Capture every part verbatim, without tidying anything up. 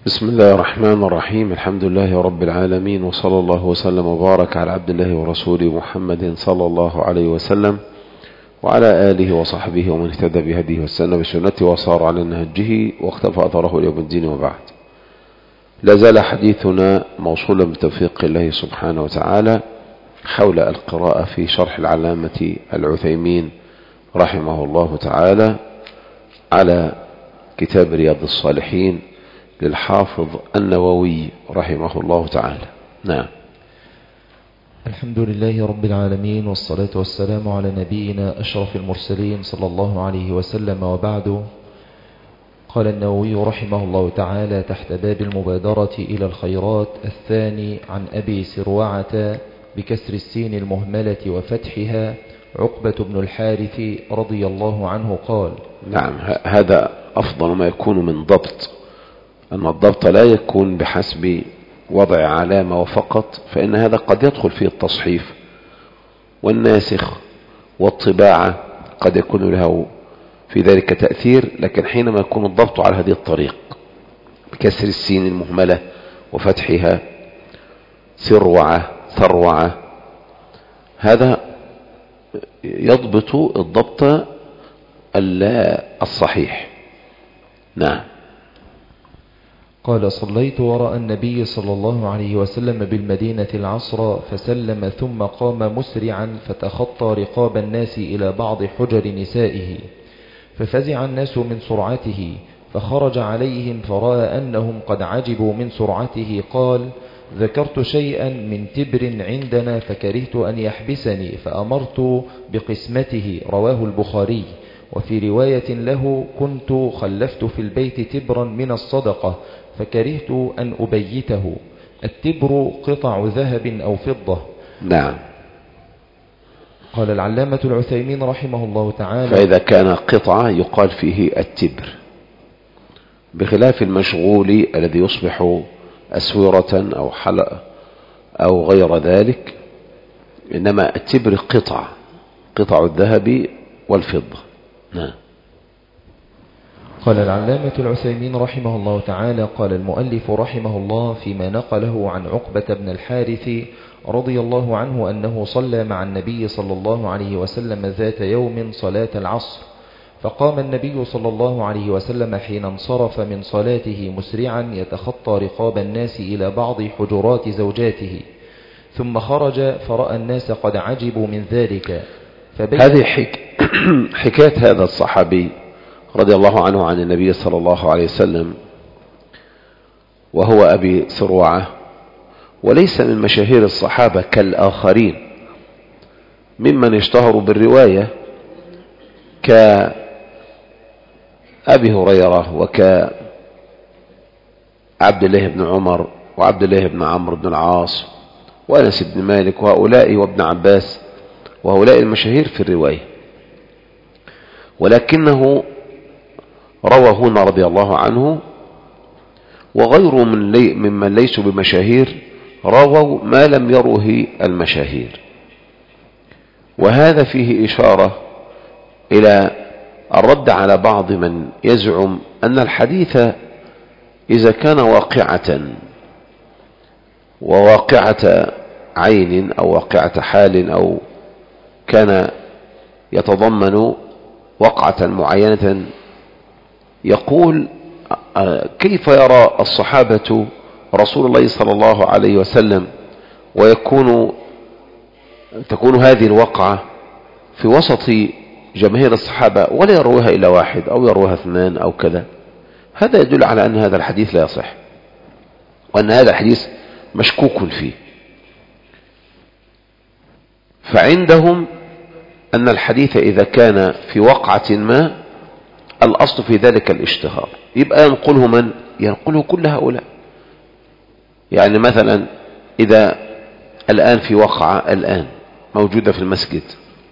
بسم الله الرحمن الرحيم. الحمد لله رب العالمين، وصلى الله وسلم وبارك على عبد الله ورسوله محمد صلى الله عليه وسلم وعلى آله وصحبه ومن اهتدى بهديه واستنى بسنته وصار على نهجه واختفى أثره إلى يوم الدين. وبعد، لا زال حديثنا موصولا بتوفيق الله سبحانه وتعالى حول القراءة في شرح العلامة العثيمين رحمه الله تعالى على كتاب رياض الصالحين للحافظ النووي رحمه الله تعالى. نعم. الحمد لله رب العالمين، والصلاة والسلام على نبينا أشرف المرسلين صلى الله عليه وسلم، وبعد. قال النووي رحمه الله تعالى تحت باب المبادرة إلى الخيرات الثاني عن أبي سروعة بكسر السين المهملة وفتحها عقبة بن الحارث رضي الله عنه قال: نعم، هذا أفضل ما يكون من ضبط، أن الضبط لا يكون بحسب وضع علامة وفقط، فإن هذا قد يدخل فيه التصحيف والناسخ والطباعة، قد يكون له في ذلك تأثير. لكن حينما يكون الضبط على هذه الطريق بكسر السين المهملة وفتحها سروعة ثروعة، هذا يضبط الضبط الصحيح. نعم. قال: صليت وراء النبي صلى الله عليه وسلم بالمدينة العصر فسلم ثم قام مسرعا فتخطى رقاب الناس إلى بعض حجر نسائه، ففزع الناس من سرعته، فخرج عليهم فرأى أنهم قد عجبوا من سرعته. قال: ذكرت شيئا من تبر عندنا فكرهت أن يحبسني فأمرت بقسمته. رواه البخاري. وفي رواية له: كنت خلفت في البيت تبرا من الصدقة فكرهت أن أبيته. التبر قطع ذهب أو فضة. نعم. قال العلامة العثيمين رحمه الله تعالى: فإذا كان قطعة يقال فيه التبر، بخلاف المشغول الذي يصبح أسورة أو حلقة أو غير ذلك، إنما التبر قطع قطع الذهب والفضة. نعم. قال العلامة العثيمين رحمه الله تعالى: قال المؤلف رحمه الله فيما نقله عن عقبة بن الحارث رضي الله عنه أنه صلى مع النبي صلى الله عليه وسلم ذات يوم صلاة العصر، فقام النبي صلى الله عليه وسلم حين انصرف من صلاته مسرعا يتخطى رقاب الناس إلى بعض حجرات زوجاته، ثم خرج فرأى الناس قد عجبوا من ذلك. هذه حك... حكاية هذا الصحابي رضي الله عنه عن النبي صلى الله عليه وسلم، وهو أبي سروعة، وليس من مشاهير الصحابة كالآخرين ممن اشتهروا بالرواية كأبي هريرة وكعبد الله بن عمر وعبد الله بن عمرو بن العاص وأنس بن مالك وهؤلاء وابن عباس، وهؤلاء المشاهير في الرواية. ولكنه روى هنا رضي الله عنه وغيره من لي ممن ليسوا بمشاهير رووا ما لم يروه المشاهير، وهذا فيه إشارة إلى الرد على بعض من يزعم أن الحديث إذا كان واقعة وواقعة عين أو واقعة حال أو كان يتضمن وقعة معينة، يقول: كيف يرى الصحابة رسول الله صلى الله عليه وسلم ويكون تكون هذه الوقعة في وسط جماهير الصحابة ولا يروها إلا واحد أو يروها اثنان أو كذا؟ هذا يدل على أن هذا الحديث لا يصح، وأن هذا الحديث مشكوك فيه. فعندهم أن الحديث إذا كان في وقعة ما الأصل في ذلك الاشتهار، يبقى ينقله من؟ ينقله كل هؤلاء. يعني مثلا إذا الآن في وقعة الآن موجودة في المسجد،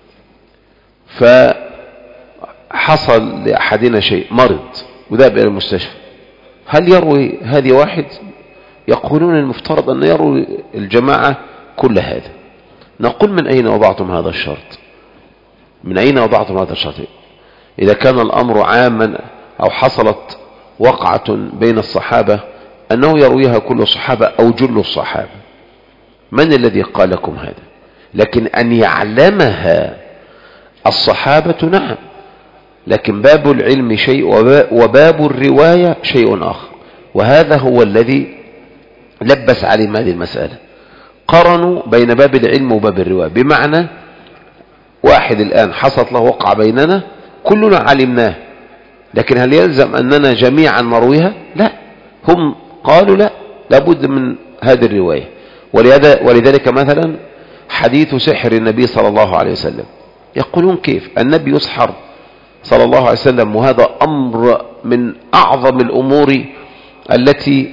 فحصل لأحدنا شيء، مرض وذهب إلى المستشفى، هل يروي هذه واحد؟ يقولون المفترض أن يروي الجماعة كل هذا. نقول: من أين وضعتم هذا الشرط؟ من أين وضعتم هذا الشرط؟ إذا كان الأمر عاما أو حصلت وقعة بين الصحابة أنه يرويها كل الصحابة أو جل الصحابة. من الذي قال لكم هذا؟ لكن أن يعلمها الصحابة نعم، لكن باب العلم شيء وباب الرواية شيء آخر، وهذا هو الذي لبس عليهم هذه المسألة. قرنوا بين باب العلم وباب الرواية، بمعنى واحد الآن حصلت له وقع بيننا كلنا علمناه، لكن هل يلزم أننا جميعا نرويها؟ لا، هم قالوا لا، لابد من هذه الرواية. ولذلك مثلا حديث سحر النبي صلى الله عليه وسلم، يقولون كيف النبي يسحر صلى الله عليه وسلم، وهذا أمر من أعظم الأمور التي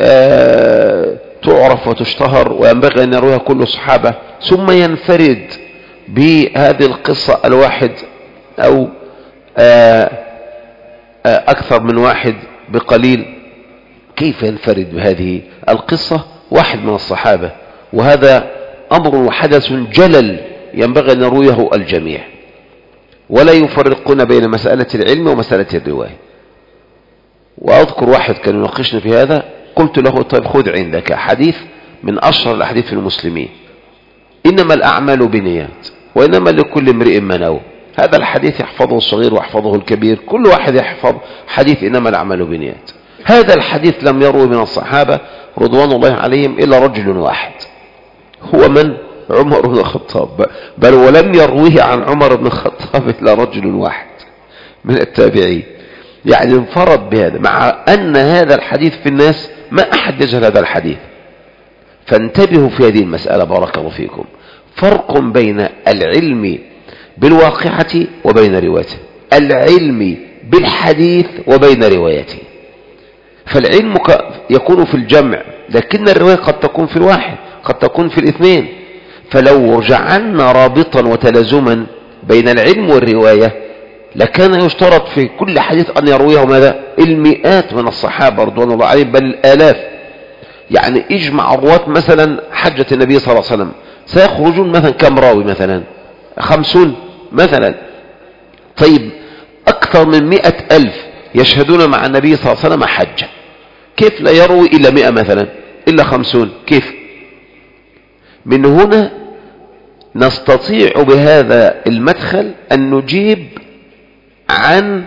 آه تعرف وتشتهر وينبغي أن يرويها كل الصحابة، ثم ينفرد بهذه القصة الواحد أو آه آه أكثر من واحد بقليل. كيف ينفرد بهذه القصة واحد من الصحابة؟ وهذا أمر وحدث جلل ينبغي أن يرويه الجميع، ولا يفرقون بين مسألة العلم ومسألة الرواية. وأذكر واحد كان يناقشني في هذا، قلت له طيب خذ عندك حديث من أشهر الأحاديث في المسلمين، إنما الأعمال بنيات وإنما لكل امرئ ما نوى. هذا الحديث يحفظه الصغير ويحفظه الكبير، كل واحد يحفظ حديث إنما الأعمال بنيات. هذا الحديث لم يروي من الصحابة رضوان الله عليهم إلا رجل واحد، هو من؟ عمر بن الخطاب، بل ولم يرويه عن عمر بن الخطاب إلا رجل واحد من التابعين، يعني انفرد بهذا، مع أن هذا الحديث في الناس ما أحد يجهل هذا الحديث. فانتبهوا في هذه المسألة بارك الله فيكم، فرق بين العلم بالواقعة وبين روايته، العلم بالحديث وبين روايته. فالعلم يكون في الجمع، لكن الرواية قد تكون في الواحد، قد تكون في الاثنين. فلو جعلنا رابطا وتلازما بين العلم والرواية لكان يشترط في كل حديث أن يرويه ماذا؟ المئات من الصحابة رضوان الله عليهم، بل الآلاف. يعني اجمع الرواة مثلا حجة النبي صلى الله عليه وسلم، سيخرجون مثلا كم راوي؟ مثلا خمسون مثلا. طيب أكثر من مئة ألف يشهدون مع النبي صلى الله عليه وسلم حجة، كيف لا يروي إلا مئة مثلا، إلا خمسون؟ كيف؟ من هنا نستطيع بهذا المدخل أن نجيب عن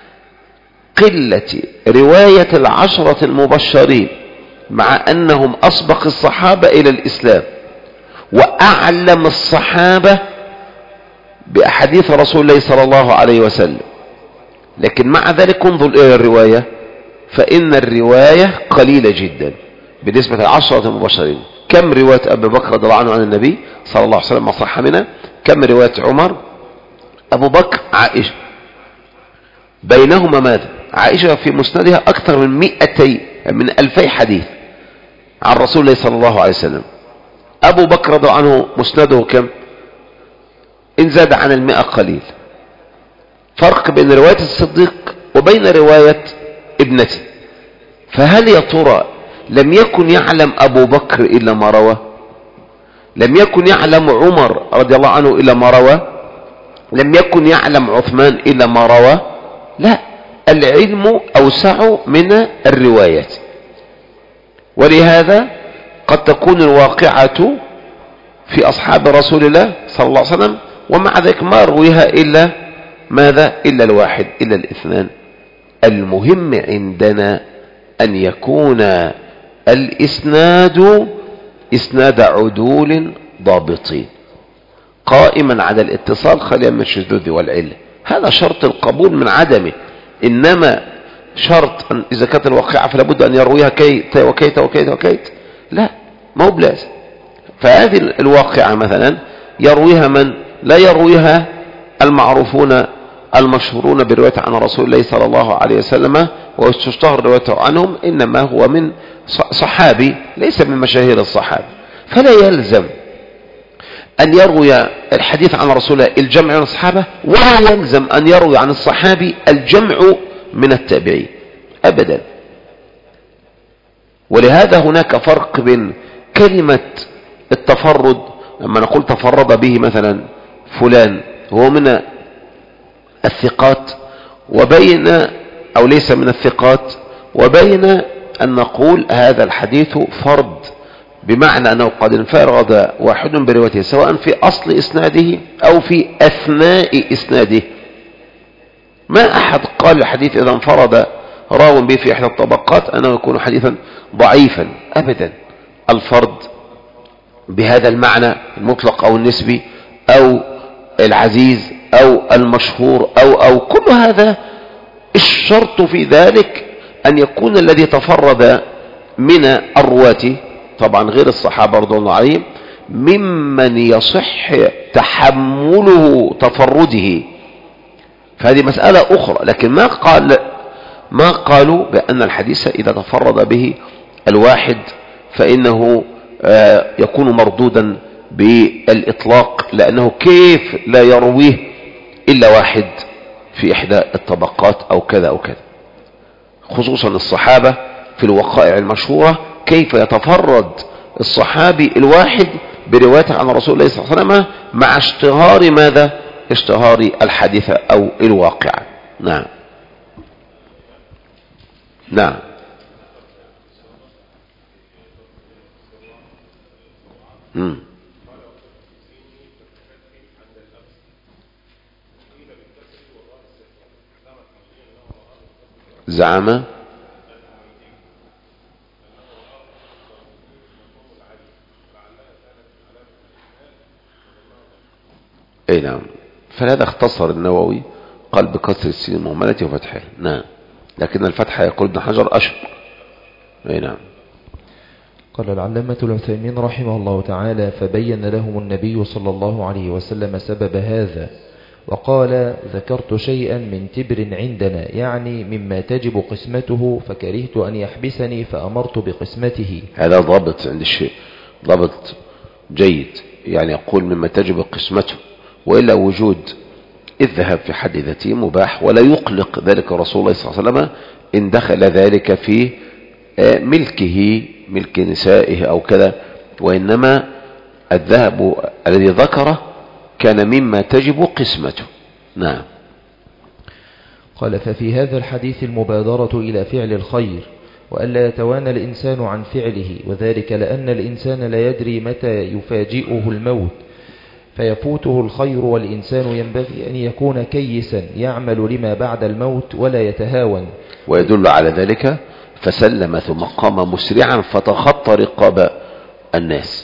قلة رواية العشرة المبشرين، مع أنهم أسبق الصحابة إلى الإسلام وأعلم الصحابة بأحاديث رسول الله صلى الله عليه وسلم، لكن مع ذلك انظر إلى الرواية، فإن الرواية قليلة جدا بالنسبة للعشرة المبشرين. كم رواية أبي بكر رضي الله عنه عن النبي صلى الله عليه وسلم ما صح منها؟ كم رواية عمر؟ أبو بكر، عائشة، بينهما ماذا؟ عائشة في مسندها أكثر من مئتي من ألفي حديث عن رسول الله صلى الله عليه وسلم. أبو بكر رضي الله عنه مسنده كم؟ إن زاد عن المئة قليل. فرق بين رواية الصديق وبين رواية ابنته. فهل يا ترى لم يكن يعلم أبو بكر إلا ما روى؟ لم يكن يعلم عمر رضي الله عنه إلا ما روى؟ لم يكن يعلم عثمان إلا ما روى؟ لا، العلم أوسع من الروايات. ولهذا قد تكون الواقعة في أصحاب رسول الله صلى الله عليه وسلم، ومع ذلك ما رويها إلا ماذا؟ إلا الواحد، إلا الاثنان. المهم عندنا أن يكون الإسناد إسناد عدول ضابطين قائما على الاتصال خاليا من الشذوذ والعلة. هذا شرط القبول من عدمه. إنما شرط أن إذا كانت الواقعة فلا بد أن يرويها كيت وكيت وكيت وكيت، لا، ما هو بلازم. فهذه الواقعة مثلا يرويها من؟ لا يرويها المعروفون المشهورون برواية عن رسول الله صلى الله عليه وسلم وتشتهر روايته عنهم، إنما هو من صحابي ليس من مشاهير الصحابة. فلا يلزم أن يروي الحديث عن رسول الله الجمع من الصحابة، ولا يلزم أن يروي عن الصحابي الجمع من التابعين أبدا. ولهذا هناك فرق بين كلمة التفرد، لما نقول تفرد به مثلا فلان هو من الثقات، وبين أو ليس من الثقات، وبين أن نقول هذا الحديث فرد، بمعنى أنه قد انفرد واحد بروايته سواء في أصل إسناده أو في أثناء إسناده. ما أحد قال الحديث إذا انفرد راو به في إحدى الطبقات أنه يكون حديثا ضعيفا، أبدا. الفرد بهذا المعنى المطلق أو النسبي أو العزيز أو المشهور أو أو كل هذا، الشرط في ذلك أن يكون الذي تفرد من الرواة، طبعا غير الصحابة رضي الله عليهم، ممن يصح تحمله تفرده. فهذه مسألة أخرى. لكن ما قال ما قالوا بأن الحديث إذا تفرد به الواحد فإنه يكون مردودا بالإطلاق، لأنه كيف لا يرويه إلا واحد في إحدى الطبقات أو كذا أو كذا. خصوصا الصحابة في الوقائع المشهورة، كيف يتفرد الصحابي الواحد بروايته عن رسول الله صلى الله عليه وسلم مع اشتهار ماذا؟ اشتهار الحادثة أو الواقعة. نعم نعم مم. زعم اي نعم. فلهذا اختصر النووي قال بكسر السين المهملة وفتحها. نعم. لكن الفتحة يقول ابن حجر أشهر. اي نعم. قال العلامة العثيمين رحمه الله تعالى: فبين لهم النبي صلى الله عليه وسلم سبب هذا وقال: ذكرت شيئا من تبر عندنا، يعني مما تجب قسمته، فكرهت أن يحبسني فأمرت بقسمته. هذا ضابط عند الشيء، ضابط جيد، يعني يقول مما تجب قسمته، وإلا وجود الذهب في حد ذاته مباح، ولا يقلق ذلك رسول الله صلى الله عليه وسلم إن دخل ذلك في ملكه، ملك نسائه أو كذا، وإنما الذهب الذي ذكره كان مما تجب قسمته. نعم. قال: ففي هذا الحديث المبادرة إلى فعل الخير، وألا يتوانى الإنسان عن فعله، وذلك لأن الإنسان لا يدري متى يفاجئه الموت فيفوته الخير، والإنسان ينبغي أن يكون كيسا يعمل لما بعد الموت ولا يتهاون. ويدل على ذلك فسلم ثم قام مسرعا فتخطى رقاب الناس.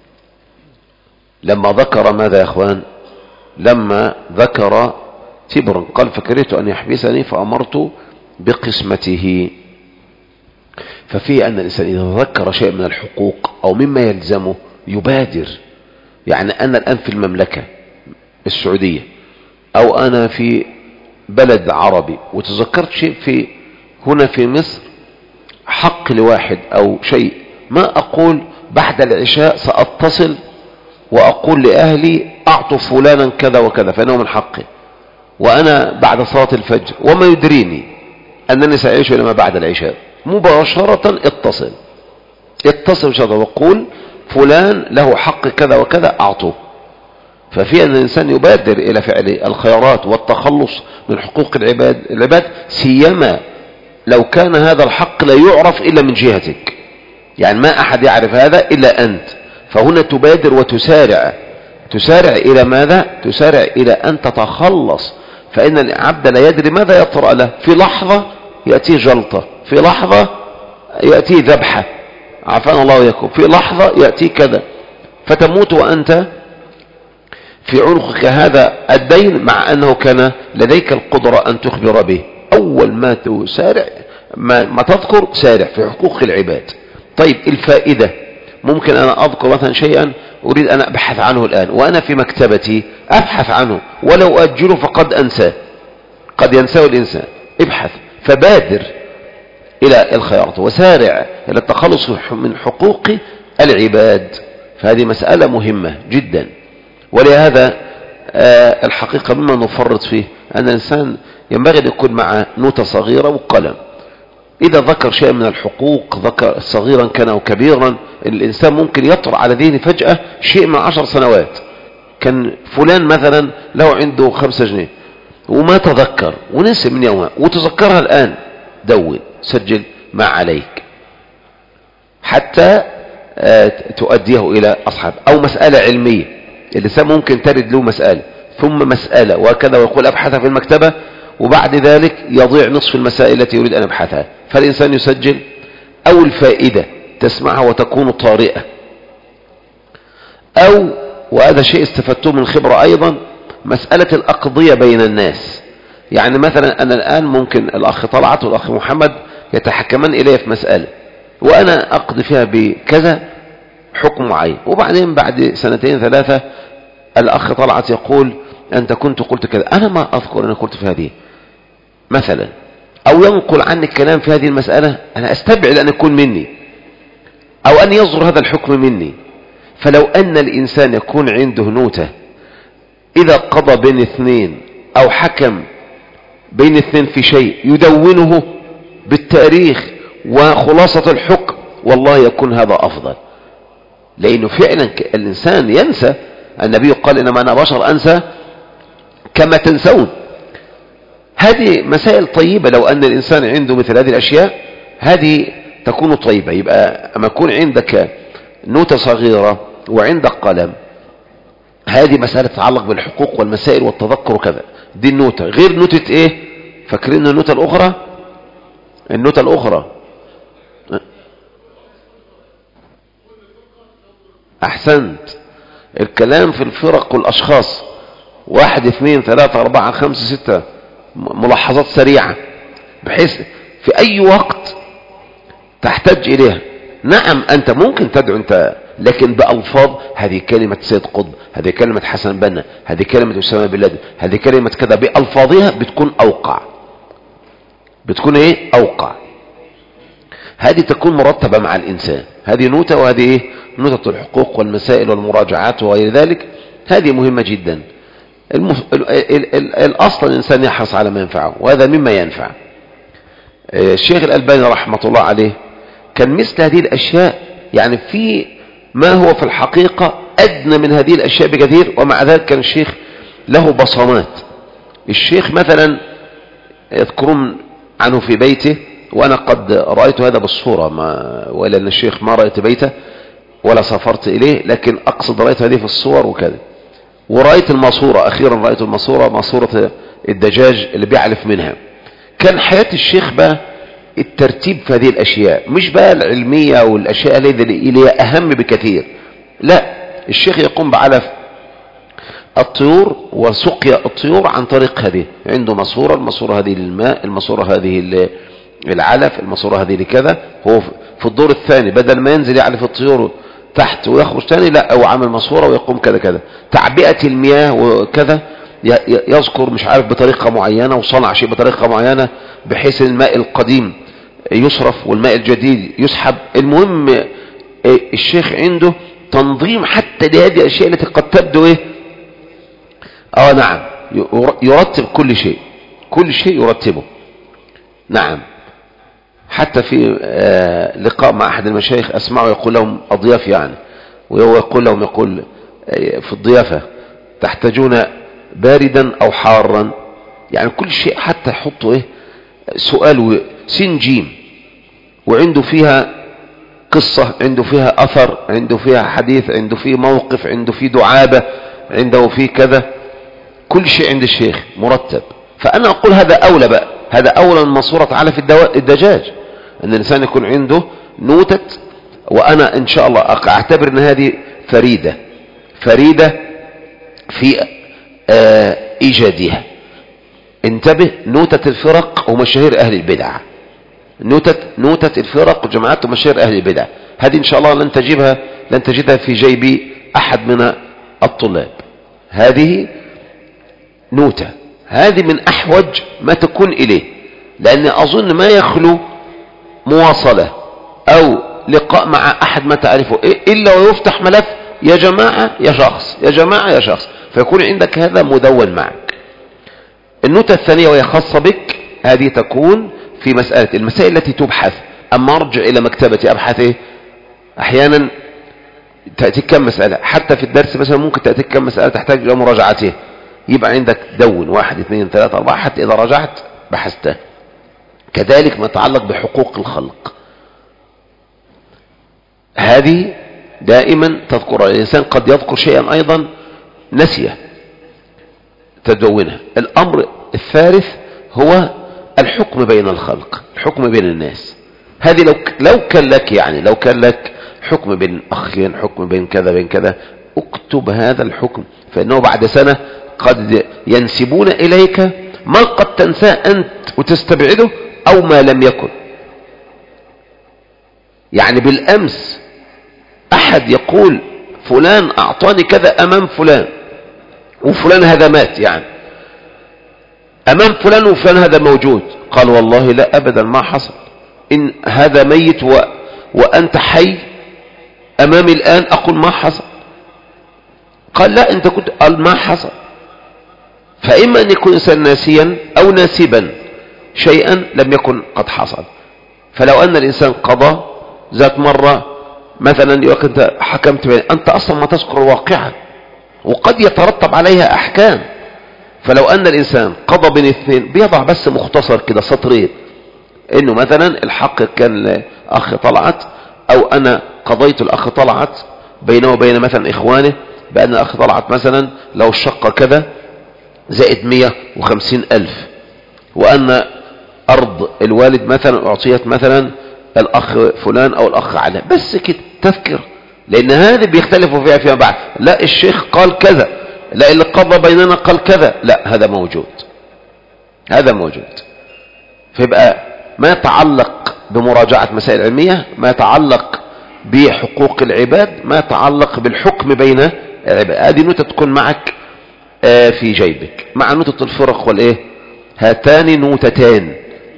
لما ذكر ماذا يا أخوان؟ لما ذكر تبرا قال: فكرهت أن يحبسني فأمرت بقسمته. ففيه أن الإنسان إذا ذكر شيء من الحقوق أو مما يلزمه يبادر. يعني أنا الآن في المملكة السعودية أو أنا في بلد عربي وتذكرت شيء في هنا في مصر حق لواحد أو شيء، ما أقول بعد العشاء سأتصل وأقول لأهلي أعطوا فلانا كذا وكذا فإنه من حقي، وأنا بعد صلاة الفجر وما يدريني أنني سأعيش لما بعد العشاء. مباشرة اتصل اتصل بشرط وقول فلان له حق كذا وكذا أعطوه. ففي أن الإنسان يبادر إلى فعل الخيرات والتخلص من حقوق العباد العباد سيما لو كان هذا الحق لا يعرف إلا من جهتك، يعني ما أحد يعرف هذا إلا أنت. فهنا تبادر وتسارع تسارع إلى ماذا؟ تسارع إلى أن تتخلص، فإن العبد لا يدري ماذا يطرأ له. في لحظة يأتي جلطة، في لحظة يأتي ذبحة، عافانا الله وياكم، في لحظة يأتي كذا، فتموت وأنت في عنقك هذا الدين، مع أنه كان لديك القدرة أن تخبر به. أول ما تسارع ما, ما تذكر سارع في حقوق العباد. طيب الفائدة، ممكن أنا أذكر مثلا شيئا أريد أن أبحث عنه الآن وأنا في مكتبتي أبحث عنه، ولو أجله فقد أنساه، قد ينساه الإنسان. ابحث، فبادر إلى الخيارات وسارع إلى التخلص من حقوق العباد. فهذه مسألة مهمة جدا. ولهذا آه الحقيقة مما نفرط فيه أن الإنسان ينبغي أن يكون مع نوتة صغيرة وقلم. إذا ذكر شيء من الحقوق، ذكر صغيرا كان أو كبيرا، الإنسان ممكن يطرأ على ذهنه فجأة شيء من عشر سنوات، كان فلان مثلا له عنده خمسة جنيه وما تذكر ونسي من يومها، وتذكرها الآن، دون سجل ما عليك. حتى تؤديه إلى أصحاب. أو مسألة علمية، اللسان ممكن ترد له مسألة ثم مسألة وكذا، ويقول أبحثها في المكتبة، وبعد ذلك يضيع نصف المسائل التي يريد أن أبحثها. فالإنسان يسجل. أو الفائدة تسمعها وتكون طارئة. أو وهذا شيء استفدته من خبرة أيضا، مسألة الأقضية بين الناس. يعني مثلا أنا الآن ممكن الأخ طلعت والأخ محمد يتحكمان إلي في مسألة، وأنا أقضي فيها بكذا حكم معين، وبعدين بعد سنتين ثلاثة الأخ طلعت يقول أنت كنت قلت كذا، أنا ما أذكر أنا قلت في هذه مثلا، أو ينقل عني الكلام في هذه المسألة، أنا أستبعد أن يكون مني أو أن يصدر هذا الحكم مني. فلو أن الإنسان يكون عنده نوتة إذا قضى بين اثنين أو حكم بين اثنين في شيء يدونه بالتاريخ وخلاصة الحكم، والله يكون هذا أفضل، لأنه فعلا الإنسان ينسى. النبي قال إنما أنا بشر أنسى كما تنسون. هذه مسائل طيبة، لو أن الإنسان عنده مثل هذه الأشياء هذه تكون طيبة. يبقى أما يكون عندك نوتة صغيرة وعندك قلم، هذه مسألة تتعلق بالحقوق والمسائل والتذكر وكذا، دي النوتة. غير نوتة إيه؟ فاكرين النوتة الأخرى؟ النوتة الأخرى أحسنت، الكلام في الفرق والأشخاص، واحد اثنين ثلاثة أربعة خمسة ستة، ملاحظات سريعة بحيث في أي وقت تحتاج إليها. نعم أنت ممكن تدعو أنت، لكن بألفاظ، هذه كلمة سيد قطب، هذه كلمة حسن بنا، هذه كلمة أسامة بن لادن، هذه كلمة كذا، بألفاظها بتكون أوقع، بتكون إيه؟ أوقع. هذه تكون مرتبة مع الإنسان، هذه نوتة، وهذه إيه؟ نوتة الحقوق والمسائل والمراجعات وغير ذلك. هذه مهمة جدا. المف... ال... ال... ال... الأصل الإنسان يحرص على ما ينفعه، وهذا مما ينفع. الشيخ الألباني رحمة الله عليه كان مثل هذه الأشياء، يعني في ما هو في الحقيقة أدنى من هذه الأشياء بكثير، ومع ذلك كان الشيخ له بصمات. الشيخ مثلا يذكرون عنه في بيته، وأنا قد رأيت هذا بالصورة، ما وإلا أن الشيخ ما رأيت بيته ولا سافرت إليه، لكن أقصد رأيت هذه في الصور وكذا. ورأيت الماسورة، أخيرا رأيت الماسورة، ماسورة الدجاج اللي بيعلف منها. كان حياة الشيخ بقى الترتيب في هذه الأشياء، مش بقى العلمية والأشياء اللي هي أهم بكثير، لا، الشيخ يقوم بعلف الطيور وسقيا الطيور عن طريق هذه. عنده ماسورة، الماسورة هذه للماء، الماسورة هذه العلف، الماسورة هذه لكذا. هو في الدور الثاني بدل ما ينزل يعلف الطيور تحت ويخرج تاني، لا، هو عامل ماسورة ويقوم كذا كذا. تعبئة المياه وكذا يذكر مش عارف بطريقة معينة، وصنع شيء بطريقة معينة بحيث الماء القديم يصرف والماء الجديد يسحب. المهم الشيخ عنده تنظيم حتى لهذه الأشياء التي قد تبدو ايه اه نعم، يرتب كل شيء، كل شيء يرتبه. نعم، حتى في آه لقاء مع أحد المشايخ أسمعه يقول لهم أضياف، يعني وهو يقول لهم، يقول في الضيافة تحتاجون باردا أو حارا، يعني كل شيء حتى يحطوا إيه سؤال سين جيم، وعنده فيها قصة، عنده فيها أثر، عنده فيها حديث، عنده فيه موقف، عنده فيه دعابة، عنده فيه كذا، كل شيء عند الشيخ مرتب. فأنا أقول هذا أولى بقى، هذا أولى من ماسورة علف الدجاج، أن الإنسان يكون عنده نوتة. وأنا إن شاء الله أعتبر أن هذه فريدة، فريدة في آه إيجادها. انتبه، نوتة الفرق ومشاهير أهل البدع، نوتة, نوتة الفرق وجماعات ومشاهير أهل البدع، هذه إن شاء الله لن تجيبها لن تجدها في جيب أحد من الطلاب. هذه نوتة، هذه من أحوج ما تكون إليه، لأن أظن ما يخلو مواصلة أو لقاء مع أحد ما تعرفه إلا ويفتح ملف يا جماعة يا شخص، يا جماعة يا شخص، فيكون عندك هذا مدون معك. النوتة الثانية وهي خاصة بك، هذه تكون في مسألة المسائل التي تبحث. أما أرجع إلى مكتبتي أبحث إيه؟ أحيانا تأتيك كم مسألة، حتى في الدرس مثلا ممكن تأتيك كم مسألة تحتاج إلى مراجعته، يبقى عندك دون واحد اثنين ثلاثة أربعة، حتى إذا رجعت بحثته. كذلك ما يتعلق بحقوق الخلق، هذه دائما تذكر. الإنسان قد يذكر شيئا أيضا نسيه تدونها. الأمر الثالث هو الحكم بين الخلق، الحكم بين الناس. هذه لو لو كان لك يعني لو كان لك حكم بين أخين، حكم بين كذا بين كذا، اكتب هذا الحكم، فإنه بعد سنة قد ينسبون إليك ما قد تنساه أنت وتستبعده أو ما لم يكن. يعني بالأمس أحد يقول فلان أعطاني كذا أمام فلان، وفلان هذا مات، يعني أمام فلان وفلان هذا موجود. قال والله لا أبدا ما حصل، إن هذا ميت و... وأنت حي أمامي الآن أقول ما حصل. قال لا أنت كنت، قال ما حصل. فإما أن يكون إنسان ناسيا أو ناسبا شيئا لم يكن قد حصل. فلو أن الإنسان قضى ذات مرة مثلا يقول أنت حكمت بين، أنت أصلا ما تذكر الواقعة وقد يترتب عليها أحكام. فلو أن الإنسان قضى بين اثنين بيضع بس مختصر كده سطرين، إنه مثلا الحق كان لأخ طلعت، أو أنا قضيت الأخ طلعت بينه وبين مثلا إخوانه بأن الأخ طلعت مثلا لو الشقة كذا زائد مية وخمسين ألف، وأن أرض الوالد مثلا أعطيت مثلا الأخ فلان أو الأخ علان، بس كده تذكر. لأن هذه بيختلفوا فيها فيما بعد، لا الشيخ قال كذا، لا اللي قضى بيننا قال كذا، لا هذا موجود، هذا موجود. فيبقى ما يتعلق بمراجعة مسائل علمية، ما يتعلق بحقوق العباد، ما يتعلق بالحكم بين العباد، هذه نوتة تكون معك في جيبك مع نوتة الفرق والإيه. هاتان نوتتان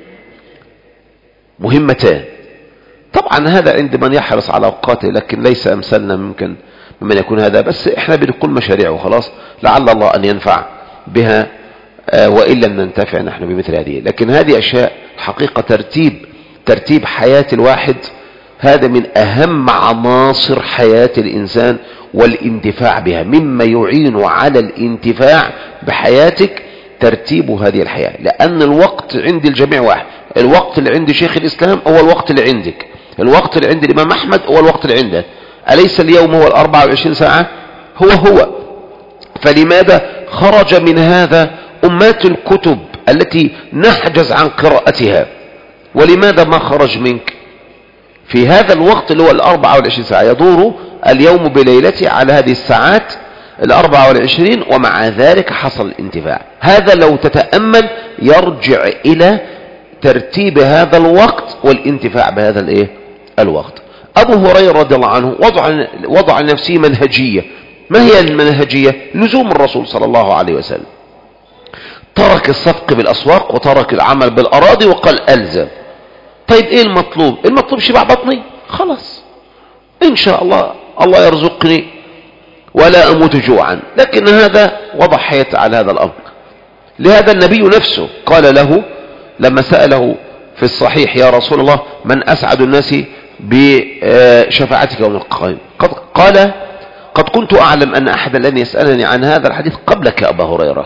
مهمتان. طبعا هذا عند من يحرص على أوقاته، لكن ليس أمثالنا ممكن ممن يكون هذا، بس احنا بنقول مشاريع وخلاص، لعل الله أن ينفع بها وإن لم ننتفع نحن بمثل هذه. لكن هذه أشياء حقيقة ترتيب ترتيب حياة الواحد، هذا من أهم عناصر حياة الإنسان والانتفاع بها. مما يعين على الانتفاع بحياتك ترتيب هذه الحياة، لأن الوقت عند الجميع واحد. الوقت اللي عند شيخ الإسلام هو الوقت اللي عندك، الوقت اللي عند الإمام أحمد هو الوقت اللي عندك. أليس اليوم هو الأربع وعشرين ساعة؟ هو هو. فلماذا خرج من هذا أمات الكتب التي نحجز عن قراءتها؟ ولماذا ما خرج منك في هذا الوقت اللي هو الأربع والعشرين ساعة؟ يدور اليوم بليلته على هذه الساعات الأربع والعشرين، ومع ذلك حصل الانتفاع. هذا لو تتأمل يرجع إلى ترتيب هذا الوقت والانتفاع بهذا الايه الوقت. أبو هريرة رضي الله عنه وضع وضع لنفسه منهجية. ما هي المنهجية؟ لزوم الرسول صلى الله عليه وسلم. ترك الصفق بالأسواق وترك العمل بالأراضي وقال ألزم. طيب ايه المطلوب؟ المطلوب شبع بطني، خلاص ان شاء الله الله يرزقني ولا اموت جوعا. لكن هذا وضع حياته على هذا الامر. لهذا النبي نفسه قال له لما سأله في الصحيح يا رسول الله من أسعد الناس بشفاعتك يوم القيامة؟ قد قال قد كنت أعلم أن أحدا لن يسألني عن هذا الحديث قبلك يا أبا هريرة،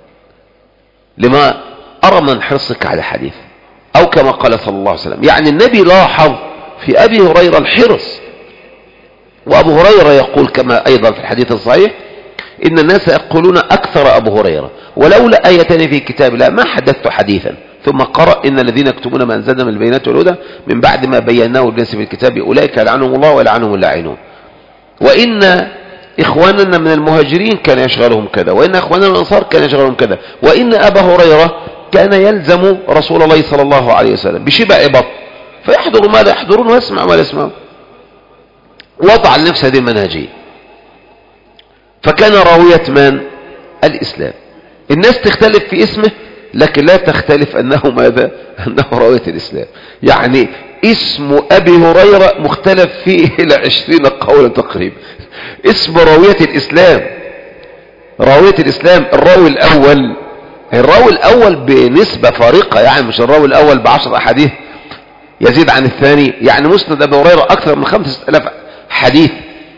لما أرى من حرصك على الحديث، أو كما قال صلى الله عليه وسلم. يعني النبي لاحظ في أبي هريرة الحرص. وأبو هريرة يقول كما أيضا في الحديث الصحيح إن الناس يقولون أكثر أبو هريرة ولولا آيتان في كتاب الله ما حدثت حديثا. ثم قرأ إن الذين يكتبون ما أنزلنا من البينات والهدى من بعد ما بيناه للناس في الكتاب أولئك يلعنهم الله ويلعنهم اللاعنون. وإن إخواننا من المهاجرين كان يشغلهم كذا، وإن إخواننا من الأنصار كان يشغلهم كذا، وإن أبا هريرة كان يلزم رسول الله صلى الله عليه وسلم بشبع بطن، فيحضر ماذا يحضرون ويسمع ما يسمعون. وضع لنفسه هذه المنهجية. فكان راوية من؟ الإسلام. الناس تختلف في اسمه لكن لا تختلف أنه ماذا؟ أنه راوية الإسلام. يعني اسم أبي هريرة مختلف فيه إلى عشرين قولا تقريبا. اسم راوية الإسلام، راوية الإسلام الراوي الأول، الراوي الأول بنسبة فارقة، يعني مش الراوي الأول بعشر أحاديث يزيد عن الثاني. يعني مسند أبي هريرة أكثر من خمسة آلاف حديث،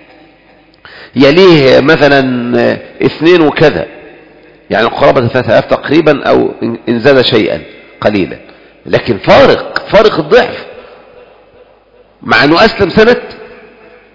يليه مثلا اثنين وكذا، يعني قرابة ثلاثة آلاف تقريبا أو إن زاد شيئا قليلا. لكن فارق فارق الضعف، مع أنه أسلم سنة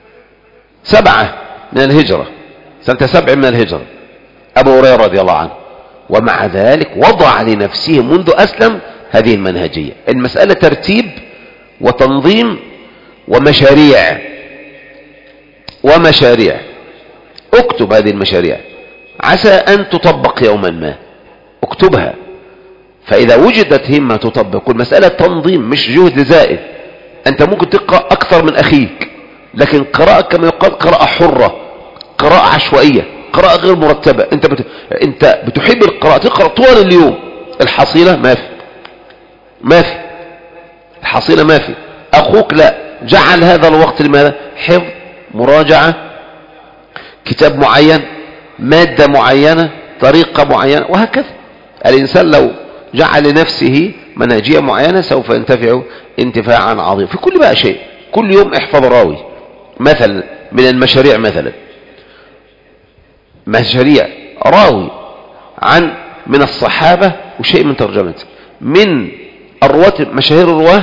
سبعة من الهجرة، سنة سبع من الهجرة، أبو هريرة رضي الله عنه، ومع ذلك وضع لنفسه منذ أسلم هذه المنهجية. المسألة ترتيب وتنظيم ومشاريع ومشاريع. اكتب هذه المشاريع عسى أن تطبق يوما ما، اكتبها. فإذا وجدت همة تطبق المسألة تنظيم مش جهد زائد. أنت ممكن تقرأ أكثر من أخيك، لكن قراءة كما يقال قراءة حرة، قراءة عشوائية، قراءة غير مرتبة. أنت بت... أنت بتحب القراءة تقرأ طوال اليوم، الحصيلة ما في ما في الحصيلة ما في. أخوك لا، جعل هذا الوقت لماذا؟ حفظ، مراجعة، كتاب معين، مادة معينة، طريقة معينة، وهكذا. الإنسان لو جعل لنفسه منهجية معينة سوف ينتفع انتفاعا عظيما في كل بقى شيء. كل يوم احفظ راوي مثلا من المشاريع، مثلا مشاريع راوي عن من الصحابة وشيء من ترجمته، من الرواة مشاهير الرواه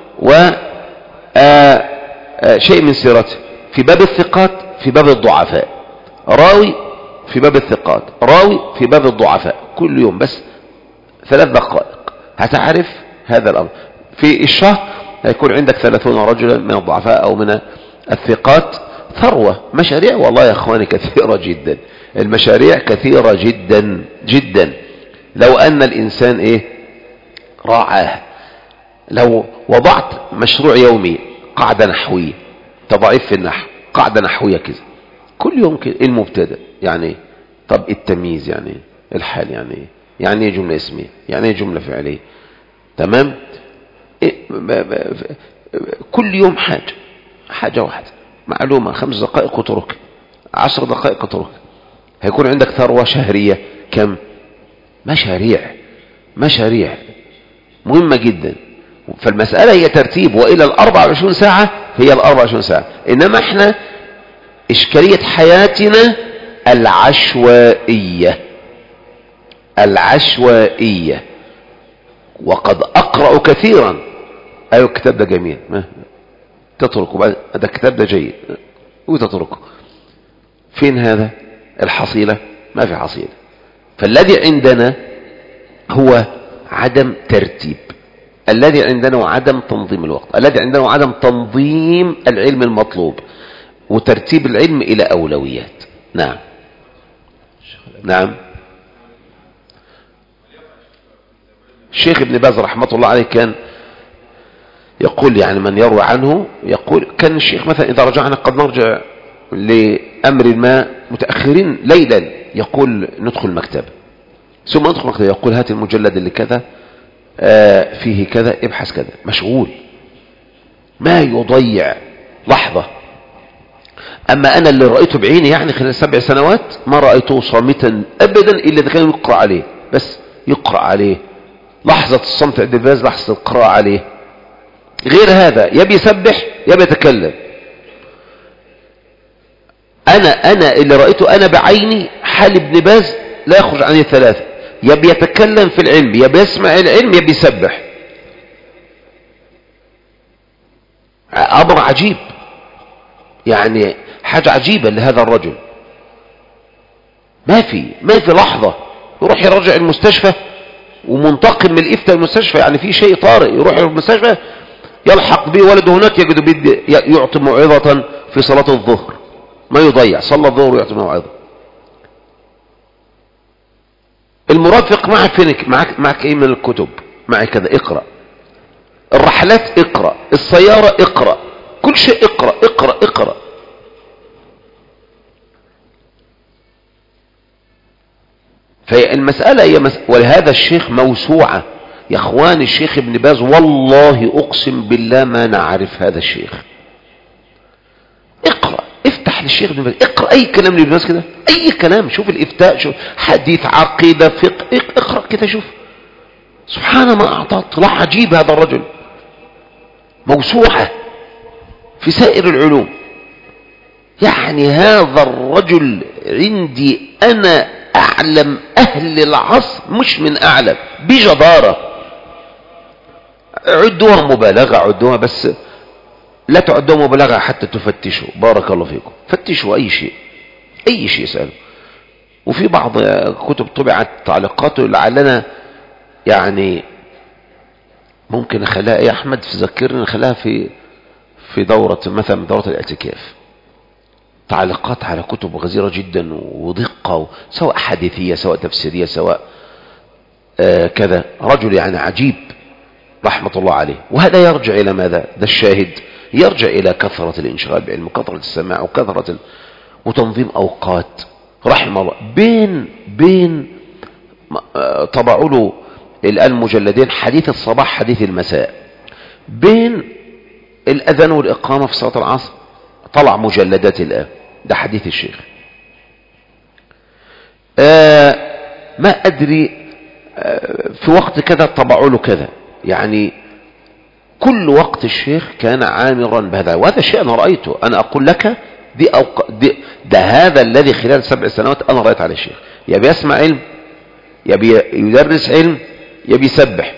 وشيء من سيرته، في باب الثقات، في باب الضعفاء، راوي في باب الثقات، راوي في باب الضعفاء. كل يوم بس ثلاث دقائق هتعرف هذا الأمر. في الشهر هيكون عندك ثلاثون رجلا من الضعفاء أو من الثقات. ثروة مشاريع والله يا أخواني كثيرة جدا، المشاريع كثيرة جدا جدا. لو أن الإنسان إيه راعاه، لو وضعت مشروع يومي، قاعدة نحوية، تضعيف في النحو، قاعدة نحوية كذا كل يوم كده. المبتدأ يعني، طب التمييز يعني، الحال يعني، يعني ايه جملة اسمية، يعني ايه جملة فعلية، تمام. إيه كل يوم حاجة حاجة واحدة، معلومة، خمس دقائق وترك، عشر دقائق وترك. هيكون عندك ثروة شهرية كم؟ مشاريع مشاريع مهمة جدا. فالمسألة هي ترتيب، وإلى الأربع وعشرون ساعة هي الأربع وعشرون ساعة. إنما احنا إشكالية حياتنا العشوائية العشوائية. وقد أقرأ كثيرا، أيوة الكتاب ده جميل، ما تتركه، هذا الكتاب ده جيد وتتركه. فين هذا الحصيلة؟ ما في حصيلة. فالذي عندنا هو عدم ترتيب، الذي عندنا هو عدم تنظيم الوقت، الذي عندنا هو عدم تنظيم العلم المطلوب وترتيب العلم إلى أولويات. نعم نعم. الشيخ ابن باز رحمة الله عليه كان يقول، يعني من يروي عنه يقول، كان الشيخ مثلا إذا رجعنا قد نرجع لأمر ما متأخرين ليلا، يقول ندخل المكتب، ثم ندخل المكتب يقول هات المجلد اللي كذا آه فيه كذا، ابحث كذا، مشغول ما يضيع لحظة. أما أنا اللي رأيته بعيني يعني خلال سبع سنوات ما رأيته صامتا أبدا إلا إذا كان يقرأ عليه، بس يقرأ عليه لحظة الصمت عند الباز، لحظة القراءة عليه. غير هذا يبي يسبح يبي يتكلم. أنا أنا اللي رأيته أنا بعيني حال ابن باز لا يخرج عن الثلاثة، يبي يتكلم في العلم، يبي يسمع العلم، يبي يسبح. أمر عجيب، يعني حاجة عجيبة لهذا الرجل. ما في ما في لحظة يروح يرجع المستشفى ومنتقل من الإفتاء المستشفى، يعني في شيء طارئ، يروح المستشفى يلحق به ولده هناك يجد بيد يعطي موعظة في صلاة الظهر، ما يضيع، صلى الظهر ويعطي موعظة. المرافق معك فينك، معك معك ايه من الكتب، معك كذا، اقرأ. الرحلات اقرأ، السيارة اقرأ، كل شيء اقرأ اقرأ اقرأ. فالمسألة هي مس... ولهذا الشيخ موسوعة يا اخواني. الشيخ ابن باز والله اقسم بالله ما نعرف هذا الشيخ. اقرأ، افتح للشيخ ابن باز، اقرأ اي كلام لابن باز كده، اي كلام، شوف الافتاء، شوف حديث، عقيدة، فقه، اقرأ كده شوف. سبحان ما اعطى اطلاع عجيب هذا الرجل. موسوعة في سائر العلوم. يعني هذا الرجل عندي انا اعلم اهل العصر، مش من اعلم، بجدارة. عدوها مبالغة، عدوها، بس لا تعدوا مبالغة حتى تفتشوا. بارك الله فيكم. فتشوا أي شيء، أي شيء اسألوا. وفي بعض كتب طبعت تعليقاته لعلنا يعني ممكن نخليها يا أحمد في ذكرنا، نخليها في في دورة مثلا دورة الاعتكاف، تعليقات على كتب غزيرة جدا ودقة، سواء حديثية سواء تفسيرية سواء آه كذا. رجل يعني عجيب رحمة الله عليه. وهذا يرجع إلى ماذا؟ ده الشاهد يرجع إلى كثرة الانشغال بعلم وكثرة السماع وكثرة ال... وتنظيم أوقات رحمه الله. بين بين طبعوا له الآن مجلدين، حديث الصباح حديث المساء، بين الأذان والإقامة في صلاة العصر طلع مجلدات الآن، ده حديث الشيخ. آه ما أدري آه في وقت كذا طبعوا له كذا، يعني كل وقت الشيخ كان عامرا بهذا. وهذا شيء أنا رأيته، أنا أقول لك دي أوق... دي ده هذا الذي خلال سبع سنوات أنا رأيت على الشيخ، يبي يسمع علم، يبي يدرس علم، يبي يسبح.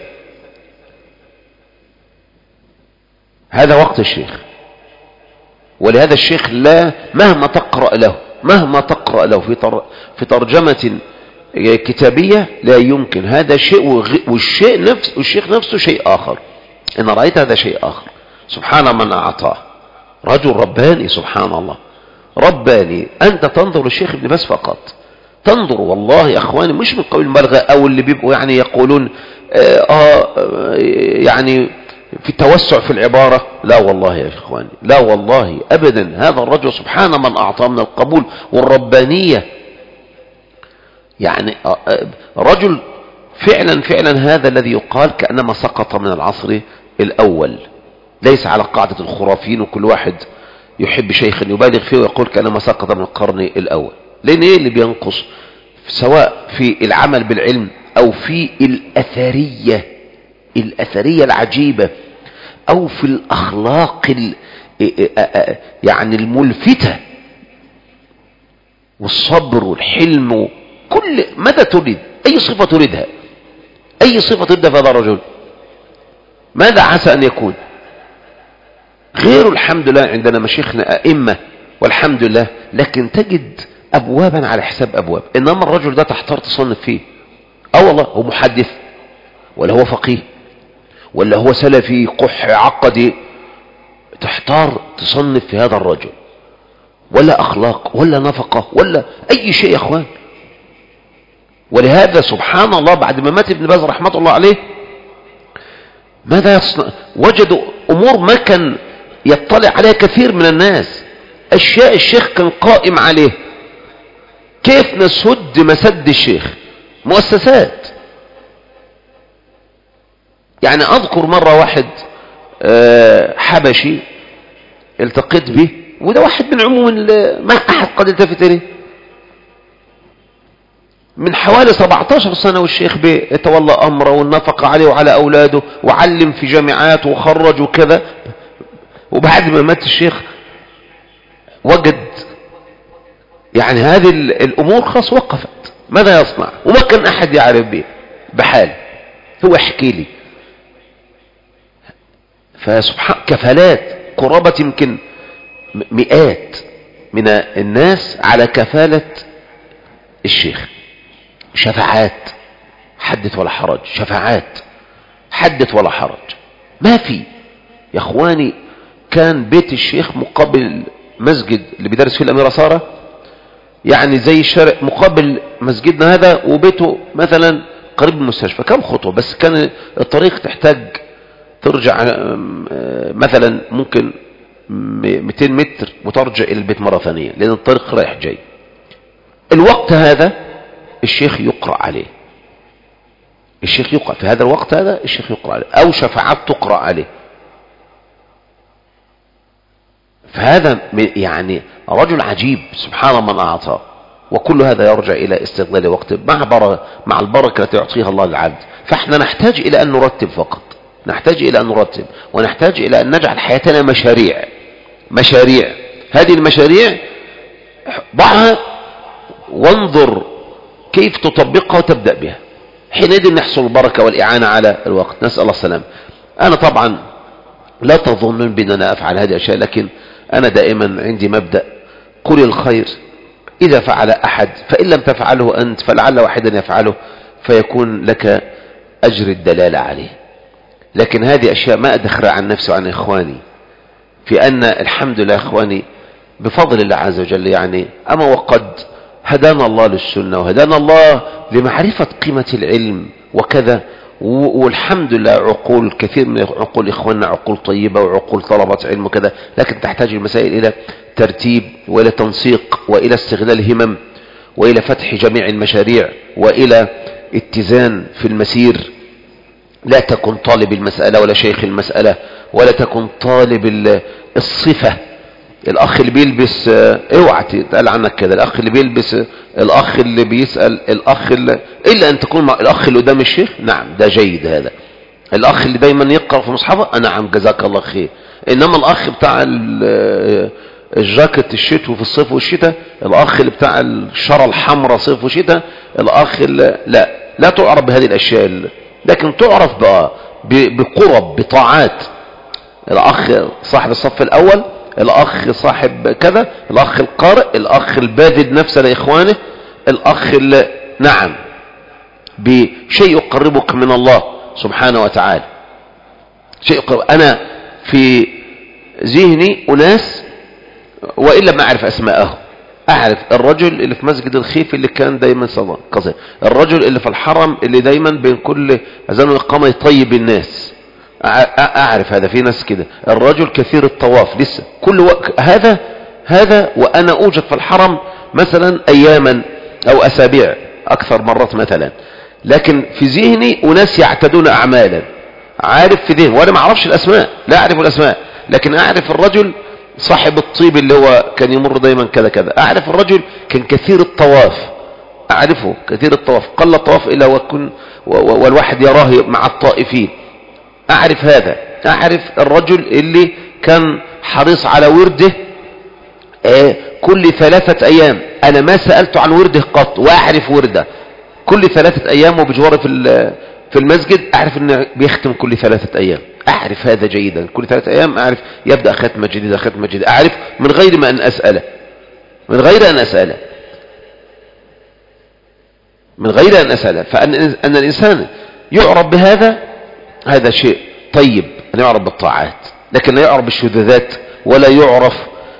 هذا وقت الشيخ. ولهذا الشيخ لا مهما تقرأ له مهما تقرأ له في تر... في ترجمة كتابية لا يمكن. هذا شيء والشيء نفس والشيخ نفسه شيء آخر. إن رأيت هذا شيء آخر. سبحان من أعطاه، رجل رباني سبحان الله، رباني. أنت تنظر للشيخ ابن باز فقط، تنظر والله يا أخواني، مش من قول المبالغة أو اللي بيبقوا يعني يقولون آه, آه يعني في التوسع في العبارة. لا والله يا إخواني، لا والله أبدا. هذا الرجل سبحان من أعطاه من القبول والربانية. يعني رجل فعلا فعلا هذا الذي يقال كأنما سقط من العصر الأول، ليس على قاعدة الخرافين وكل واحد يحب شيخا يبالغ فيه ويقول كأنما سقط من القرن الأول. لأن إيه اللي بينقص سواء في العمل بالعلم أو في الأثرية الأثرية العجيبة أو في الأخلاق يعني الملفتة والصبر والحلم، كل ماذا تريد؟ أي صفة تريدها؟ أي صفة تريدها في هذا الرجل؟ ماذا عسى أن يكون؟ غير الحمد لله عندنا مشيخنا أئمة والحمد لله، لكن تجد أبوابا على حساب أبواب. إنما الرجل ده تحتار تصنف فيه. أه والله هو محدث ولا هو فقيه ولا هو سلفي قح عقدي، تحتار تصنف في هذا الرجل، ولا أخلاق ولا نفقة ولا أي شيء يا أخوان. ولهذا سبحان الله بعد ما مات ابن باز رحمة الله عليه ماذا يصنع؟ وجدوا أمور ما كان يطلع عليها كثير من الناس، أشياء الشيخ كان قائم عليه. كيف نسد مسد الشيخ؟ مؤسسات. يعني أذكر مرة واحد حبشي التقيت به، وده واحد من عموم ما أحد قد التفت إليه، من حوالي سبعة عشر سنة والشيخ بيتولى أمره والنفقة عليه وعلى أولاده وعلم في جامعات وخرج وكذا. وبعد ما مات الشيخ وجد يعني هذه الأمور خلاص وقفت. ماذا يصنع؟ وما كان أحد يعرف به بحال. هو يحكي لي فسبحان كفالات قرابة يمكن مئات من الناس على كفالة الشيخ. شفاعات حدث ولا حرج، شفاعات حدث ولا حرج. ما في يا اخواني. كان بيت الشيخ مقابل مسجد اللي بيدرس فيه الأميرة سارة، يعني زي الشارع مقابل مسجدنا هذا، وبيته مثلا قريب من المستشفى كم خطوة بس. كان الطريق تحتاج ترجع مثلا ممكن مئتين متر وترجع إلى البيت مرة ثانية، لأن الطريق رايح جاي. الوقت هذا الشيخ يقرأ عليه، الشيخ يقرأ في هذا الوقت هذا الشيخ يقرأ عليه، أو شفاعات تقرأ عليه. فهذا يعني رجل عجيب سبحان من أعطاه. وكل هذا يرجع إلى استغلال وقت مع مع البركة التي يعطيها الله للعبد. فاحنا نحتاج إلى أن نرتب فقط، نحتاج إلى أن نرتب، ونحتاج إلى أن نجعل حياتنا مشاريع. مشاريع هذه المشاريع ضعها وانظر كيف تطبقها وتبدأ بها، حينئذ نحصل البركة والإعانة على الوقت. نسأل الله السلام. أنا طبعا لا تظنون بأن أنا أفعل هذه الأشياء، لكن أنا دائما عندي مبدأ: قل الخير إذا فعل أحد، فإن لم تفعله أنت فلعل واحدا يفعله فيكون لك أجر الدلالة عليه. لكن هذه أشياء ما أدخر عن نفسي وعن إخواني، في أن الحمد لله إخواني بفضل الله عز وجل، يعني أما وقد هدانا الله للسنة وهدانا الله لمعرفة قيمة العلم وكذا، والحمد لله عقول كثير من عقول إخواننا عقول طيبة وعقول طلبة علم وكذا، لكن تحتاج المسائل إلى ترتيب وإلى تنسيق وإلى استغلال همم وإلى فتح جميع المشاريع وإلى اتزان في المسير. لا تكن طالب المسألة ولا شيخ المسألة، ولا تكن طالب الصفة. الأخ اللي بيلبس اوعى تقال عنك كده، الأخ اللي بيلبس، الأخ اللي بيسأل، الأخ اللي إلا أن تكون مع الأخ اللي قدام الشيخ، نعم ده جيد هذا. الأخ اللي دايما يقرأ في مصحفه، نعم جزاك الله خير. إنما الأخ بتاع الجاكيت الشتوي في الصيف والشتاء، الأخ اللي بتاع الشرى الحمراء صيف وشتاء، الأخ اللي لا لا تعرف بهذه الأشياء، لكن تعرف بقى بقرب بطاعات. الأخ صاحب الصف الأول، الأخ صاحب كذا، الأخ القارئ، الأخ الباذل نفسه لإخوانه، الأخ اللي نعم بشيء يقربك من الله سبحانه وتعالى. شيء يقرب. أنا في ذهني أناس وإلا ما أعرف أسماءهم. أعرف الرجل اللي في مسجد الخيف اللي كان دايما صلاة قصير، الرجل اللي في الحرم اللي دايما بين كل أذان وإقامة يطيب الناس، أعرف هذا. في ناس كده، الرجل كثير الطواف لسه كل وقت هذا هذا وأنا أوجد في الحرم مثلا أياما أو أسابيع أكثر مرات مثلا، لكن في ذهني أناس يعتدون أعمالا. عارف في ذهني وأنا ما أعرفش الأسماء، لا أعرف الأسماء، لكن أعرف الرجل صاحب الطيب اللي هو كان يمر دايما كذا كذا. أعرف الرجل كان كثير الطواف، أعرفه كثير الطواف، قل الطواف إلا وكن والواحد يراه مع الطائفين. أعرف هذا. أعرف الرجل اللي كان حريص على ورده آه كل ثلاثة أيام. أنا ما سألت عن ورده قط وأعرف ورده كل ثلاثة أيام، وبجواره في في المسجد أعرف أنه بيختم كل ثلاثة أيام. أعرف هذا جيدا، كل ثلاثة أيام أعرف يبدأ ختمة جديدة ختمة جديدة، أعرف من غير ما أن أسأله من غير أن أسأله من غير أن أسأله فأن أن الإنسان يعرف بهذا، هذا شيء طيب أن يعرف بالطاعات، لكن لا يعرف بالشذوذات ولا يعرف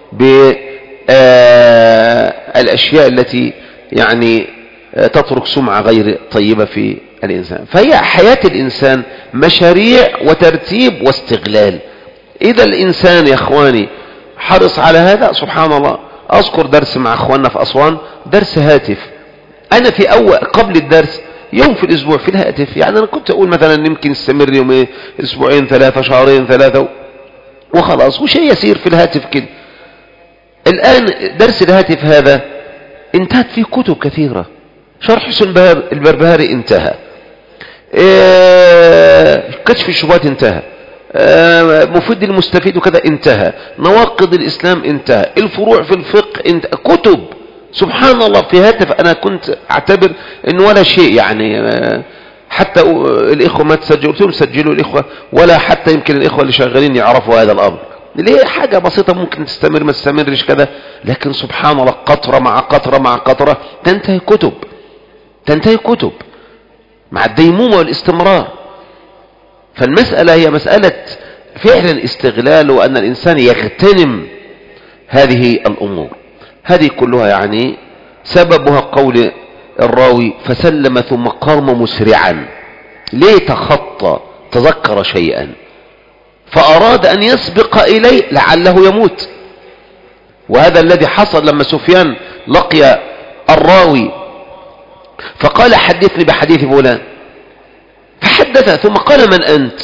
بالأشياء التي يعني تترك سمعة غير طيبة في الإنسان. فهي حياة الإنسان مشاريع وترتيب واستغلال. إذا الإنسان يا أخواني حرص على هذا، سبحان الله. أذكر درس مع أخواننا في أسوان، درس هاتف. أنا في أول قبل الدرس يوم في الأسبوع في الهاتف، يعني أنا كنت أقول مثلا يمكن يستمر يومين أسبوعين ثلاثة شهرين ثلاثة وخلاص، وشيء يسير في الهاتف كده. الآن درس الهاتف هذا انتهت فيه كتب كثيرة. شرح حسن البربهاري انتهى، كشف الشبهات انتهى، مفيد المستفيد وكذا انتهى، نواقض الإسلام انتهى، الفروع في الفقه انتهى. كتب سبحان الله في هاتف. أنا كنت أعتبر إنه ولا شيء، يعني حتى الإخوة ما تسجلوا، قلت لهم سجلوا الإخوة، ولا حتى يمكن الإخوة اللي شغالين يعرفوا هذا الأمر. ليه؟ حاجة بسيطة ممكن تستمر ما تستمرش كذا، لكن سبحان الله قطرة مع قطرة مع قطرة تنتهي كتب تنتهي كتب مع الديمومة والاستمرار. فالمسألة هي مسألة فعلا استغلال، وأن الإنسان يغتنم هذه الأمور. هذه كلها يعني سببها قول الراوي فسلم ثم قام مسرعا. ليه تخطى؟ تذكر شيئا فأراد أن يسبق إليه لعله يموت. وهذا الذي حصل لما سفيان لقي الراوي فقال حدثني بحديث فلان، فحدث ثم قال من أنت؟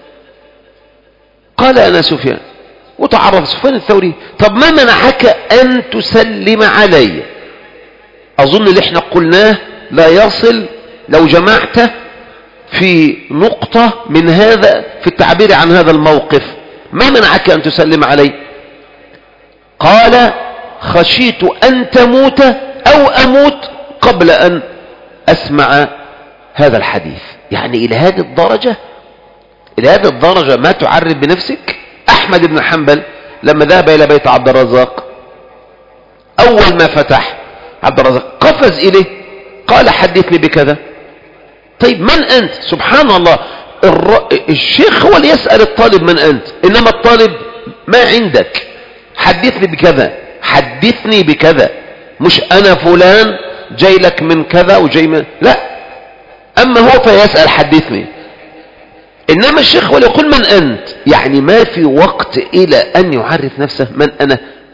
قال أنا سفيان، وتعرف سفيان الثوري. طب ما منعك أن تسلم علي؟ أظن اللي احنا قلناه لا يصل لو جمعته في نقطة من هذا في التعبير عن هذا الموقف. ما منعك أن تسلم علي؟ قال خشيت أن تموت أو أموت قبل أن أسمع هذا الحديث. يعني إلى هذه الدرجة إلى هذه الدرجة ما تعرف بنفسك؟ أحمد بن حنبل لما ذهب إلى بيت عبد الرزاق أول ما فتح عبد الرزاق قفز إليه قال حدثني بكذا. طيب من أنت؟ سبحان الله، الر... الشيخ هو اللي يسأل الطالب من أنت، إنما الطالب ما عندك حدثني بكذا حدثني بكذا، مش أنا فلان جاي لك من كذا وجاي من، لا، أما هو فيسأل حدثني. إنما الشيخ هو اللي يقول من أنت، يعني ما في وقت إلى أن يعرف نفسه من أنا.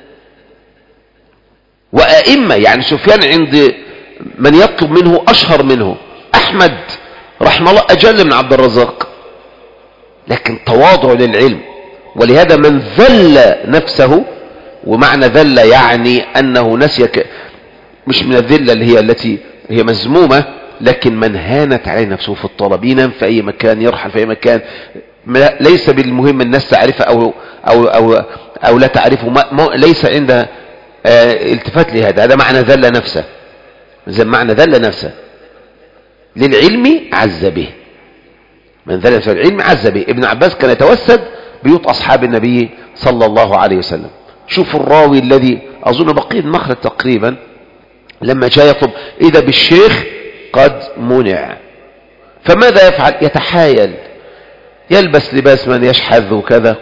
وأئمة يعني سفيان عند من يطلب منه أشهر منه، أحمد رحمه الله أجل من عبد الرزاق، لكن تواضع للعلم. ولهذا من ذل نفسه، ومعنى ذل يعني أنه نسي، مش من الذلة اللي هي التي هي مذمومة، لكن من هانت عليه نفسه في الطلب، ينام في أي مكان، يرحل في أي مكان، ليس بالمهم الناس تعرفه أو, أو, أو, أو لا تعرفه، ما ما ليس عندها اه التفات لهذا. هذا معنى ذل نفسه، زي معنى ذل نفسه للعلم عز به، من ذل نفسه للعلم عز به. ابن عباس كان يتوسد بيوت أصحاب النبي صلى الله عليه وسلم. شوف الراوي الذي أظن بقي المخرج تقريبا لما جاء يطلب إذا بالشيخ قد منع، فماذا يفعل؟ يتحايل، يلبس لباس من يشحذ وكذا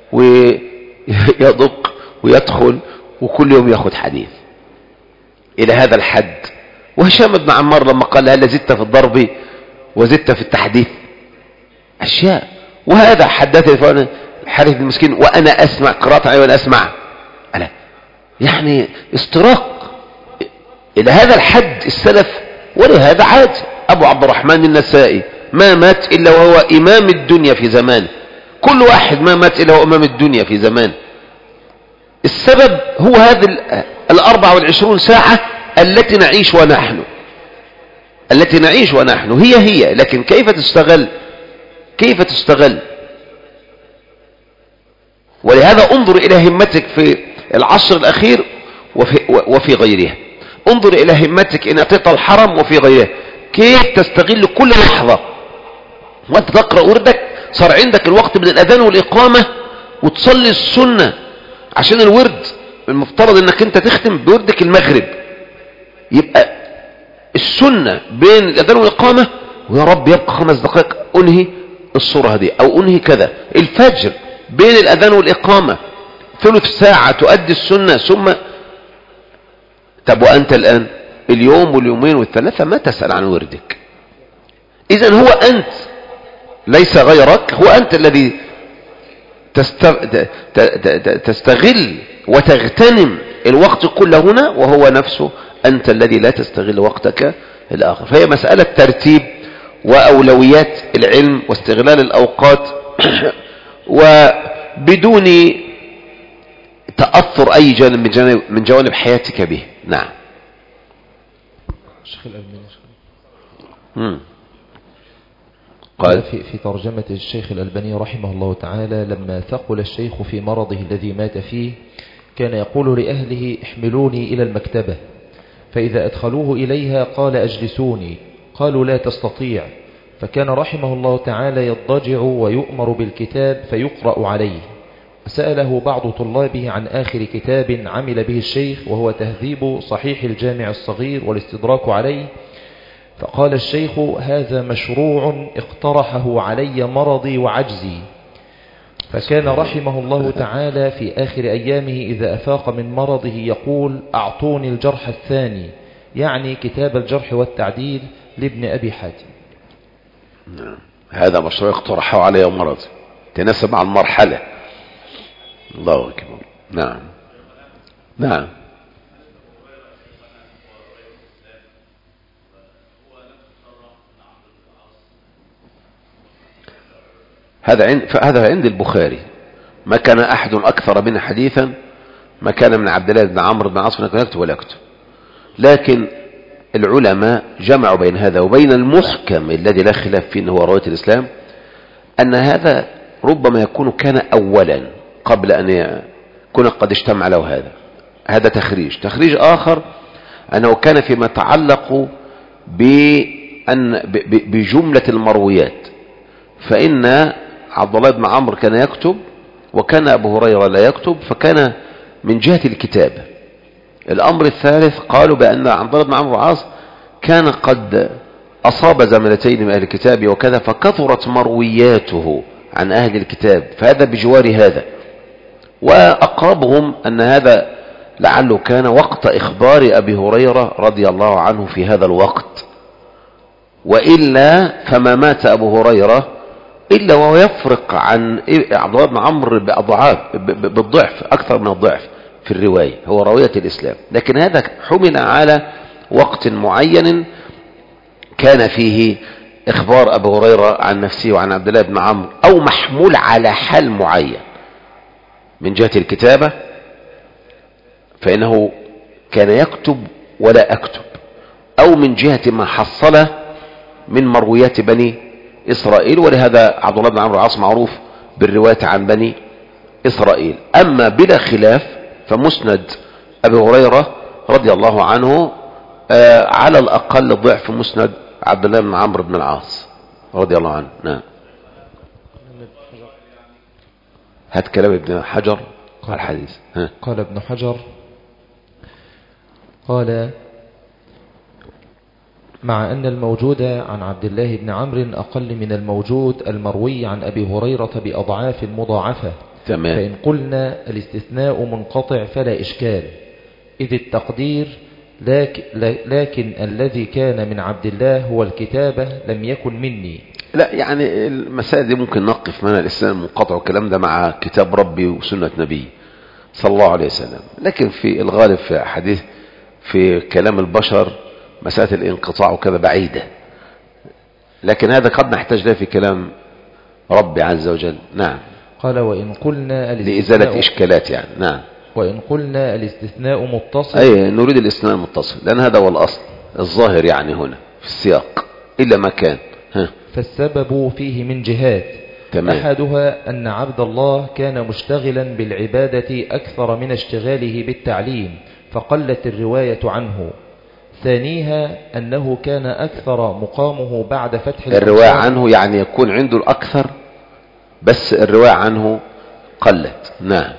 ويضق ويدخل وكل يوم يأخذ حديث إلى هذا الحد. وهشام بن عمار لما قال هل زدت في الضرب وزدت في التحديث، أشياء. وهذا حدثني الحارث بن مسكين وأنا أسمع قراءة عليه وأنا أسمع، ألا يعني استراق إلى هذا الحد السلف. ولهذا عاد أبو عبد الرحمن النسائي ما مات إلا وهو إمام الدنيا في زمان، كل واحد ما مات إلا هو إمام الدنيا في زمان. السبب هو هذه الأربع والعشرون ساعة التي نعيش ونحن التي نعيش ونحن هي هي، لكن كيف تستغل كيف تستغل ولهذا انظر إلى همتك في العصر الأخير وفي, وفي غيرها. انظر إلى همتك إن أتيت الحرم وفي غيره، كيف تستغل كل لحظة وأنت تقرأ وردك. صار عندك الوقت من الأذان والإقامة وتصلي السنة، عشان الورد المفترض أنك أنت تختم بوردك المغرب، يبقى السنة بين الأذان والإقامة ويا رب يبقى خمس دقائق أنهي الصورة هذه أو أنهي كذا. الفجر بين الأذان والإقامة ثلث ساعة تؤدي السنة ثم. طب وأنت الآن اليوم واليومين والثلاثة ما تسأل عن وردك. إذن هو أنت ليس غيرك، هو أنت الذي تستغل وتغتنم الوقت كله هنا، وهو نفسه أنت الذي لا تستغل وقتك الآخر. فهي مسألة ترتيب وأولويات العلم واستغلال الأوقات وبدون تأثر أي جانب من جانب من جوانب حياتك به. نعم. الشيخ الألباني امم قال في في ترجمة الشيخ الألباني رحمه الله تعالى: لما ثقل الشيخ في مرضه الذي مات فيه كان يقول لأهله: احملوني إلى المكتبة، فإذا أدخلوه إليها قال: أجلسوني. قالوا: لا تستطيع. فكان رحمه الله تعالى يضطجع ويؤمر بالكتاب فيقرأ عليه. سأله بعض طلابه عن آخر كتاب عمل به الشيخ، وهو تهذيب صحيح الجامع الصغير والاستدراك عليه، فقال الشيخ: هذا مشروع اقترحه علي مرضي وعجزي. فكان رحمه الله تعالى في آخر أيامه إذا أفاق من مرضه يقول: أعطوني الجرح الثاني، يعني كتاب الجرح والتعديل لابن أبي حاتم. نعم. هذا مشروع اقترحه علي مرضي، تناسب مع المرحلة. الله أكبر. نعم نعم. هذا عند هذا عند البخاري: ما كان أحد أكثر من حديثا ما كان من عبد الله بن عمرو بن عاص يكتب ولا يكتب. لكن العلماء جمعوا بين هذا وبين المحكم الذي لا خلاف فيه هو رواية الإسلام، أن هذا ربما يكون كان أولا قبل أن يكون قد اجتمع له هذا. هذا تخريج. تخريج آخر أنه كان فيما يتعلق بأن بجملة المرويات، فإن عبد الله بن عمرو كان يكتب وكان أبو هريرة لا يكتب، فكان من جهة الكتابة. الأمر الثالث قالوا بأن عبد الله بن عمرو بن العاص كان قد أصاب زملتين من أهل الكتاب وكذا، فكثرت مروياته عن أهل الكتاب، فهذا بجوار هذا. وأقربهم أن هذا لعله كان وقت إخبار أبي هريرة رضي الله عنه في هذا الوقت، وإلا فما مات أبو هريرة إلا وهو يفرق عن عبد الله بن عمرو بأضعاف بالضعف، أكثر من الضعف في الرواية، هو راوية الإسلام. لكن هذا حمل على وقت معين كان فيه إخبار أبو هريرة عن نفسه وعن عبد الله بن عمرو، أو محمول على حال معين من جهة الكتابة، فإنه كان يكتب ولا أكتب، أو من جهة ما حصل من مرويات بني إسرائيل، ولهذا عبد الله بن عمرو العاص معروف بالرواية عن بني إسرائيل. أما بلا خلاف فمسند أبي هريرة رضي الله عنه آه على الأقل ضعف مسند عبد الله بن عمرو بن العاص رضي الله عنه. نعم. هات كلام ابن حجر على الحديث. ها. قال ابن حجر قال: مع أن الموجود عن عبد الله بن عمرو أقل من الموجود المروي عن أبي هريرة بأضعاف مضاعفة، تمام. فإن قلنا الاستثناء منقطع فلا إشكال، إذ التقدير لكن, لكن الذي كان من عبد الله هو الكتابة لم يكن مني. لا يعني المسائل دي ممكن نقف منها الاستثناء المنقطع والكلام ده مع كتاب ربي وسنة نبي صلى الله عليه وسلم، لكن في الغالب في حديث في كلام البشر مسألة الانقطاع وكذا بعيدة، لكن هذا قد نحتاج له في كلام ربي عز وجل. نعم. قال: وإن قلنا لإزالة إشكالات يعني. نعم. وإن قلنا الاستثناء متصل، أي نريد الاستثناء المتصل، لأن هذا هو الأصل الظاهر يعني هنا في السياق إلا ما كان. ها. فالسبب فيه من جهات. تمام. أحدها أن عبد الله كان مشتغلا بالعبادة أكثر من اشتغاله بالتعليم فقلت الرواية عنه. ثانيها أنه كان أكثر مقامه بعد فتح الرواية عنه، يعني يكون عنده الأكثر بس الرواية عنه قلت. نعم.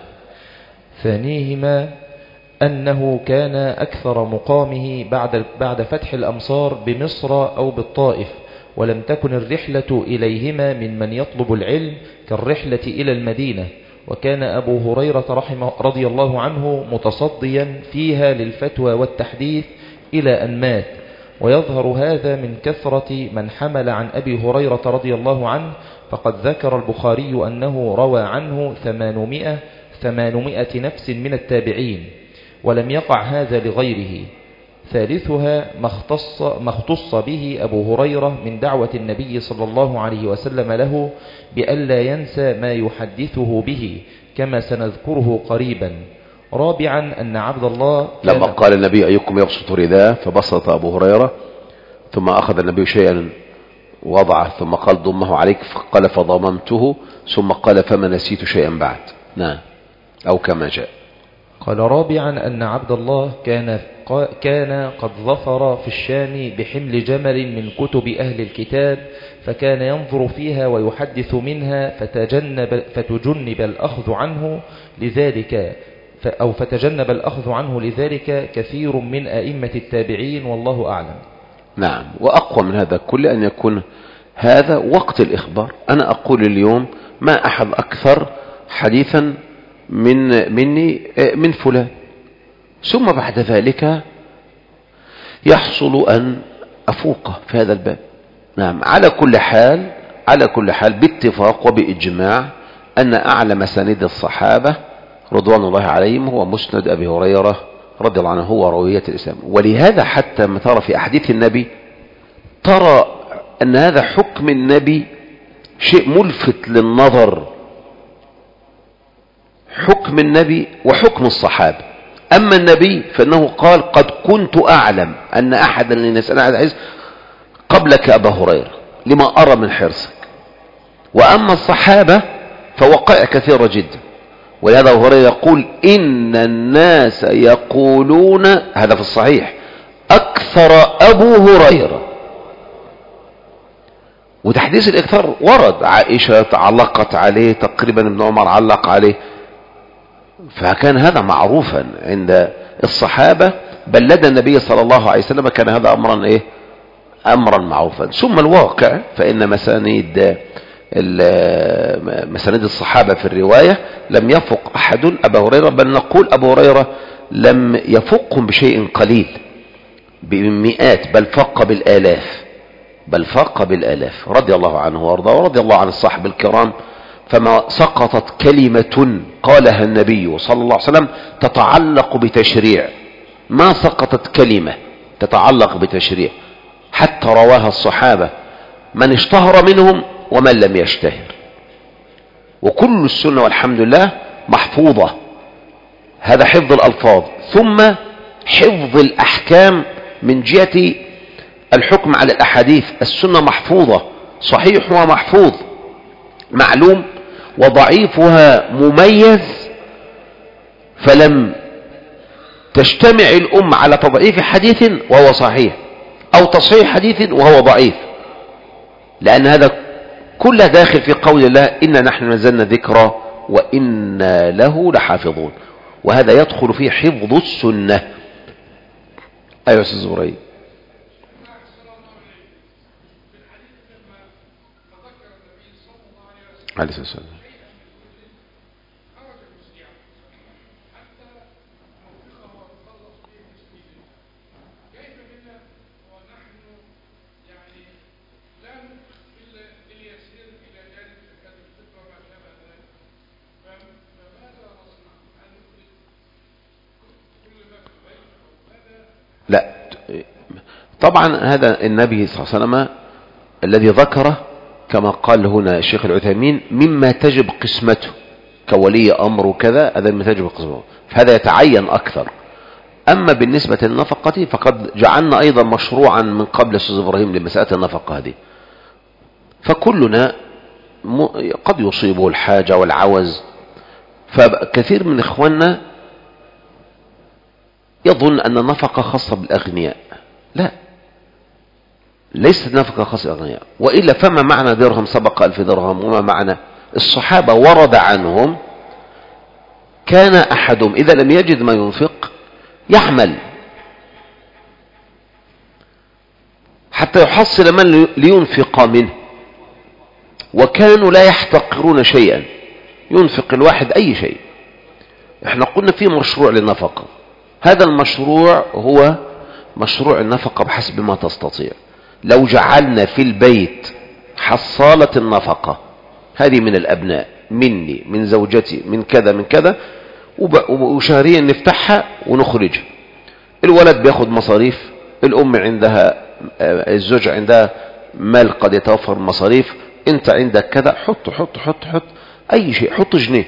ثانيهما أنه كان أكثر مقامه بعد بعد فتح الأمصار بمصر أو بالطائف، ولم تكن الرحلة إليهما ممن يطلب العلم كالرحلة إلى المدينة، وكان أبو هريرة رحمه رضي الله عنه متصديا فيها للفتوى والتحديث إلى أن مات. ويظهر هذا من كثرة من حمل عن أبي هريرة رضي الله عنه، فقد ذكر البخاري أنه روى عنه ثمانمائة ثمانمائة نفس من التابعين، ولم يقع هذا لغيره. ثالثها ما اختص, ما اختص به أبو هريرة من دعوة النبي صلى الله عليه وسلم له بألا ينسى ما يحدثه به كما سنذكره قريبا. رابعا أن عبد الله لما قال النبي أيكم يبسط رداءه فبسط أبو هريرة، ثم أخذ النبي شيئا وضعه ثم قال ضمه عليك، فقال فضممته، ثم قال فما نسيت شيئا بعد. نعم. أو كما جاء. قال رابعا أن عبد الله كان كان قد ظفر في الشام بحمل جمل من كتب أهل الكتاب، فكان ينظر فيها ويحدث منها فتجنب, فتجنب الأخذ عنه لذلك أو فتجنب الأخذ عنه لذلك كثير من أئمة التابعين، والله أعلم. نعم. وأقوى من هذا كل أن يكون هذا وقت الإخبار. أنا أقول اليوم ما أحد أكثر حديثا من مني من فلان، ثم بعد ذلك يحصل أن أفوق في هذا الباب. نعم. على كل حال على كل حال باتفاق وبإجماع أن أعلى مسانيد الصحابة رضوان الله عليهم هو مسند أبي هريرة رضي الله عنه، هو روية الإسلام. ولهذا حتى ما ترى في أحاديث النبي ترى أن هذا حكم النبي شيء ملفت للنظر، حكم النبي وحكم الصحابة. أما النبي فإنه قال قد كنت أعلم أن أحدا لنسأل عن الحديث قبلك أبا هريرة لما أرى من حرصك. وأما الصحابة فوقائع كثيرة جدا، ولهذا أبو هريرة يقول إن الناس يقولون، هذا في الصحيح، أكثر أبو هريرة، وتحديث الإكثار ورد، عائشة علقت عليه، تقريبا ابن عمر علق عليه، فكان هذا معروفا عند الصحابة، بل لدى النبي صلى الله عليه وسلم كان هذا أمرا إيه أمرا معروفا. ثم الواقع فإن مسانيد مسانيد الصحابة في الرواية لم يفق أحد أبا هريرة، بل نقول أبو هريرة لم يفقهم بشيء قليل، بمئات، بل فق بالآلاف، بل فق بالآلاف رضي الله عنه وارضاه، ورضي الله عن الصحابة الكرام. فما سقطت كلمة قالها النبي صلى الله عليه وسلم تتعلق بتشريع، ما سقطت كلمة تتعلق بتشريع حتى رواها الصحابة من اشتهر منهم ومن لم يشتهر، وكل السنة والحمد لله محفوظة. هذا حفظ الألفاظ، ثم حفظ الأحكام من جهة الحكم على الأحاديث. السنة محفوظة، صحيح ومحفوظ معلوم، وضعيفها مميز، فلم تجتمع الأمة على تضعيف حديث وهو صحيح، أو تصحيح حديث وهو ضعيف، لأن هذا كله داخل في قول الله إنا نحن نزلنا ذكرى وإنا له لحافظون، وهذا يدخل في حفظ السنة. أيها أستاذ زبري. عليه الصلاة والسلام. لا طبعا هذا النبي صلى الله عليه وسلم الذي ذكره كما قال هنا الشيخ العثيمين مما تجب قسمته كولي أمر وكذا، هذا مما تجب قسمته، فهذا يتعين أكثر. أما بالنسبة للنفقة فقد جعلنا أيضا مشروعا من قبل أستاذ إبراهيم لمسألة النفقة هذه، فكلنا قد يصيبه الحاجة والعوز، فكثير من إخواننا يظن أن النفقة خاصة بالأغنياء. لا، ليست نفقة خاصة بالأغنياء، وإلا فما معنى درهم سبق ألف درهم؟ وما معنى؟ الصحابة ورد عنهم كان أحدهم إذا لم يجد ما ينفق يعمل حتى يحصل من لينفق منه، وكانوا لا يحتقرون شيئا، ينفق الواحد أي شيء. احنا قلنا في مشروع للنفقة، هذا المشروع هو مشروع النفقة بحسب ما تستطيع. لو جعلنا في البيت حصالة النفقة هذه من الأبناء، مني، من زوجتي، من كذا من كذا، وشهريا نفتحها ونخرجها، الولد بياخد مصاريف، الأم عندها، الزوج عندها مال قد يتوفر مصاريف، انت عندك كذا، حط حط حط حط أي شيء، حط جنيه،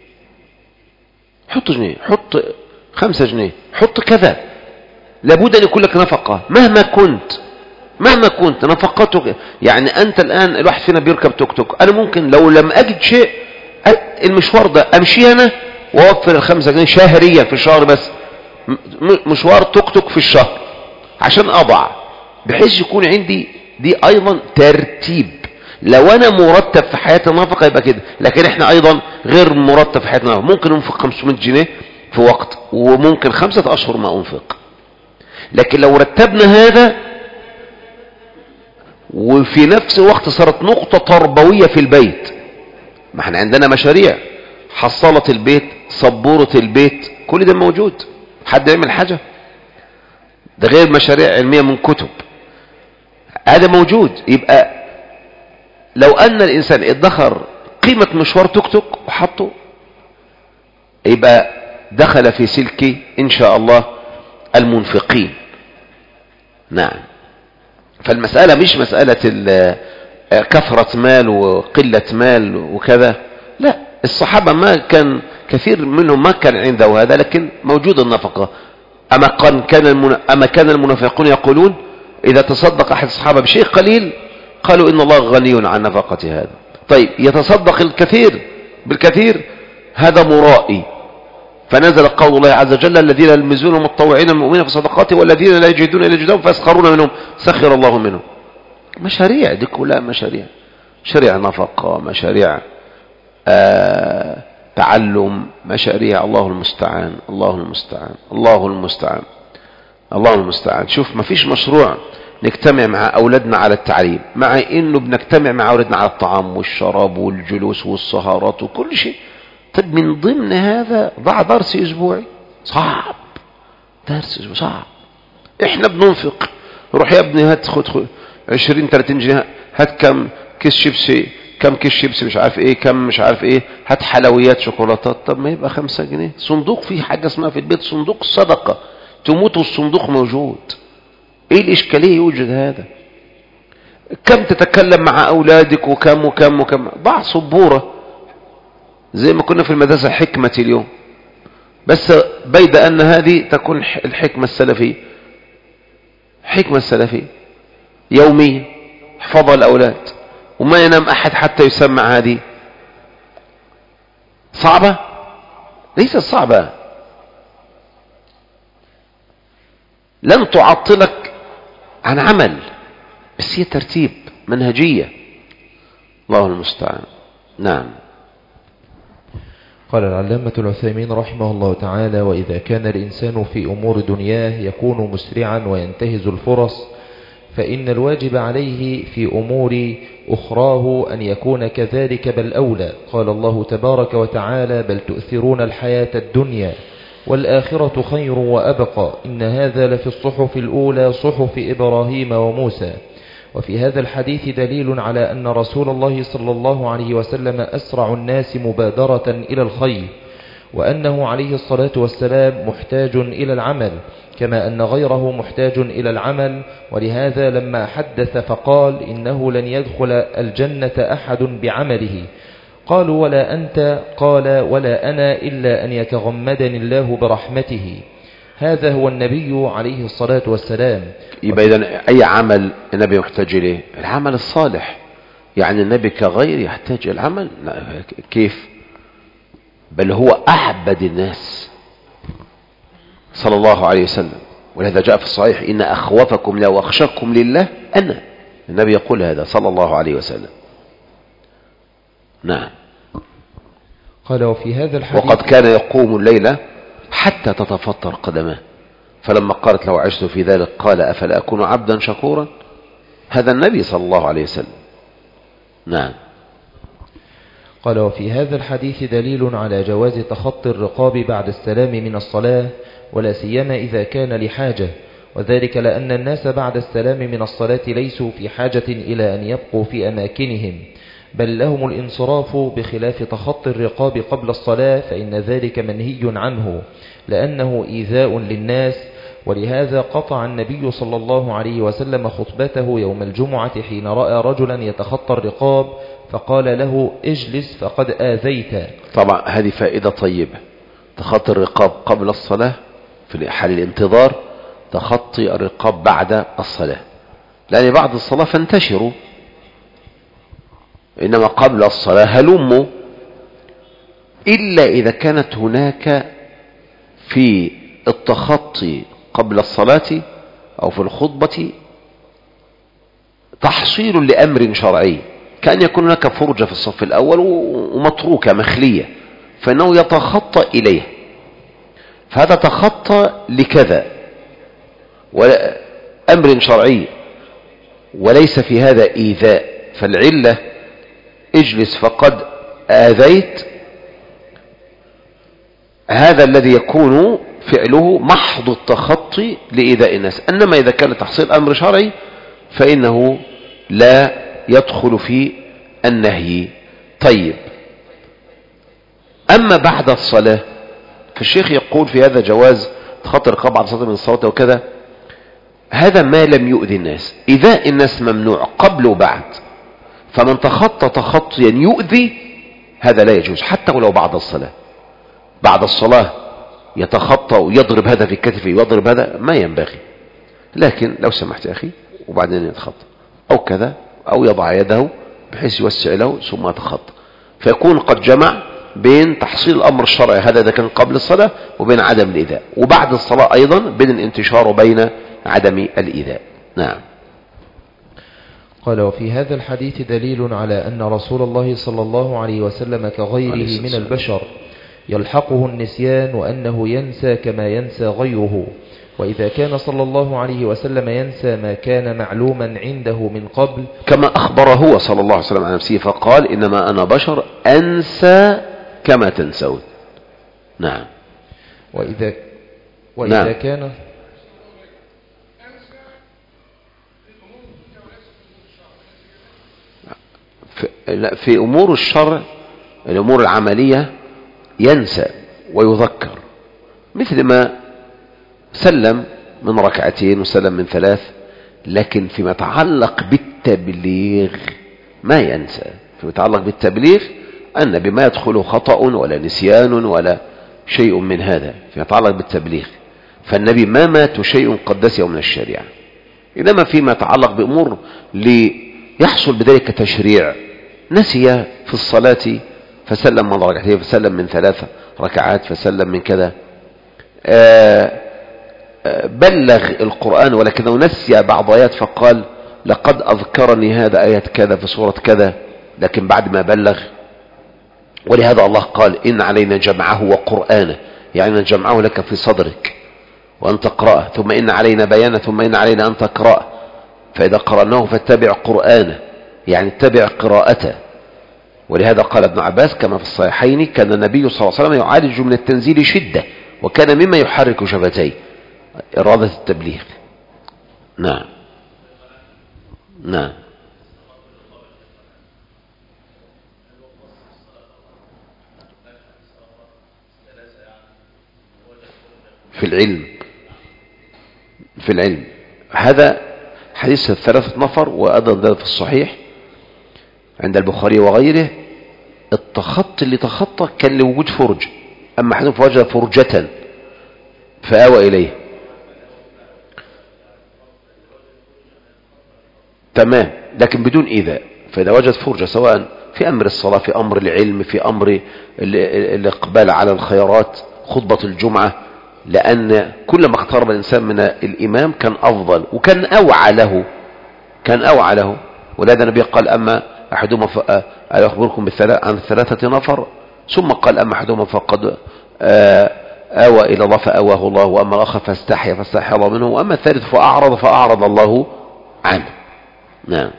حط جنيه، حط خمسة جنيه، حط كذا، لابد أن يكون لك نفقة مهما كنت، مهما كنت نفقتك. يعني أنت الآن الواحد فينا بيركب توك توك، أنا ممكن لو لم أجد شيء المشوار ده أمشي أنا وأوفر الخمسة جنيه شهريا في الشهر، بس مشوار توك توك في الشهر عشان أضع، بحيث يكون عندي دي أيضا ترتيب. لو أنا مرتب في حياتي النفقة يبقى كده، لكن إحنا أيضا غير مرتب في حياتنا، ممكن أنفق خمسمائة جنيه في وقت، وممكن خمسة أشهر ما أنفق. لكن لو رتبنا هذا وفي نفس الوقت صارت نقطة تربوية في البيت، ما احنا عندنا مشاريع، حصالة البيت، سبورة البيت، كل ده موجود، حد يعمل حاجة؟ ده غير مشاريع علمية من كتب، هذا موجود. يبقى لو أن الإنسان ادخر قيمة مشوار توك توك وحطه، يبقى دخل في سلك إن شاء الله المنفقين. نعم، فالمسألة مش مسألة كثرة مال وقلة مال وكذا، لا، الصحابة ما كان كثير منهم ما كان عنده هذا، لكن موجود النفقة. أما كان أما كان المنافقون يقولون إذا تصدق أحد الصحابة بشيء قليل قالوا إن الله غني عن نفقة هذا. طيب يتصدق الكثير بالكثير، هذا مرائي، فنزل قول الله عز وجل الذين يلمزون المتطوعين المؤمنين في صدقات والذين لا يجدون إلا جهدهم فيسخرون منهم سخر الله منهم. مشاريع دي كلها مشاريع، مشاريع نفقة، مشاريع آه تعلم، مشاريع الله المستعان الله المستعان الله المستعان الله المستعان. شوف ما فيش مشروع نجتمع مع أولادنا على التعليم مع إنه بنجتمع مع أولادنا على الطعام والشراب والجلوس والسهرات وكل شيء. طب من ضمن هذا ضع درس أسبوعي، صعب، درس أسبوعي صعب. إحنا بننفق، روح يا ابني هات خد عشرين ثلاثين جنيه، هات كم كيس شيبسي، كم كيس شيبسي مش عارف ايه، كم مش عارف ايه، هات حلويات شوكولاتات. طب ما يبقى خمسة جنيه صندوق، فيه حاجة اسمها في البيت صندوق صدقة، تموت والصندوق موجود. ايه الاشكالية يوجد هذا؟ كم تتكلم مع اولادك وكم وكم وكم. ضع سبورة زي ما كنا في المدرسة حكمة اليوم، بس بيد ان هذه تكون الحكمة السلفية، حكمة السلفية يوميا احفظها الاولاد، وما ينام احد حتى يسمع. هذه صعبة؟ ليست صعبة، لن تعطلك عن عمل، بس هي ترتيب، منهجية. الله المستعان. نعم. قال العلامة العثيمين رحمه الله تعالى: وإذا كان الإنسان في أمور دنياه يكون مسرعا وينتهز الفرص، فإن الواجب عليه في أمور أخراه أن يكون كذلك بل أولى. قال الله تبارك وتعالى: بل تؤثرون الحياة الدنيا والآخرة خير وأبقى، إن هذا لفي الصحف الأولى صحف إبراهيم وموسى. وفي هذا الحديث دليل على أن رسول الله صلى الله عليه وسلم أسرع الناس مبادرة إلى الخير، وأنه عليه الصلاة والسلام محتاج إلى العمل كما أن غيره محتاج إلى العمل. ولهذا لما حدث فقال: إنه لن يدخل الجنة أحد بعمله. قالوا: ولا أنت؟ قال: ولا أنا، إلا أن يتغمدني الله برحمته. هذا هو النبي عليه الصلاة والسلام. يبقى إذن أي عمل النبي محتاج إليه؟ العمل الصالح. يعني النبي كغير يحتاج العمل؟ كيف؟ بل هو أعبد الناس صلى الله عليه وسلم، ولهذا جاء في الصحيح: إن أخوفكم لو أخشاكم لله أنا. النبي يقول هذا صلى الله عليه وسلم. نعم. قال: وفي هذا الحديث: وقد كان يقوم الليلة حتى تتفطر قدماه، فلما قالت له عشت في ذلك قال: أفلا أكون عبدا شكورا. هذا النبي صلى الله عليه وسلم. نعم. قال: وفي هذا الحديث دليل على جواز تخطي الرقاب بعد السلام من الصلاة، ولا سيما إذا كان لحاجة، وذلك لأن الناس بعد السلام من الصلاة ليسوا في حاجة إلى أن يبقوا في أماكنهم، بل لهم الانصراف، بخلاف تخطي الرقاب قبل الصلاة، فإن ذلك منهي عنه لأنه إيذاء للناس. ولهذا قطع النبي صلى الله عليه وسلم خطبته يوم الجمعة حين رأى رجلا يتخطى الرقاب فقال له: اجلس فقد آذيت. طبعا هذه فائدة طيبة، تخطي الرقاب قبل الصلاة في حال الانتظار، تخطي الرقاب بعد الصلاة، لأن بعد الصلاة فانتشروا، إنما قبل الصلاة هلموا، إلا إذا كانت هناك في التخطي قبل الصلاة أو في الخطبة تحصيل لأمر شرعي، كأن يكون هناك فرجة في الصف الأول ومتروكة مخلية، فإنه يتخطى إليه، فهذا تخطى لكذا أمر شرعي وليس في هذا إيذاء. فالعلة اجلس فقد آذيت، هذا الذي يكون فعله محض التخطي لإيذاء الناس. إنما إذا كان تحصيل أمر شرعي فإنه لا يدخل في النهي. طيب، أما بعد الصلاة فالشيخ يقول في هذا جواز تخطي الرقاب بعد الصلاة من الصلاة وكذا، هذا ما لم يؤذي الناس. إيذاء الناس ممنوع قبل وبعد، فمن تخطى تخطيا يؤذي هذا لا يجوز، حتى ولو بعد الصلاة. بعد الصلاة يتخطى ويضرب هذا في كتفه ويضرب هذا، ما ينبغي. لكن لو سمحت يا أخي وبعدين يتخطى أو كذا، أو يضع يده بحيث يوسع له ثم يتخطى، فيكون قد جمع بين تحصيل الأمر الشرعي، هذا إذا كان قبل الصلاة، وبين عدم الإيذاء، وبعد الصلاة أيضا بين الانتشار وبين عدم الإيذاء. نعم. قال وفي هذا الحديث دليل على أن رسول الله صلى الله عليه وسلم كغيره من البشر يلحقه النسيان وأنه ينسى كما ينسى غيره، وإذا كان صلى الله عليه وسلم ينسى ما كان معلوما عنده من قبل كما أخبر هو صلى الله عليه وسلم عن نفسه فقال إنما أنا بشر أنسى كما تنسون. نعم. وإذا, وإذا نعم. كان في, في أمور الشرع الأمور العملية ينسى ويذكر، مثل ما سلم من ركعتين وسلم من ثلاث، لكن فيما يتعلق بالتبليغ ما ينسى. فيما يتعلق بالتبليغ أن بما يدخله خطأ ولا نسيان ولا شيء من هذا فيما يتعلق بالتبليغ، فالنبي ما مات شيء قد نسيه من الشريعة. إنما فيما يتعلق بأمور ليحصل بذلك تشريع، نسي في الصلاة فسلم من ركعتين فسلم من ثلاث ركعات فسلم من كذا، بلغ القرآن ولكنه نسي بعض آيات فقال لقد أذكرني هذا آيات كذا في سورة كذا، لكن بعد ما بلغ. ولهذا الله قال إن علينا جمعه وقرآنه، يعني جمعه لك في صدرك وأن تقرأه، ثم إن علينا بيانه، ثم إن علينا أن تقرأه، فإذا قرأناه فاتبع قرآنه، يعني اتبع قراءته. ولهذا قال ابن عباس كما في الصحيحين كان النبي صلى الله عليه وسلم يعالج من التنزيل شدة، وكان مما يحرك شفتيه إرادة التبليغ. نعم. نعم. في العلم في العلم هذا حديث الثلاثة نفر، وأيضا في الصحيح عند البخاري وغيره التخطي اللي تخطى كان لوجود فرج، أما أحدهم فوجد فرجة فآوى إليه. تمام، لكن بدون إيذاء. فإذا وجد فرجة سواء في أمر الصلاة، في أمر العلم، في أمر الإقبال على الخيرات، خطبة الجمعة، لأن كل ما اقترب الإنسان من الإمام كان أفضل وكان أوعى له كان أوعى له ولهذا النبي قال أما أحدهما ألا أخبركم عن ثلاثة نفر، ثم قال أما أحدهما فقد آوى إلى الله فآواه الله، وأما الآخر فاستحيا فاستحيا الله منه، وأما الثالث فأعرض فأعرض الله عنه. نعم.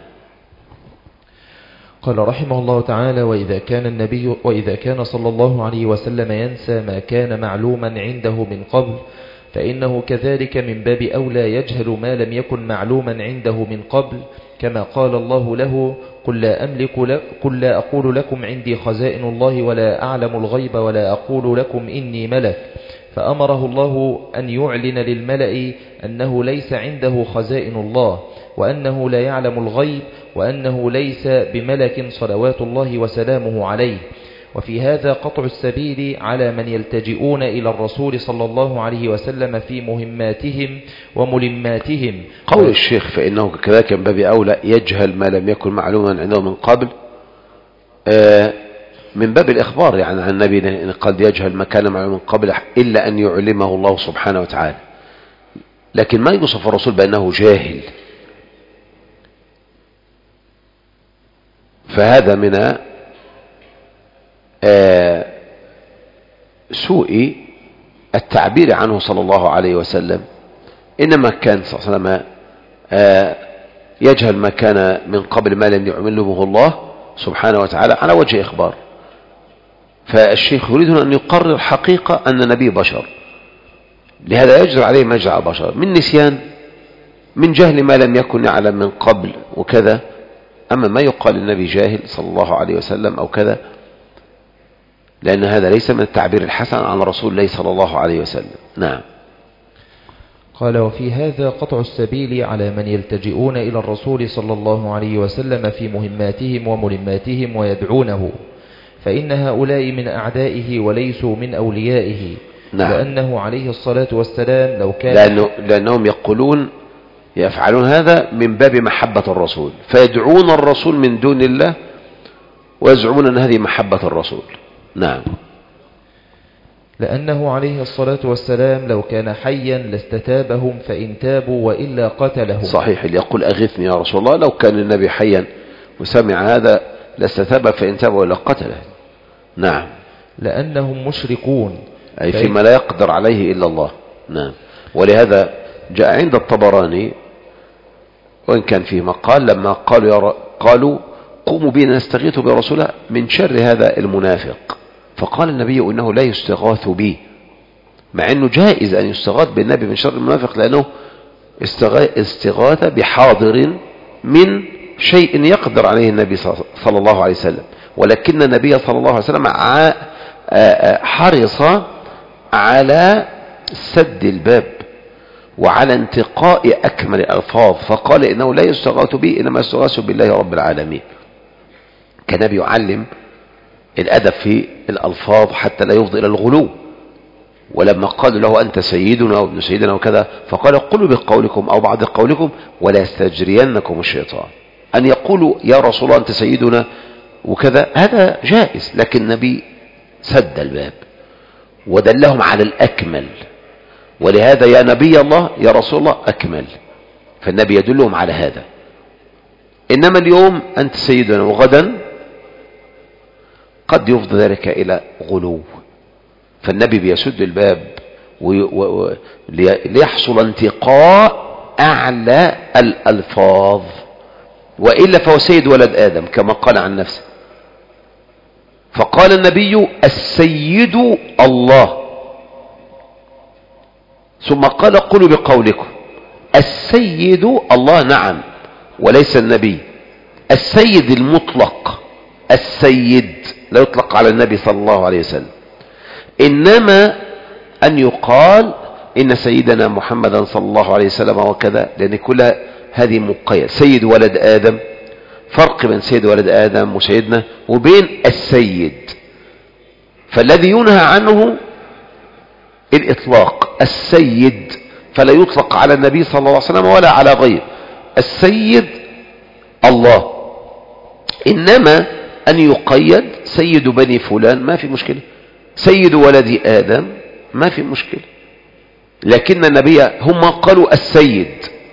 قال رحمه الله تعالى وإذا كان النبي وإذا كان صلى الله عليه وسلم ينسى ما كان معلوما عنده من قبل، فإنه كذلك من باب أولى يجهل ما لم يكن معلوما عنده من قبل، كما قال الله له قل لا, أملك لك قل لا أقول لكم عندي خزائن الله ولا أعلم الغيب ولا أقول لكم إني ملك، فأمره الله أن يعلن للملأ أنه ليس عنده خزائن الله، وأنه لا يعلم الغيب، وأنه ليس بملك صلوات الله وسلامه عليه. وفي هذا قطع السبيل على من يلتجئون إلى الرسول صلى الله عليه وسلم في مهماتهم وملماتهم. قول و... الشيخ فإنه كذلك من باب أولى يجهل ما لم يكن معلوما عنده من قبل، آه من باب الإخبار يعني عن النبي قد يجهل ما كان معلوما من قبل إلا أن يعلمه الله سبحانه وتعالى، لكن ما يوصف الرسول بأنه جاهل، فهذا من آه سوء التعبير عنه صلى الله عليه وسلم. إنما كان صلى الله عليه وسلم آه يجهل ما كان من قبل ما لم يعلمه الله سبحانه وتعالى على وجه إخبار. فالشيخ يريد أن يقرر حقيقة أن النبي بشر، لهذا يجري عليه ما جرى بشر من نسيان، من جهل ما لم يكن يعلم من قبل وكذا. أما ما يقال النبي جاهل صلى الله عليه وسلم أو كذا، لأن هذا ليس من التعبير الحسن عن رسول الله صلى الله عليه وسلم. نعم. قال وفي هذا قطع السبيل على من يلتجئون إلى الرسول صلى الله عليه وسلم في مهماتهم وملماتهم ويدعونه، فإن هؤلاء من أعدائه وليسوا من أوليائه. نعم. لأنه عليه الصلاة والسلام لو كان لأنه لأنهم يقولون يفعلون هذا من باب محبة الرسول، فيدعون الرسول من دون الله ويزعمون أن هذه محبة الرسول. نعم. لأنه عليه الصلاة والسلام لو كان حيا لاستتابهم فإن تابوا وإلا قتلهم. صحيح، اللي يقول أغثني يا رسول الله لو كان النبي حيا وسمع هذا لاستتاب فإن تابوا وإلا قتله. نعم. لأنهم مشركون، أي فيما لا يقدر عليه إلا الله. نعم. ولهذا جاء عند الطبراني وإن كان فيه مقال لما قالوا, يا ر... قالوا قوموا بنا نستغيث برسول الله من شر هذا المنافق، فقال النبي إنه لا يستغاث بي، مع أنه جائز أن يستغاث بالنبي من شر المنافق، لأنه استغاث بحاضر من شيء يقدر عليه النبي صلى الله عليه وسلم، ولكن النبي صلى الله عليه وسلم حرص على سد الباب وعلى انتقاء أكمل الألفاظ، فقال إنه لا يستغاث به إنما يستغاث بالله رب العالمين. كان يعلم الأدب في الألفاظ حتى لا يفضي إلى الغلو. ولما قالوا له أنت سيدنا وابن سيدنا وكذا فقال قلوا بقولكم أو بعض قولكم ولا يستجرينكم الشيطان. أن يقولوا يا رسول الله أنت سيدنا وكذا هذا جائز، لكن النبي سد الباب ودلهم على الأكمل، ولهذا يا نبي الله يا رسول الله أكمل، فالنبي يدلهم على هذا. إنما اليوم أنت سيدنا وغدا قد يفضي ذلك إلى غلو، فالنبي بيسد الباب وي... و... ليحصل انتقاء أعلى الألفاظ، وإلا فهو سيد ولد آدم كما قال عن نفسه. فقال النبي السيد الله، ثم قال قلوا بقولكم. السيد الله نعم وليس النبي. السيد المطلق، السيد لا يطلق على النبي صلى الله عليه وسلم، إنما أن يقال إن سيدنا محمدا صلى الله عليه وسلم وكذا، لأن كل هذه مقيد. سيد ولد آدم، فرق بين سيد ولد آدم وسيدنا وبين السيد، فالذي ينهى عنه الإطلاق السيد، فلا يطلق على النبي صلى الله عليه وسلم ولا على غيره. السيد الله، إنما أن يقيد سيد بني فلان ما في مشكلة، سيد ولد آدم ما في مشكلة، لكن النبي هم قالوا السيد،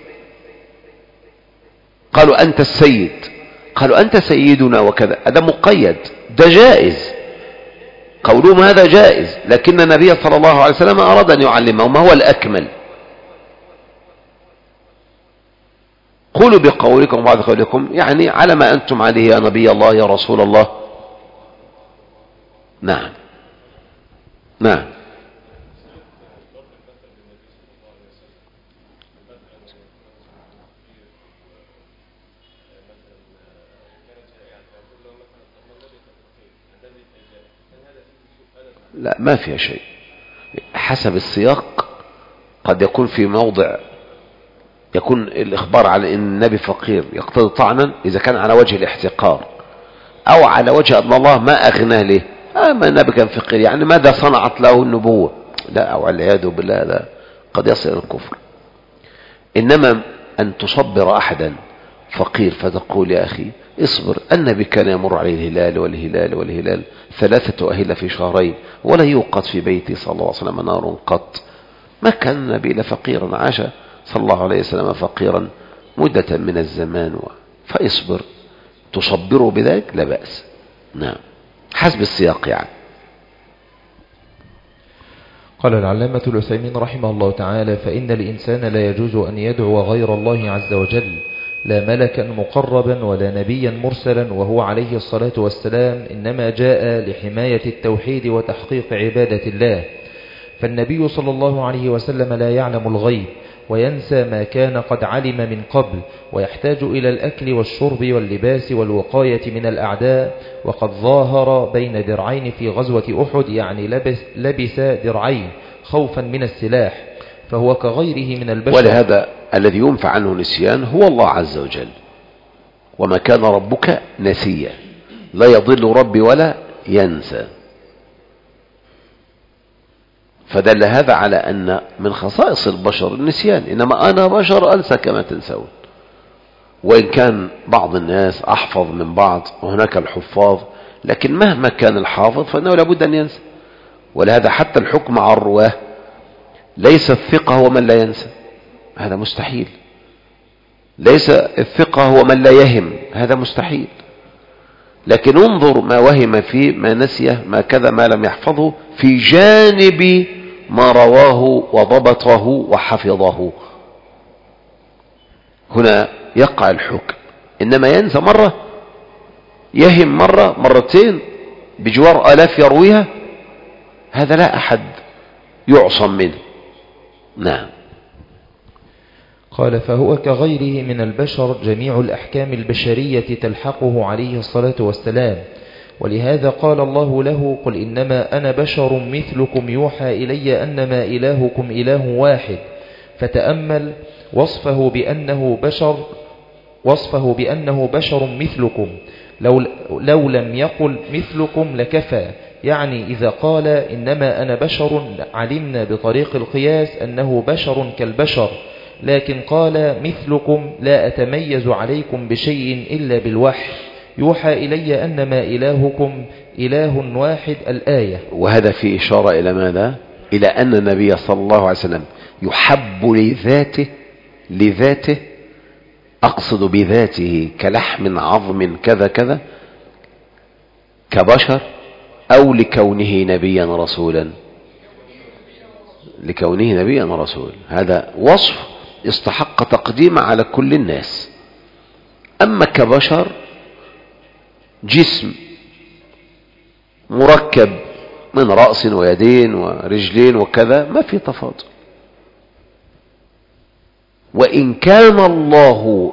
قالوا أنت السيد، قالوا أنت سيدنا وكذا، هذا مقيد، ده جائز، قولهم هذا جائز، لكن النبي صلى الله عليه وسلم أراد أن يعلمهم ما هو الأكمل. قولوا بقولكم وبعض قولكم، يعني على ما أنتم عليه يا نبي الله يا رسول الله. نعم نعم. لا ما فيها شيء، حسب السياق. قد يكون في موضع يكون الإخبار على أن النبي فقير يقتضي طعنا إذا كان على وجه الاحتقار، أو على وجه أن الله ما أغناه له، أما النبي كان فقير يعني ماذا صنعت له النبوة، لا، أو العياذ بالله، لا، قد يصل إلى الكفر. إنما أن تصبر أحدا فقير فتقول يا أخي اصبر، النبي كان يمر عليه الهلال والهلال والهلال ثلاثة أهلة في شهرين ولا يوقد في بيتي صلى الله عليه وسلم نار قط، ما كان النبي لفقيرا، عاش صلى الله عليه وسلم فقيرا مدة من الزمان و... فاصبر، تصبره بذلك لا بأس. نعم، حسب السياق يعني. قال العلامة العثيمين رحمه الله تعالى: فإن الإنسان لا يجوز أن يدعو غير الله عز وجل، لا ملكا مقربا ولا نبيا مرسلا، وهو عليه الصلاة والسلام إنما جاء لحماية التوحيد وتحقيق عبادة الله، فالنبي صلى الله عليه وسلم لا يعلم الغيب وينسى ما كان قد علم من قبل، ويحتاج إلى الأكل والشرب واللباس والوقاية من الأعداء، وقد ظاهر بين درعين في غزوة أحد، يعني لبس, لبس درعين خوفا من السلاح، فهو كغيره من البشر. ولهذا الذي ينفع عنه نسيان هو الله عز وجل، وما كان ربك نسيا، لا يضل ربي ولا ينسى. فدل هذا على أن من خصائص البشر النسيان، إنما أنا بشر أنسى كما تنسون، وإن كان بعض الناس أحفظ من بعض وهناك الحفاظ، لكن مهما كان الحافظ فإنه لابد أن ينسى، ولهذا حتى الحكم على الرواه ليس الثقة هو من لا ينسى، هذا مستحيل. ليس الثقة هو من لا يهم، هذا مستحيل. لكن انظر ما وهم فيه، ما نسيه، ما كذا، ما لم يحفظه، في جانب ما رواه وضبطه وحفظه، هنا يقع الحكم. إنما ينسى مرة، يهم مرة، مرتين، بجوار آلاف يرويها، هذا لا أحد يعصم منه. نعم. قال: فهو كغيره من البشر، جميع الأحكام البشرية تلحقه عليه الصلاة والسلام. ولهذا قال الله له: قل إنما أنا بشر مثلكم يوحى إلي أنما إلهكم إله واحد. فتأمل وصفه بأنه بشر وصفه بأنه بشر مثلكم، لو, لو لم يقل مثلكم لكفى. يعني إذا قال إنما أنا بشر علمنا بطريق القياس أنه بشر كالبشر، لكن قال مثلكم لا أتميز عليكم بشيء إلا بالوحي، يوحى إلي أنما إلهكم إله واحد، الآية. وهذا في إشارة إلى ماذا؟ إلى أن النبي صلى الله عليه وسلم يحب لذاته لذاته أقصد بذاته كلحم عظم كذا كذا كبشر، أو لكونه نبيا رسولا؟ لكونه نبيا رسول، هذا وصف استحق تقديم على كل الناس. أما كبشر جسم مركب من رأس ويدين ورجلين وكذا، ما في تفاضل. وإن كان الله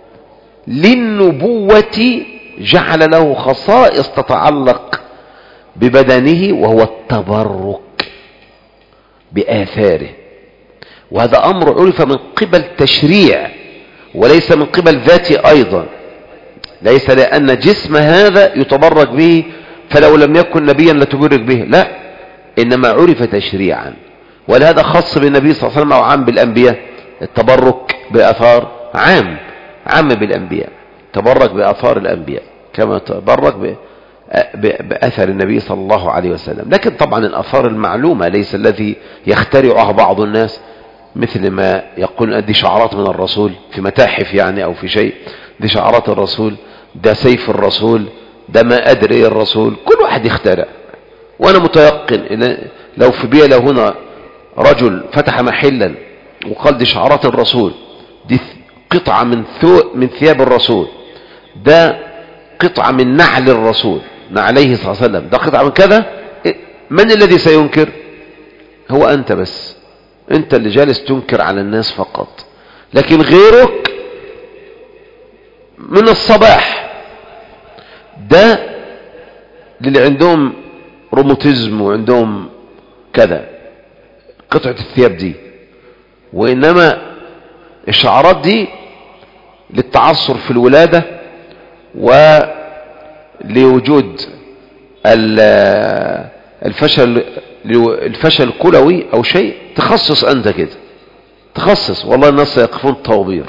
للنبوة جعل له خصائص تتعلق ببدنه، وهو التبرك بآثاره، وهذا أمر عرف من قبل تشريع وليس من قبل ذاتي أيضا. ليس لأن جسم هذا يتبرك به فلو لم يكن نبيا لتبرك به، لا، إنما عرف تشريعا. ولهذا خاص بالنبي صلى الله عليه وسلم أو عام بالأنبياء. التبرك بآثار عام عام بالأنبياء، تبرك بآثار الأنبياء كما تبرك بأثر النبي صلى الله عليه وسلم. لكن طبعا الآثار المعلومة، ليس الذي يخترعها بعض الناس، مثل ما يقول دي شعارات من الرسول في متاحف يعني أو في شيء، دي شعارات الرسول، ده سيف الرسول، ده ما أدري إيه الرسول. كل واحد يخترع. وأنا متيقن إن لو في بيئة هنا رجل فتح محلا وقال دي شعارات الرسول، دي قطعة من من ثياب الرسول، ده قطعة من نعل الرسول عليه الصلاة والسلام، ده قطعة من كذا، من الذي سينكر؟ هو أنت بس، أنت اللي جالس تنكر على الناس فقط. لكن غيرك من الصباح، ده اللي عندهم روماتيزم وعندهم كذا قطعة الثياب دي. وإنما الشعارات دي للتعثر في الولادة ولوجود الفشل الفشل الكلوي أو شيء. تخصص أنت كده، تخصص. والله الناس يقفون طوابير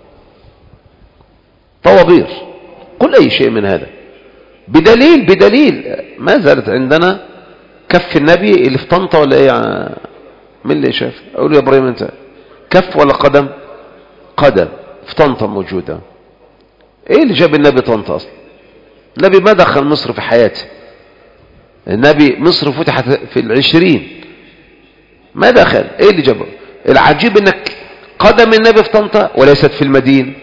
طوابير قل أي شيء من هذا بدليل بدليل ما زالت عندنا كف النبي اللي في طنطا ولا ايه؟ من اللي شاف؟ اقول يا ابراهيم انت كف ولا قدم؟ قدم في طنطا موجودة. ايه اللي جاب النبي طنطا اصلا؟ النبي ما دخل مصر في حياته. النبي مصر فتحت في العشرين، ما دخل. ايه اللي جابه؟ العجيب انك قدم النبي في طنطا وليست في المدينة.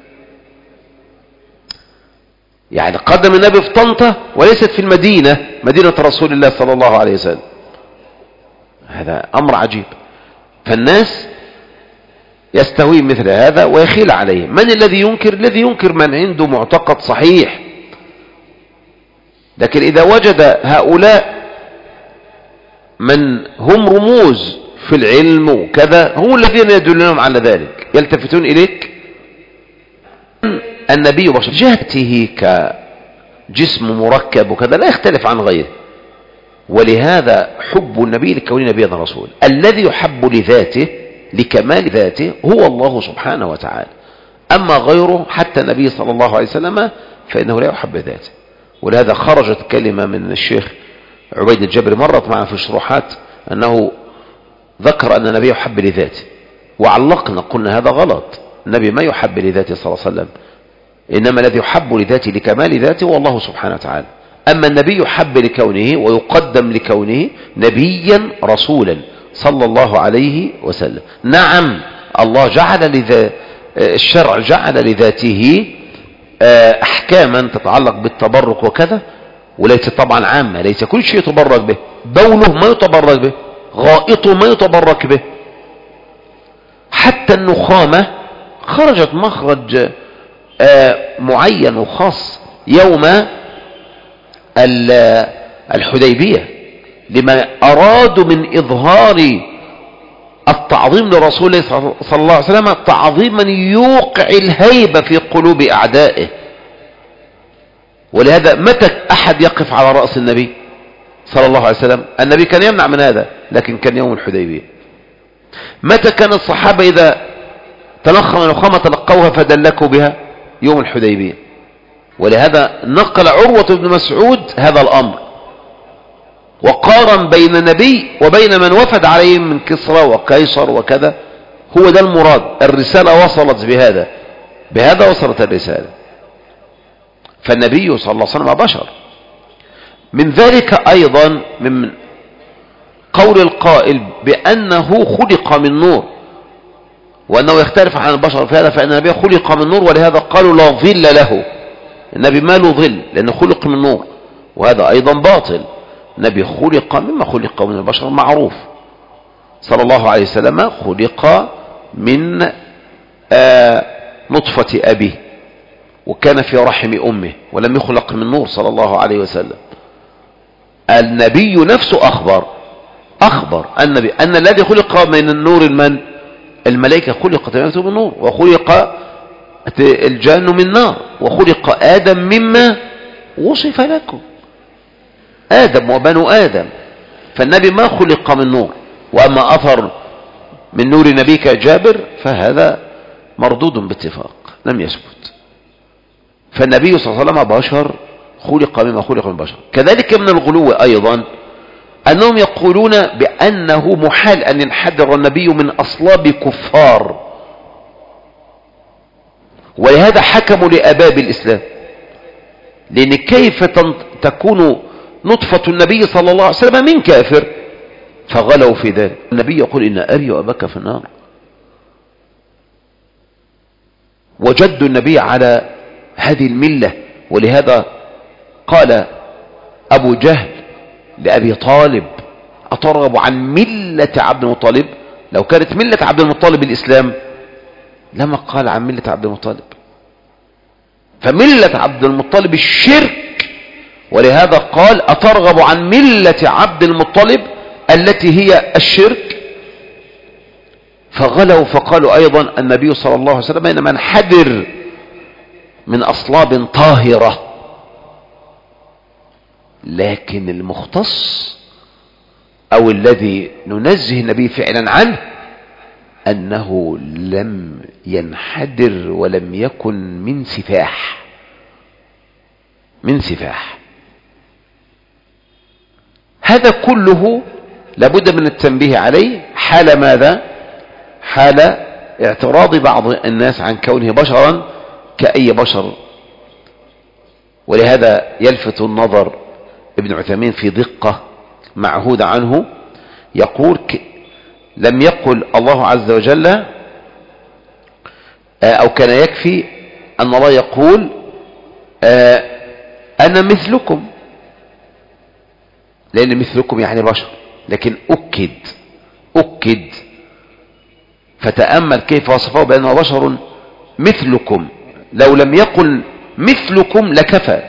يعني قدم النبي في طنطا وليست في المدينة، مدينة رسول الله صلى الله عليه وسلم. هذا أمر عجيب. فالناس يستوي مثل هذا ويخيل عليه. من الذي ينكر؟ الذي ينكر من عنده معتقد صحيح. لكن إذا وجد هؤلاء من هم رموز في العلم وكذا، هم الذين يدلونهم على ذلك، يلتفتون إليك. النبي بشر جهته كجسم مركب وكذا لا يختلف عن غيره. ولهذا حب النبي لكون نبيا رسول. الذي يحب لذاته لكمال ذاته هو الله سبحانه وتعالى. أما غيره حتى النبي صلى الله عليه وسلم فإنه لا يحب ذاته. ولهذا خرجت كلمة من الشيخ عبيد الجبري مرت معنا في الشروحات أنه ذكر أن النبي يحب لذاته، وعلقنا قلنا هذا غلط. النبي ما يحب لذاته صلى الله عليه وسلم، إنما الذي يحب لذاته لكمال ذاته هو الله سبحانه وتعالى. أما النبي يحب لكونه ويقدم لكونه نبيا رسولا صلى الله عليه وسلم. نعم الله جعل لذا الشرع جعل لذاته أحكاما تتعلق بالتبرك وكذا، وليس طبعا عامة، ليس كل شيء يتبرك به. بوله ما يتبرك به، غائطه ما يتبرك به، حتى النخامة خرجت مخرج معين وخاص يوم الحديبية لما أرادوا من إظهار التعظيم لرسول الله صلى الله عليه وسلم تعظيما يوقع الهيبة في قلوب أعدائه. ولهذا متى أحد يقف على رأس النبي صلى الله عليه وسلم؟ النبي كان يمنع من هذا، لكن كان يوم الحديبية. متى كان الصحابة إذا تنخم نخامة تلقوها فدلكوا بها؟ يوم الحديبية. ولهذا نقل عروة بن مسعود هذا الأمر، وقارن بين النبي وبين من وفد عليه من كسرى وقيصر وكذا. هو ده المراد، الرسالة وصلت بهذا بهذا وصلت الرسالة. فالنبي صلى الله عليه وسلم بشر. من ذلك أيضا من قول القائل بأنه خلق من نور، وأنه يختلف عن البشر في هذا، فإن النبي خلق من نور، ولهذا قالوا لا ظل له. النبي ما له ظل لأنه خلق من نور، وهذا أيضا باطل. النبي خلق مما خلق من البشر معروف صلى الله عليه وسلم، خلق من آه نطفة أبيه، وكان في رحم أمه، ولم يخلق من نور صلى الله عليه وسلم. النبي نفسه أخبر أخبر النبي أن الذي خلق من النور من الملائكة خلقت من نور، وخلق الجان من نار، وخلق آدم مما وصف لكم، آدم وبنو آدم. فالنبي ما خلق من نور. وأما أثر من نور نبيك جابر فهذا مردود باتفاق لم يثبت. فالنبي صلى الله عليه وسلم بشر، خلق مما خلق من بشر. كذلك من الغلو أيضا أنهم يقولون بأنه محال أن ينحدر النبي من أصلاب كفار، ولهذا حكموا لأباب الإسلام، لأن كيف تكون نطفة النبي صلى الله عليه وسلم من كافر؟ فغلوا في ذلك. النبي يقول إن أبي وأباك في النار. وجدوا النبي على هذه الملة، ولهذا قال أبو جهل لأبي طالب أترغب عن ملة عبد المطلب؟ لو كانت ملة عبد المطلب الإسلام لما قال عن ملة عبد المطلب. فملة عبد المطلب الشرك، ولهذا قال أترغب عن ملة عبد المطلب التي هي الشرك. فغلوا فقالوا أيضا النبي صلى الله عليه وسلم إنما انحدر من أصلاب طاهرة. لكن المختص أو الذي ننزه النبي فعلا عنه أنه لم ينحدر ولم يكن من سفاح من سفاح. هذا كله لابد من التنبيه عليه حال ماذا؟ حال اعتراض بعض الناس عن كونه بشرا كأي بشر. ولهذا يلفت النظر ابن عثيمين في دقة معهود عنه، يقول لم يقل الله عز وجل أو كان يكفي أن الله يقول أنا مثلكم، لأن مثلكم يعني بشر، لكن أكد أكد فتأمل كيف وصفه بأنه بشر مثلكم. لو لم يقل مثلكم لكفى،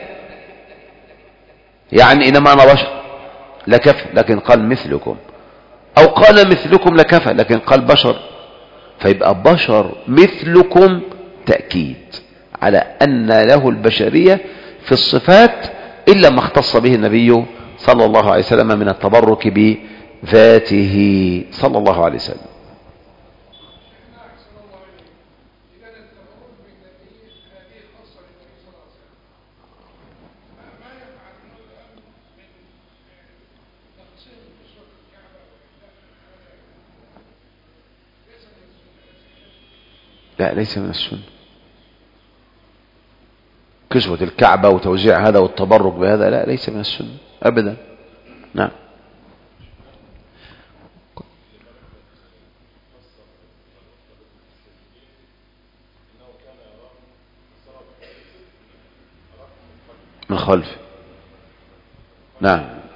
يعني إنما أنا بشر لكفى، لكن قال مثلكم، أو قال مثلكم لكفى لكن قال بشر. فيبقى بشر مثلكم تأكيد على أن له البشرية في الصفات إلا ما اختص به النبي صلى الله عليه وسلم من التبرك بذاته صلى الله عليه وسلم. لا ليس من السنة. كسوة الكعبة وتوزيع هذا والتبرك بهذا لا ليس من السنة أبدا. نعم. من خلف. نعم.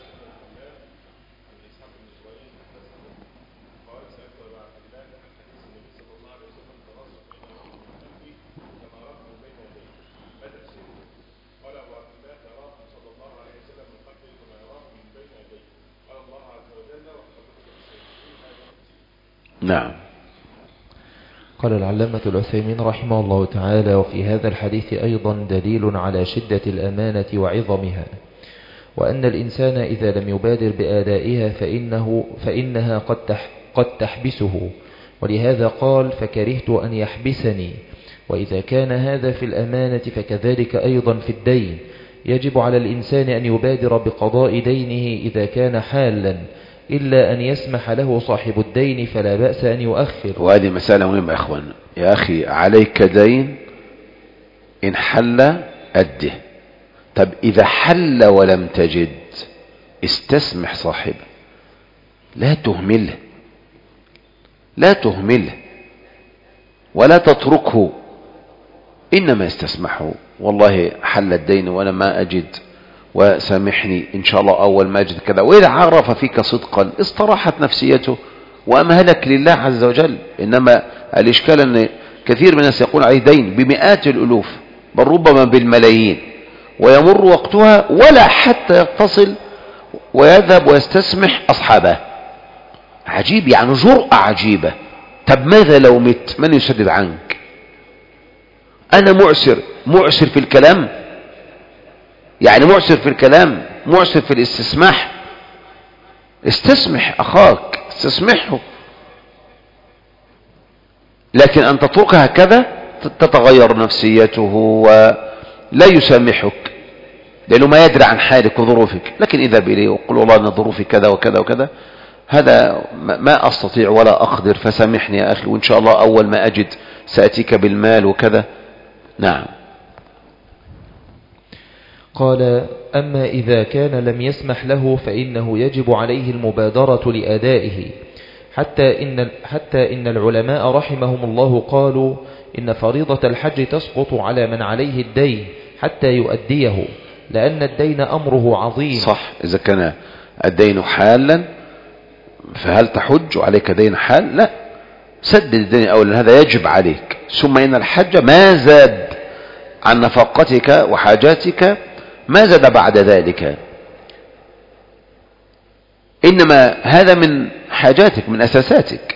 نعم. قال العلامة العثيمين رحمه الله تعالى: وفي هذا الحديث أيضا دليل على شدة الأمانة وعظمها، وأن الإنسان إذا لم يبادر بآدائها فإنه فإنها قد تح قد تحبسه، ولهذا قال: فكرهت أن يحبسني. وإذا كان هذا في الأمانة فكذلك أيضا في الدين، يجب على الإنسان أن يبادر بقضاء دينه إذا كان حالا، إلا أن يسمح له صاحب الدين فلا بأس أن يؤخر. وهذه مسألة مهمة يا أخوان. يا أخي عليك دين، إن حل أده. طب إذا حل ولم تجد استسمح صاحبه، لا تهمله، لا تهمله ولا تتركه، إنما استسمحه: والله حل الدين وأنا ما أجد وسامحني إن شاء الله أول ما أجد كذا. وإذا عرف فيك صدقا استراحت نفسيته وأمهلك لله عز وجل. إنما الإشكال أن كثير من الناس يقول عليه دين بمئات الألوف بل ربما بالملايين، ويمر وقتها ولا حتى يتصل ويذهب ويستسمح أصحابه. عجيب، يعني جرأة عجيبة. طب ماذا لو مت؟ من يسدد عنك؟ أنا معسر، معسر في الكلام، يعني معسر في الكلام، معسر في الاستسماح. استسمح أخاك، استسمحه. لكن أن تتركها هكذا تتغير نفسيته ولا يسامحك، لأنه ما يدري عن حالك وظروفك. لكن إذا بإليه وقل: والله أن ظروفي كذا وكذا وكذا، هذا ما أستطيع ولا أقدر، فسامحني يا أخي، وإن شاء الله أول ما أجد سأتيك بالمال وكذا. نعم. قال: أما إذا كان لم يسمح له فإنه يجب عليه المبادرة لأدائه، حتى إن, حتى إن العلماء رحمهم الله قالوا إن فريضة الحج تسقط على من عليه الدين حتى يؤديه، لأن الدين أمره عظيم. صح. إذا كان الدين حالا فهل تحج عليك دين حال؟ لا، سدد الدين أولا، هذا يجب عليك. ثم إن الحج ما زاد عن نفقتك وحاجاتك، ما زاد بعد ذلك، إنما هذا من حاجاتك، من أساساتك.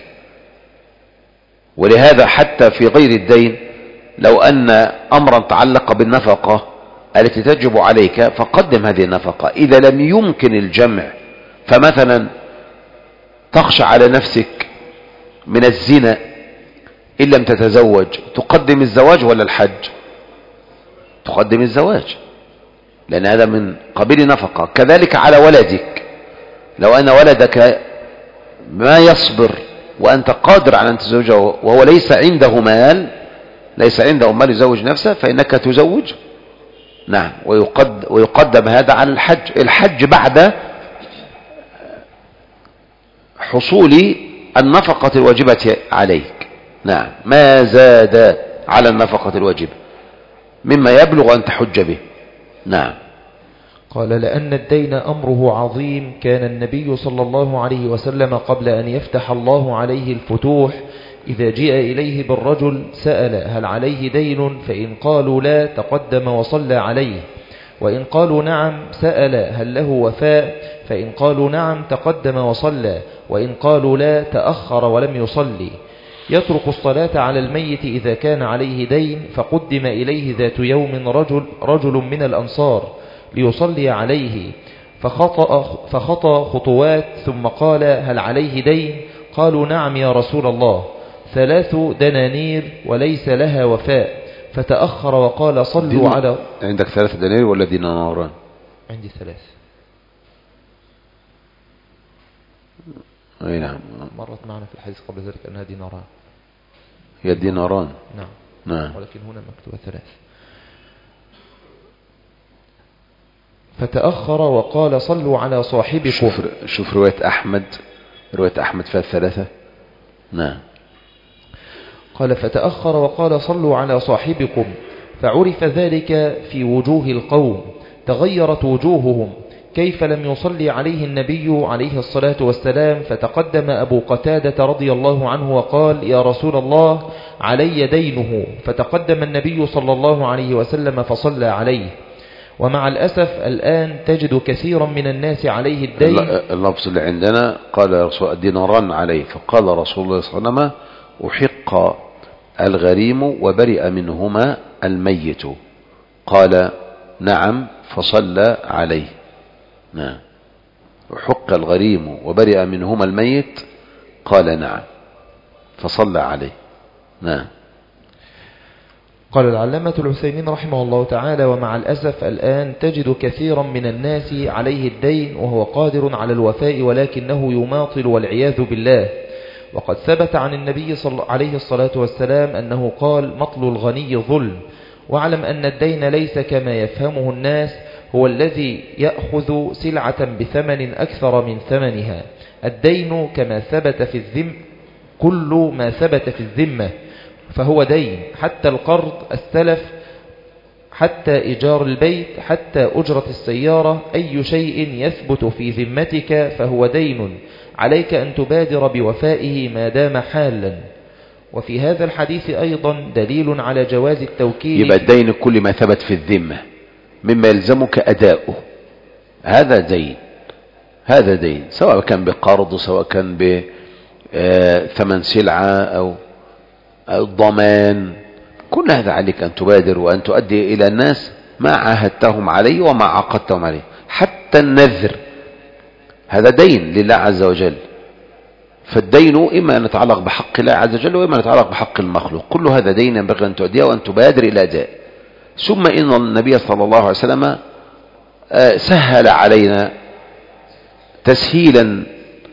ولهذا حتى في غير الدين لو أن أمرا تعلق بالنفقة التي تجب عليك فقدم هذه النفقة. إذا لم يمكن الجمع، فمثلا تخشى على نفسك من الزنا إن لم تتزوج، تقدم الزواج ولا الحج؟ تقدم الزواج، لأن هذا من قبيل نفقة. كذلك على ولدك، لو أن ولدك ما يصبر وأنت قادر على أن تزوجه وهو ليس عنده مال، ليس عنده مال يزوج نفسه، فإنك تزوج. نعم. ويقد ويقدم هذا على الحج. الحج بعد حصول النفقة الواجبة عليك. نعم، ما زاد على النفقة الواجبة مما يبلغ أن تحج به. نعم. قال: لأن الدين أمره عظيم، كان النبي صلى الله عليه وسلم قبل أن يفتح الله عليه الفتوح إذا جاء إليه بالرجل سأل: هل عليه دين؟ فإن قالوا لا تقدم وصلى عليه، وإن قالوا نعم سأل: هل له وفاء؟ فإن قالوا نعم تقدم وصلى، وإن قالوا لا تأخر ولم يصلي. يترك الصلاة على الميت إذا كان عليه دين، فقدم إليه ذات يوم رجل, رجل من الأنصار ليصلي عليه، فخطأ, فخطأ خطوات ثم قال: هل عليه دين؟ قالوا: نعم يا رسول الله، ثلاث دنانير وليس لها وفاء. فتأخر وقال: صلوا على. عندك ثلاث دنانير ولا ديناران؟ عندي ثلاث. أي نعم. مرت معنا في الحديث قبل ذلك أنها ديناران. هي الديناران. نعم. نعم. ولكن هنا مكتوبة ثلاث. فتأخر وقال صلوا على صاحبكم. شوف, شوف رواية أحمد، رواية أحمد فيها الثلاثة. نعم. قال فتأخر وقال صلوا على صاحبكم، فعرف ذلك في وجوه القوم، تغيرت وجوههم، كيف لم يصلي عليه النبي عليه الصلاة والسلام. فتقدم أبو قتادة رضي الله عنه وقال يا رسول الله علي دينه، فتقدم النبي صلى الله عليه وسلم فصلى عليه. ومع الأسف الآن تجد كثيرا من الناس عليه الدين. اللفظ اللي عندنا قال رسول الديناران عليه، فقال رسول الله صلى الله عليه وسلم أحق الغريم وبرئ منهما الميت، قال نعم فصلى عليه. نعم. أحق الغريم وبرئ منهما الميت، قال نعم فصلى عليه. نعم. قال العلامة العثيمين رحمه الله تعالى ومع الأسف الآن تجد كثيرا من الناس عليه الدين وهو قادر على الوفاء ولكنه يماطل والعياذ بالله. وقد ثبت عن النبي صلى عليه الصلاة والسلام أنه قال مطل الغني ظلم. واعلم أن الدين ليس كما يفهمه الناس، هو الذي يأخذ سلعة بثمن أكثر من ثمنها. الدين كما ثبت في الذم، كل ما ثبت في الذمة فهو دين، حتى القرض، السلف، حتى إيجار البيت، حتى أجرة السيارة، أي شيء يثبت في ذمتك فهو دين، عليك أن تبادر بوفائه ما دام حالا. وفي هذا الحديث أيضا دليل على جواز التوكيل. يبقى الدين كل ما ثبت في الذمة مما يلزمك أداؤه، هذا دين، هذا دين، سواء كان بقرض سواء كان بثمن سلعة أو الضمان، كل هذا عليك أن تبادر وأن تؤدي إلى الناس ما عاهدتهم عليه وما عقدتهم عليه. حتى النذر هذا دين لله عز وجل، فالدين إما أن يتعلق بحق الله عز وجل وإما أن يتعلق بحق المخلوق، كل هذا دين ينبغي أن تؤديه وأن تبادر إلى أداء. ثم إن النبي صلى الله عليه وسلم سهل علينا تسهيلا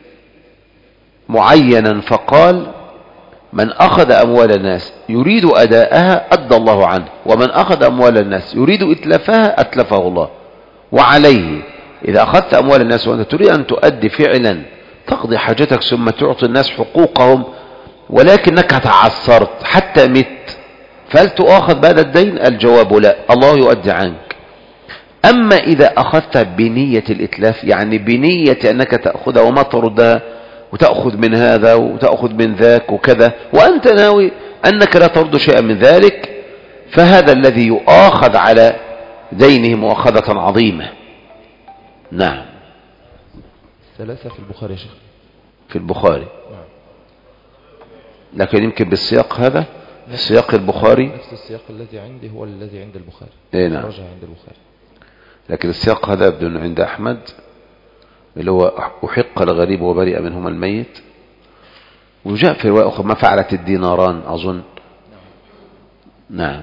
معينا، فقال من أخذ أموال الناس يريد أداءها أدى الله عنه، ومن أخذ أموال الناس يريد إتلافها أتلفه الله. وعليه إذا أخذت أموال الناس وأنت تريد أن تؤدي فعلا تقضي حاجتك ثم تعطي الناس حقوقهم ولكنك تعثرت حتى مت، فهل تؤاخذ بعد الدين؟ الجواب لا، الله يؤدي عنك. أما إذا أخذت بنية الإتلاف، يعني بنية أنك تأخذها وما تردها وتأخذ من هذا وتأخذ من ذاك وكذا وأنت ناوي أنك لا ترد شيئا من ذلك، فهذا الذي يؤاخذ على دينه مؤاخذة عظيمة. نعم. ثلاثة في البخاري شيخ. في البخاري. نعم. لكن يمكن بالسياق هذا في سياق البخاري، نفس السياق الذي عندي هو الذي عند البخاري. اي نعم. رجع عند البخاري. لكن السياق هذا يبدو عند أحمد اللي هو أحق الغريب وبرئ منهما الميت، وجاء في رواية أخرى ما فعلت الديناران أظن. نعم.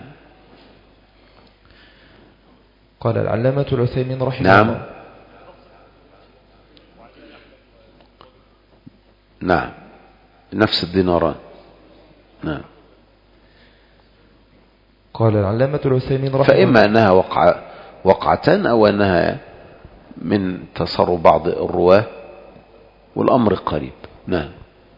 قال العلامة العثيمين رحمه نعم. الله. نعم نفس الديناران. نعم. قال العلامة العثيمين رحمه الله فإما أنها وقع وقعة أو أنها من تصرف بعض الرواة والأمر قريب. نعم.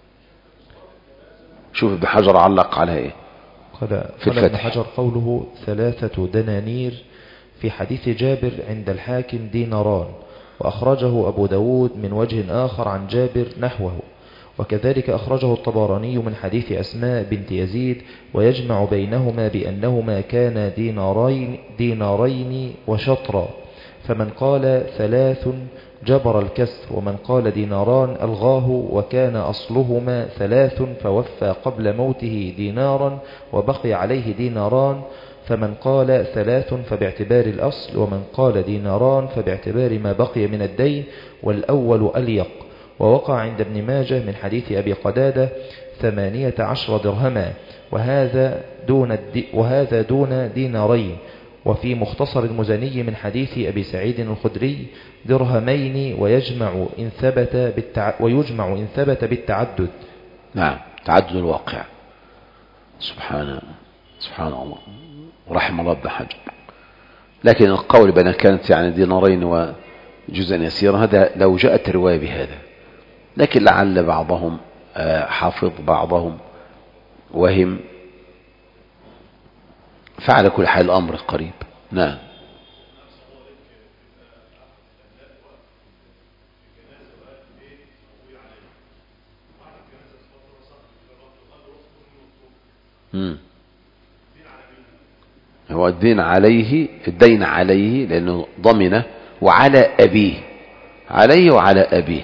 شوف ابن حجر علق على ايه قال في قال ابن الفتح. حجر قوله ثلاثة دنانير في حديث جابر عند الحاكم ديناران، وأخرجه أبو داود من وجه آخر عن جابر نحوه، وكذلك أخرجه الطبراني من حديث أسماء بنت يزيد، ويجمع بينهما بأنهما كان دينارين, دينارين وشطرا، فمن قال ثلاث جبر الكسر، ومن قال ديناران ألغاه، وكان أصلهما ثلاث فوفى قبل موته دينارا وبقي عليه ديناران، فمن قال ثلاث فباعتبار الأصل، ومن قال ديناران فباعتبار ما بقي من الدين، والأول أليق. ووقع عند ابن ماجه من حديث أبي قدادة ثمانية عشر درهما، وهذا دون, وهذا دون دينارين. وفي مختصر المزني من حديث أبي سعيد الخدري درهمين، ويجمع إن ثبت بالتع... ويجمع إن ثبت بالتعدد. نعم، تعدد الواقع. سبحان سبحان الله ورحم الله ابن حجر. لكن القول بأن كانت يعني دينارين وجزءا يسيرا هذا لو جاءت رواية بهذا، لكن لعل بعضهم حافظ بعضهم وهم، فعلى كل حال الأمر قريب. نعم. مم. هو الدين عليه، الدين عليه لأنه ضمنه، وعلى أبيه، عليه وعلى أبيه.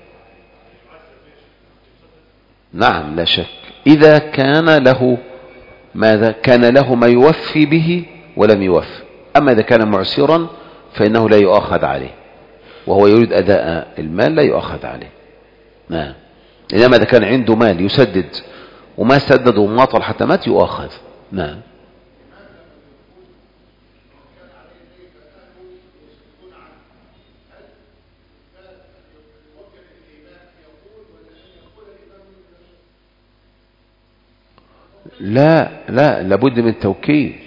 نعم لا شك، إذا كان له ماذا؟ كان له ما يوفي به ولم يوفي. أما إذا كان معسرا فإنه لا يؤخذ عليه، وهو يريد أداء المال لا يؤخذ عليه. نعم. إنما إذا كان عنده مال يسدد وما سدد وماطل حتى مات يؤخذ. نعم. لا لا لابد من توكيل.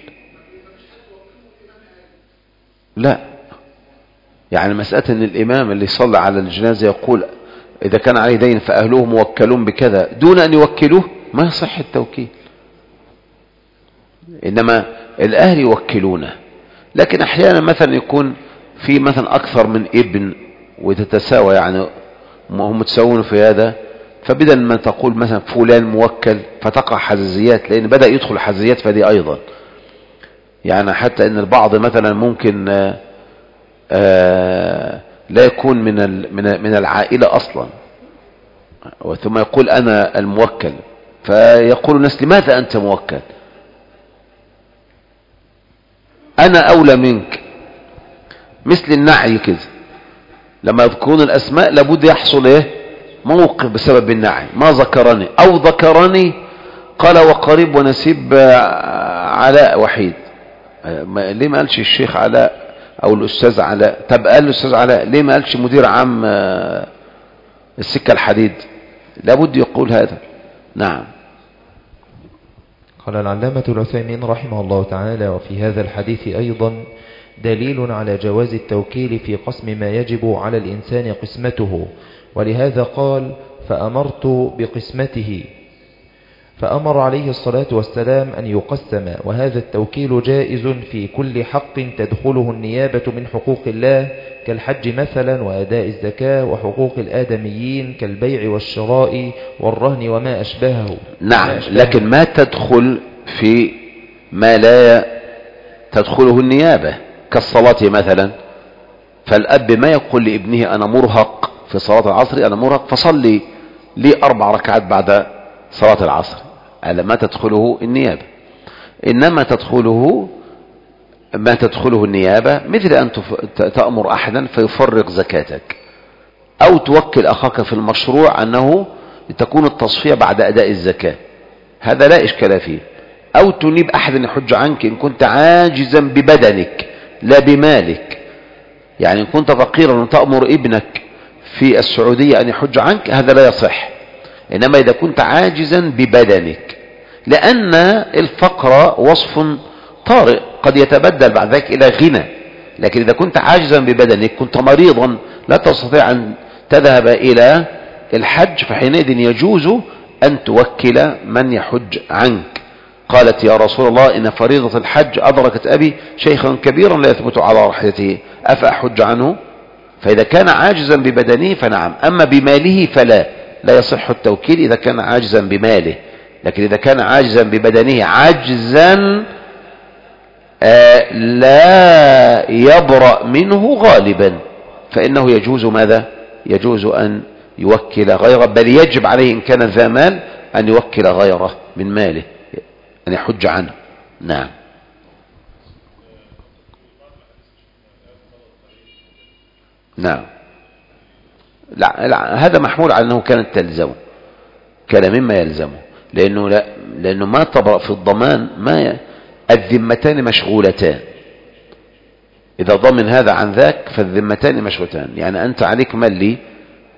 لا يعني مسألة ان الامام اللي صلى على الجنازة يقول اذا كان عليه دين فاهله موكلون بكذا دون ان يوكلوه ما يصح التوكيل. انما الاهل يوكلونه. لكن احيانا مثلا يكون في مثلا اكثر من ابن وتتساوى، يعني هم متساوون في هذا، فبدل ما تقول مثلا فلان موكل فتقع حزازيات، لان بدأ يدخل حزازيات فدي ايضا. يعني حتى ان البعض مثلا ممكن آآ آآ لا يكون من من العائلة اصلا، ثم يقول انا الموكل، فيقول الناس لماذا انت موكل؟ انا اولى منك. مثل النعي كده، لما يذكرون الاسماء لابد يحصل ايه؟ موقف بسبب النعي. ما ذكرني او ذكرني قال وقريب ونسيب علاء وحيد. ليه ما قالش الشيخ علاء او الاستاذ علاء؟ طب قال الاستاذ علاء، ليه ما قالش مدير عام السكة الحديد؟ لابد يقول هذا. نعم. قال العلامة العثيمين رحمه الله تعالى: وفي هذا الحديث أيضا دليل على جواز التوكيل في قسم ما يجب على الإنسان قسمته، ولهذا قال: فأمرت بقسمته، فأمر عليه الصلاة والسلام أن يقسم. وهذا التوكيل جائز في كل حق تدخله النيابة من حقوق الله، كالحج مثلا، وأداء الزكاة، وحقوق الآدميين كالبيع والشراء والرهن وما أشبهه. نعم. ما أشبهه. لكن ما تدخل في ما لا تدخله النيابة كالصلاة مثلا، فالأب ما يقول لابنه أنا مرهق في صلاة العصر، أنا مرهق فصلي لي أربع ركعات بعد صلاة العصر. هذا ما تدخله النيابة. إنما تدخله ما تدخله النيابة، مثل أن تأمر أحدا فيفرق زكاتك، أو توكل أخاك في المشروع أنه تكون التصفية بعد أداء الزكاة، هذا لا إشكال فيه. أو تنيب أحدا يحج عنك إن كنت عاجزا ببدنك لا بمالك. يعني إن كنت فقيرا وتأمر ابنك في السعودية أن يحج عنك، هذا لا يصح. إنما إذا كنت عاجزا ببدنك، لأن الفقر وصف طارئ قد يتبدل بعد ذلك إلى غنى. لكن إذا كنت عاجزا ببدنك، كنت مريضا لا تستطيع أن تذهب إلى الحج، فحينئذ يجوز أن توكل من يحج عنك. قالت يا رسول الله إن فريضة الحج أدركت أبي شيخا كبيرا لا يثبت على راحلته أفأحج عنه؟ فإذا كان عاجزا ببدنه فنعم، أما بماله فلا لا يصح التوكيل إذا كان عاجزا بماله. لكن إذا كان عاجزا ببدنه عجزا آه لا يبرأ منه غالبا، فإنه يجوز ماذا؟ يجوز أن يوكل غيره، بل يجب عليه إن كان ذا مال أن يوكل غيره من ماله أن يحج عنه. نعم. نعم. لا, لا هذا محمول على أنه كانت تلزمه، كان مما يلزمه، لأنه, لا لأنه ما طبق في الضمان، ما الذمتان مشغولتان. إذا ضمن هذا عن ذاك فالذمتان مشغولتان. يعني أنت عليك مالي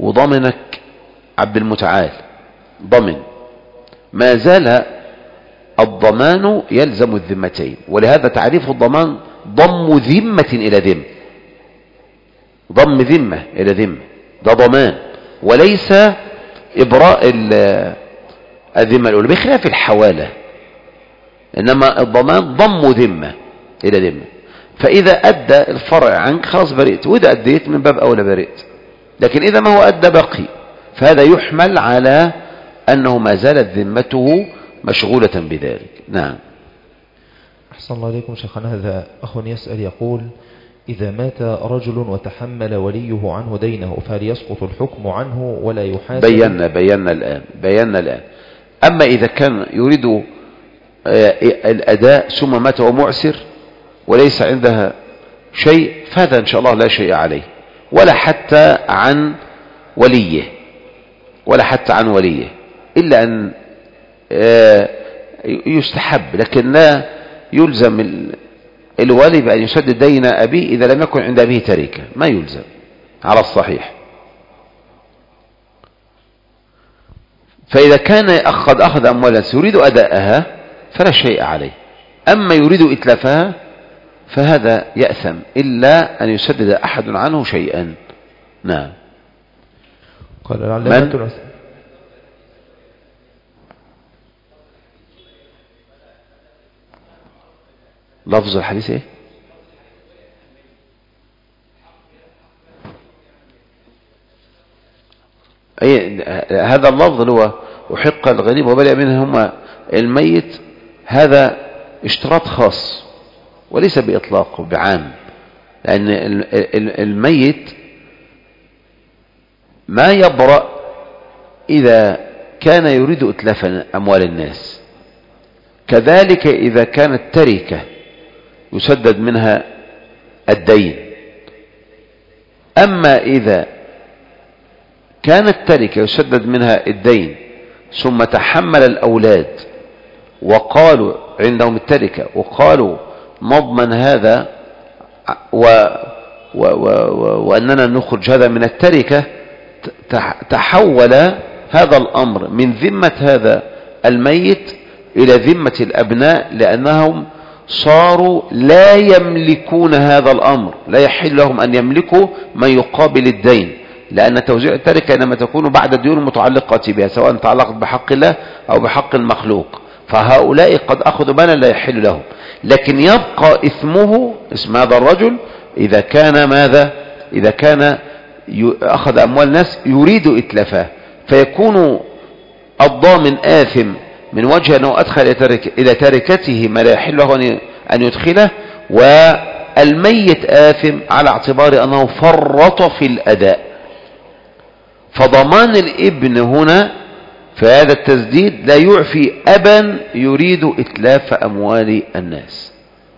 وضمنك عبد المتعال ضمن، ما زال الضمان يلزم الذمتين، ولهذا تعريف الضمان ضم ذمة إلى ذمة، ضم ذمة إلى ذمة، ده ضمان وليس إبراء الذمة الأولى بخلاف الحوالة، إنما الضمان ضم ذمة إلى ذمة. فإذا أدى الفرع عنك خلاص برئت، وإذا أديت من باب أولى برئت. لكن إذا ما هو أدى بقي، فهذا يحمل على أنه ما زالت ذمته مشغولة بذلك. نعم. أحسن الله عليكم شيخنا. هذا أخ يسأل يقول: إذا مات رجل وتحمل وليه عنه دينه فهل يسقط الحكم عنه ولا يحاسب؟ بينا بينا الآن بينا الآن أما إذا كان يريد الأداء ثم مات ومعسر وليس عندها شيء، فهذا إن شاء الله لا شيء عليه، ولا حتى عن وليه، ولا حتى عن وليه، إلا أن يستحب، لكن لا يلزم الوالي بأن يسدد دين أبيه إذا لم يكن عند أبيه تركة، ما يلزم على الصحيح. فإذا كان قد أخذ أموالا يريد أداءها فلا شيء عليه، أما يريد إتلافها فهذا يأثم إلا أن يسدد أحد عنه شيئا. نعم. قال العلامة لفظ الحديث ايه؟ ايه هذا اللفظ اللي هو وحق الغريب وبلغ منهما الميت، هذا اشتراط خاص وليس بإطلاق بعام، لأن الميت ما يبرأ إذا كان يريد إتلاف أموال الناس، كذلك إذا كانت تركة يسدد منها الدين. أما إذا كانت تركة يسدد منها الدين ثم تحمل الأولاد وقالوا عندهم التركة وقالوا نضمن هذا و و و وأننا نخرج هذا من التركة، تحول هذا الأمر من ذمة هذا الميت إلى ذمة الأبناء، لأنهم صاروا لا يملكون هذا الأمر، لا يحل لهم أن يملكوا ما يقابل الدين، لأن توزيع التركة إنما تكون بعد الديون المتعلقة بها سواء تعلقت بحق الله أو بحق المخلوق، فهؤلاء قد أخذوا مالا لا يحل لهم، لكن يبقى إثمه اسم هذا الرجل إذا كان ماذا؟ إذا كان أخذ أموال الناس يريد إتلافها، فيكون الضامن آثم من وجه أنه أدخل إلى تركته ما لا يحل له أن يدخله، والميت آثم على اعتبار أنه فرط في الأداء. فضمان الابن هنا في هذا التسديد لا يعفي أبا يريد إتلاف أموال الناس.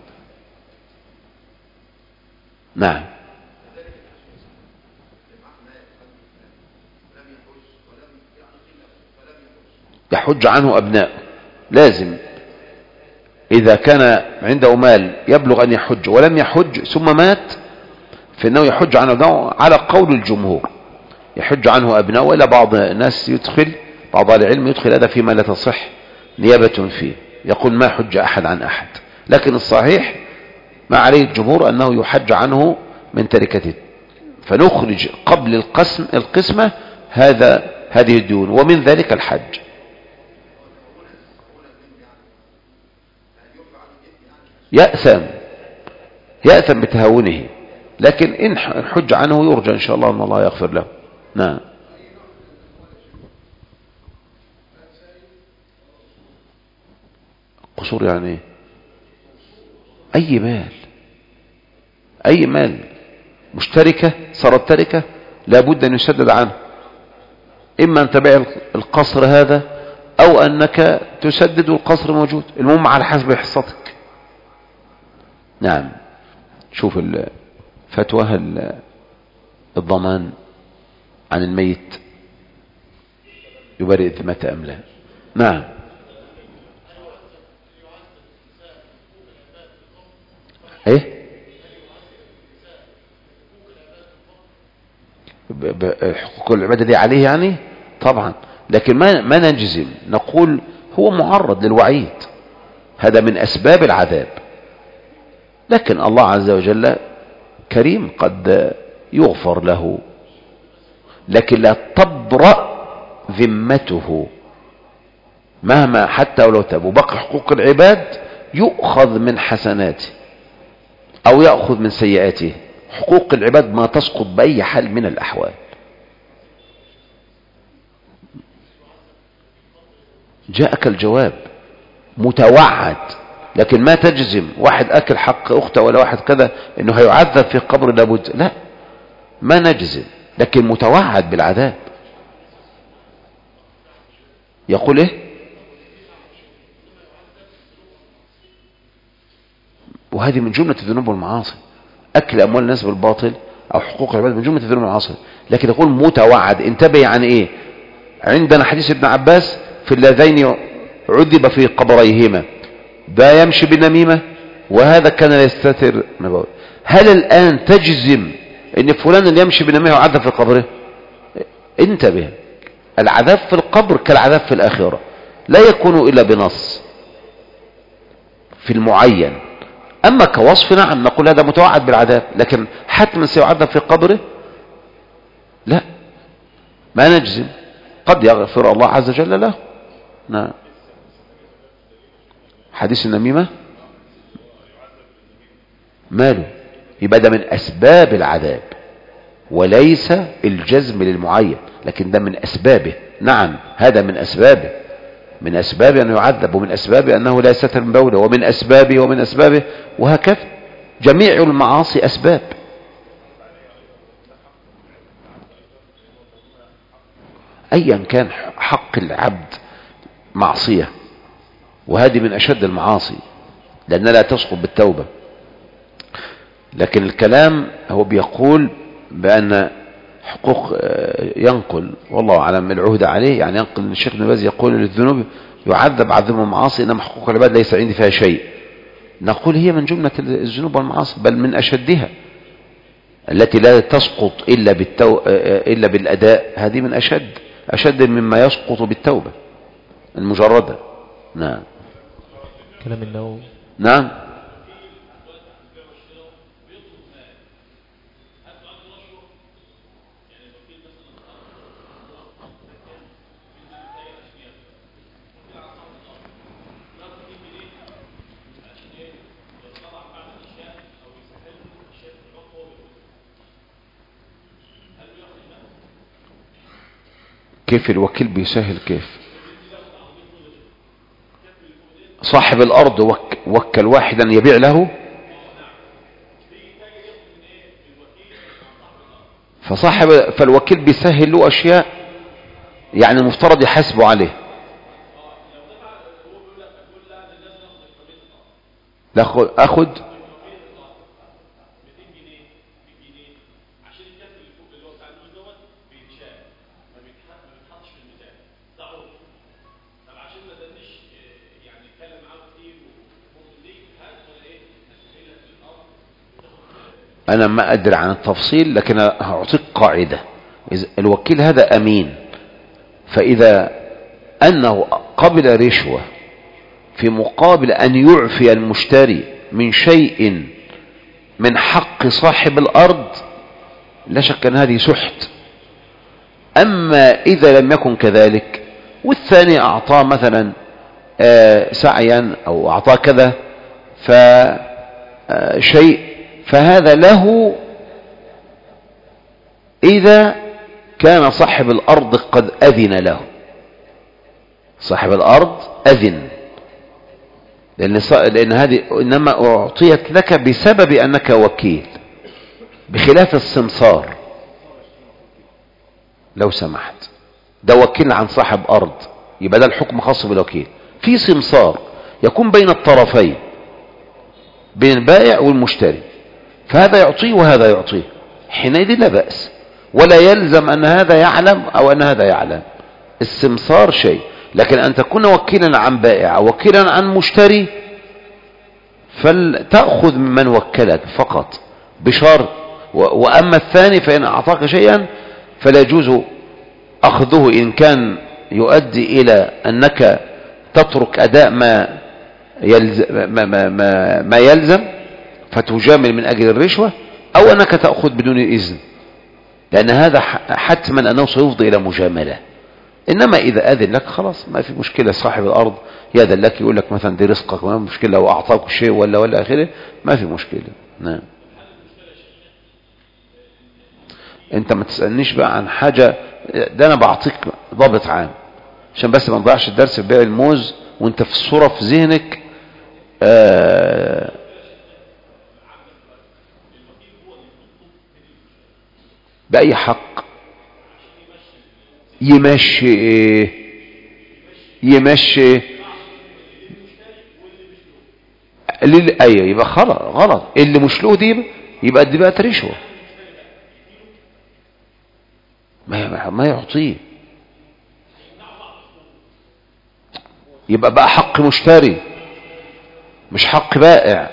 نعم. يحج عنه أبناء، لازم إذا كان عنده مال يبلغ أن يحج ولم يحج ثم مات فإنه يحج عنه أبناء على قول الجمهور، يحج عنه أبناء، وإلا بعض الناس يدخل بعض العلم يدخل هذا فيما لا تصح نيابة فيه، يقول ما حج أحد عن أحد، لكن الصحيح ما عليه الجمهور أنه يحج عنه من تركته، فنخرج قبل القسم القسمة هذا هذه الديون، ومن ذلك الحج. يأثم يأثم بتهاونه، لكن إن حج عنه يرجى إن شاء الله أن الله يغفر له. نعم. قصور يعني أي مال، أي مال مشتركة صارت تركة لابد أن يسدد عنه، إما أن تبيع القصر هذا أو أنك تسدد والقصر موجود، المهم على حسب حصتك. نعم. شوف الفتوى هل الضمان عن الميت يبرئ ذمته أم لا؟ نعم. ايه حقوق العبادة دي عليه يعني طبعا، لكن ما ما نجزم، نقول هو معرض للوعيد، هذا من أسباب العذاب. لكن الله عز وجل كريم قد يغفر له، لكن لا تبرأ ذمته مهما حتى ولو تاب. وبقي حقوق العباد يؤخذ من حسناته أو يأخذ من سيئاته. حقوق العباد ما تسقط بأي حال من الأحوال. جاءك الجواب متوعد، لكن ما تجزم واحد أكل حق أخته ولا واحد كذا إنه هيعذب في قبر لابد، لا، ما نجزم، لكن متوعد بالعذاب. يقول إيه؟ وهذه من جملة الذنوب والمعاصي. أكل أموال الناس بالباطل أو حقوق العباد من جملة الذنوب والمعاصي، لكن يقول متوعد. انتبه يعني إيه؟ عندنا حديث ابن عباس في اللذين عذب في قبريهما، ده يمشي بالنميمة وهذا كان يستتر. هل الآن تجزم ان فلان اللي يمشي بالنميمة يعذب في قبره؟ انتبه، العذاب في القبر كالعذاب في الآخرة، لا يكون إلا بنص في المعين. أما كوصف نعم نقول هذا متوعد بالعذاب، لكن حتما سيعذب في قبره لا، ما نجزم. قد يغفر الله عز وجل له. نعم. حديث النميمة ماله؟ يبقى ده من أسباب العذاب وليس الجزم للمعين، لكن ده من أسبابه. نعم هذا من أسبابه، من أسبابه أنه يعذب، ومن أسبابه أنه لا يستتر من بوله، ومن أسبابه ومن أسبابه، وهكذا. جميع المعاصي أسباب. أيا كان حق العبد معصية، وهذه من أشد المعاصي لأنها لا تسقط بالتوبة. لكن الكلام هو بيقول بأن حقوق ينقل والله أعلم العهد عليه، يعني ينقل من الشيخ ابن باز يقول للذنوب يعذب عذاب المعاصي، إنما حقوق العباد ليس عندي فيها شيء. نقول هي من جملة الذنوب والمعاصي، بل من أشدها، التي لا تسقط إلا بالتو... إلا بالأداء. هذه من أشد أشد مما يسقط بالتوبة المجردة. نعم. كلام النووي. نعم. كيف الوكيل بيسهل؟ كيف صاحب الأرض وك وكل واحدا يبيع له، فصاحب فالوكيل بيسهل له أشياء يعني المفترض يحاسبه عليه. لا أخذ أنا ما أدري عن التفصيل، لكن هأعطيك قاعدة. الوكيل هذا أمين، فإذا أنه قبل رشوة في مقابل أن يعفي المشتري من شيء من حق صاحب الأرض، لا شك أن هذه سحت. أما إذا لم يكن كذلك والثاني أعطاه مثلا سعيا أو أعطاه كذا فشيء، فهذا له إذا كان صاحب الأرض قد أذن له. صاحب الأرض أذن، لأن, لأن هذه إنما أعطيت لك بسبب أنك وكيل، بخلاف السمسار. لو سمحت، ده وكيل عن صاحب أرض، يبقى ده الحكم خاص بالوكيل. في سمسار يكون بين الطرفين، بين البائع والمشتري، فهذا يعطيه وهذا يعطيه، حينئذ لا بأس، ولا يلزم أن هذا يعلم أو أن هذا يعلم. السمسار شيء، لكن أن تكون وكيلا عن بائع أو وكيلا عن مشتري فلتأخذ ممن وكلك فقط بشرط. وأما الثاني فإن أعطاك شيئا فلا يجوز أخذه إن كان يؤدي إلى أنك تترك أداء ما يلزم ما, ما, ما, ما يلزم فتجامل من أجل الرشوة، أو أنك تأخذ بدون إذن، لأن هذا حتما أنه سيفضي إلى مجاملة. إنما إذا أذن لك خلاص ما في مشكلة، صاحب الأرض يأذن لك يقول لك مثلا دي رزقك، ما مشكلة، لو أعطاك شيء ولا ولا آخره ما في مشكلة. نعم. أنت ما تسألنيش بقى عن حاجة، ده أنا بعطيك ضابط عام عشان بس ما نضيعش الدرس في بيع الموز وأنت في الصورة في ذهنك آه بأي حق يمشي يمشي اللي ايوه يبقى خلاص غلط. اللي مش له دي يبقى دي بقى رشوه، ما ما يعطيه، يبقى بقى حق مشتري مش حق بائع.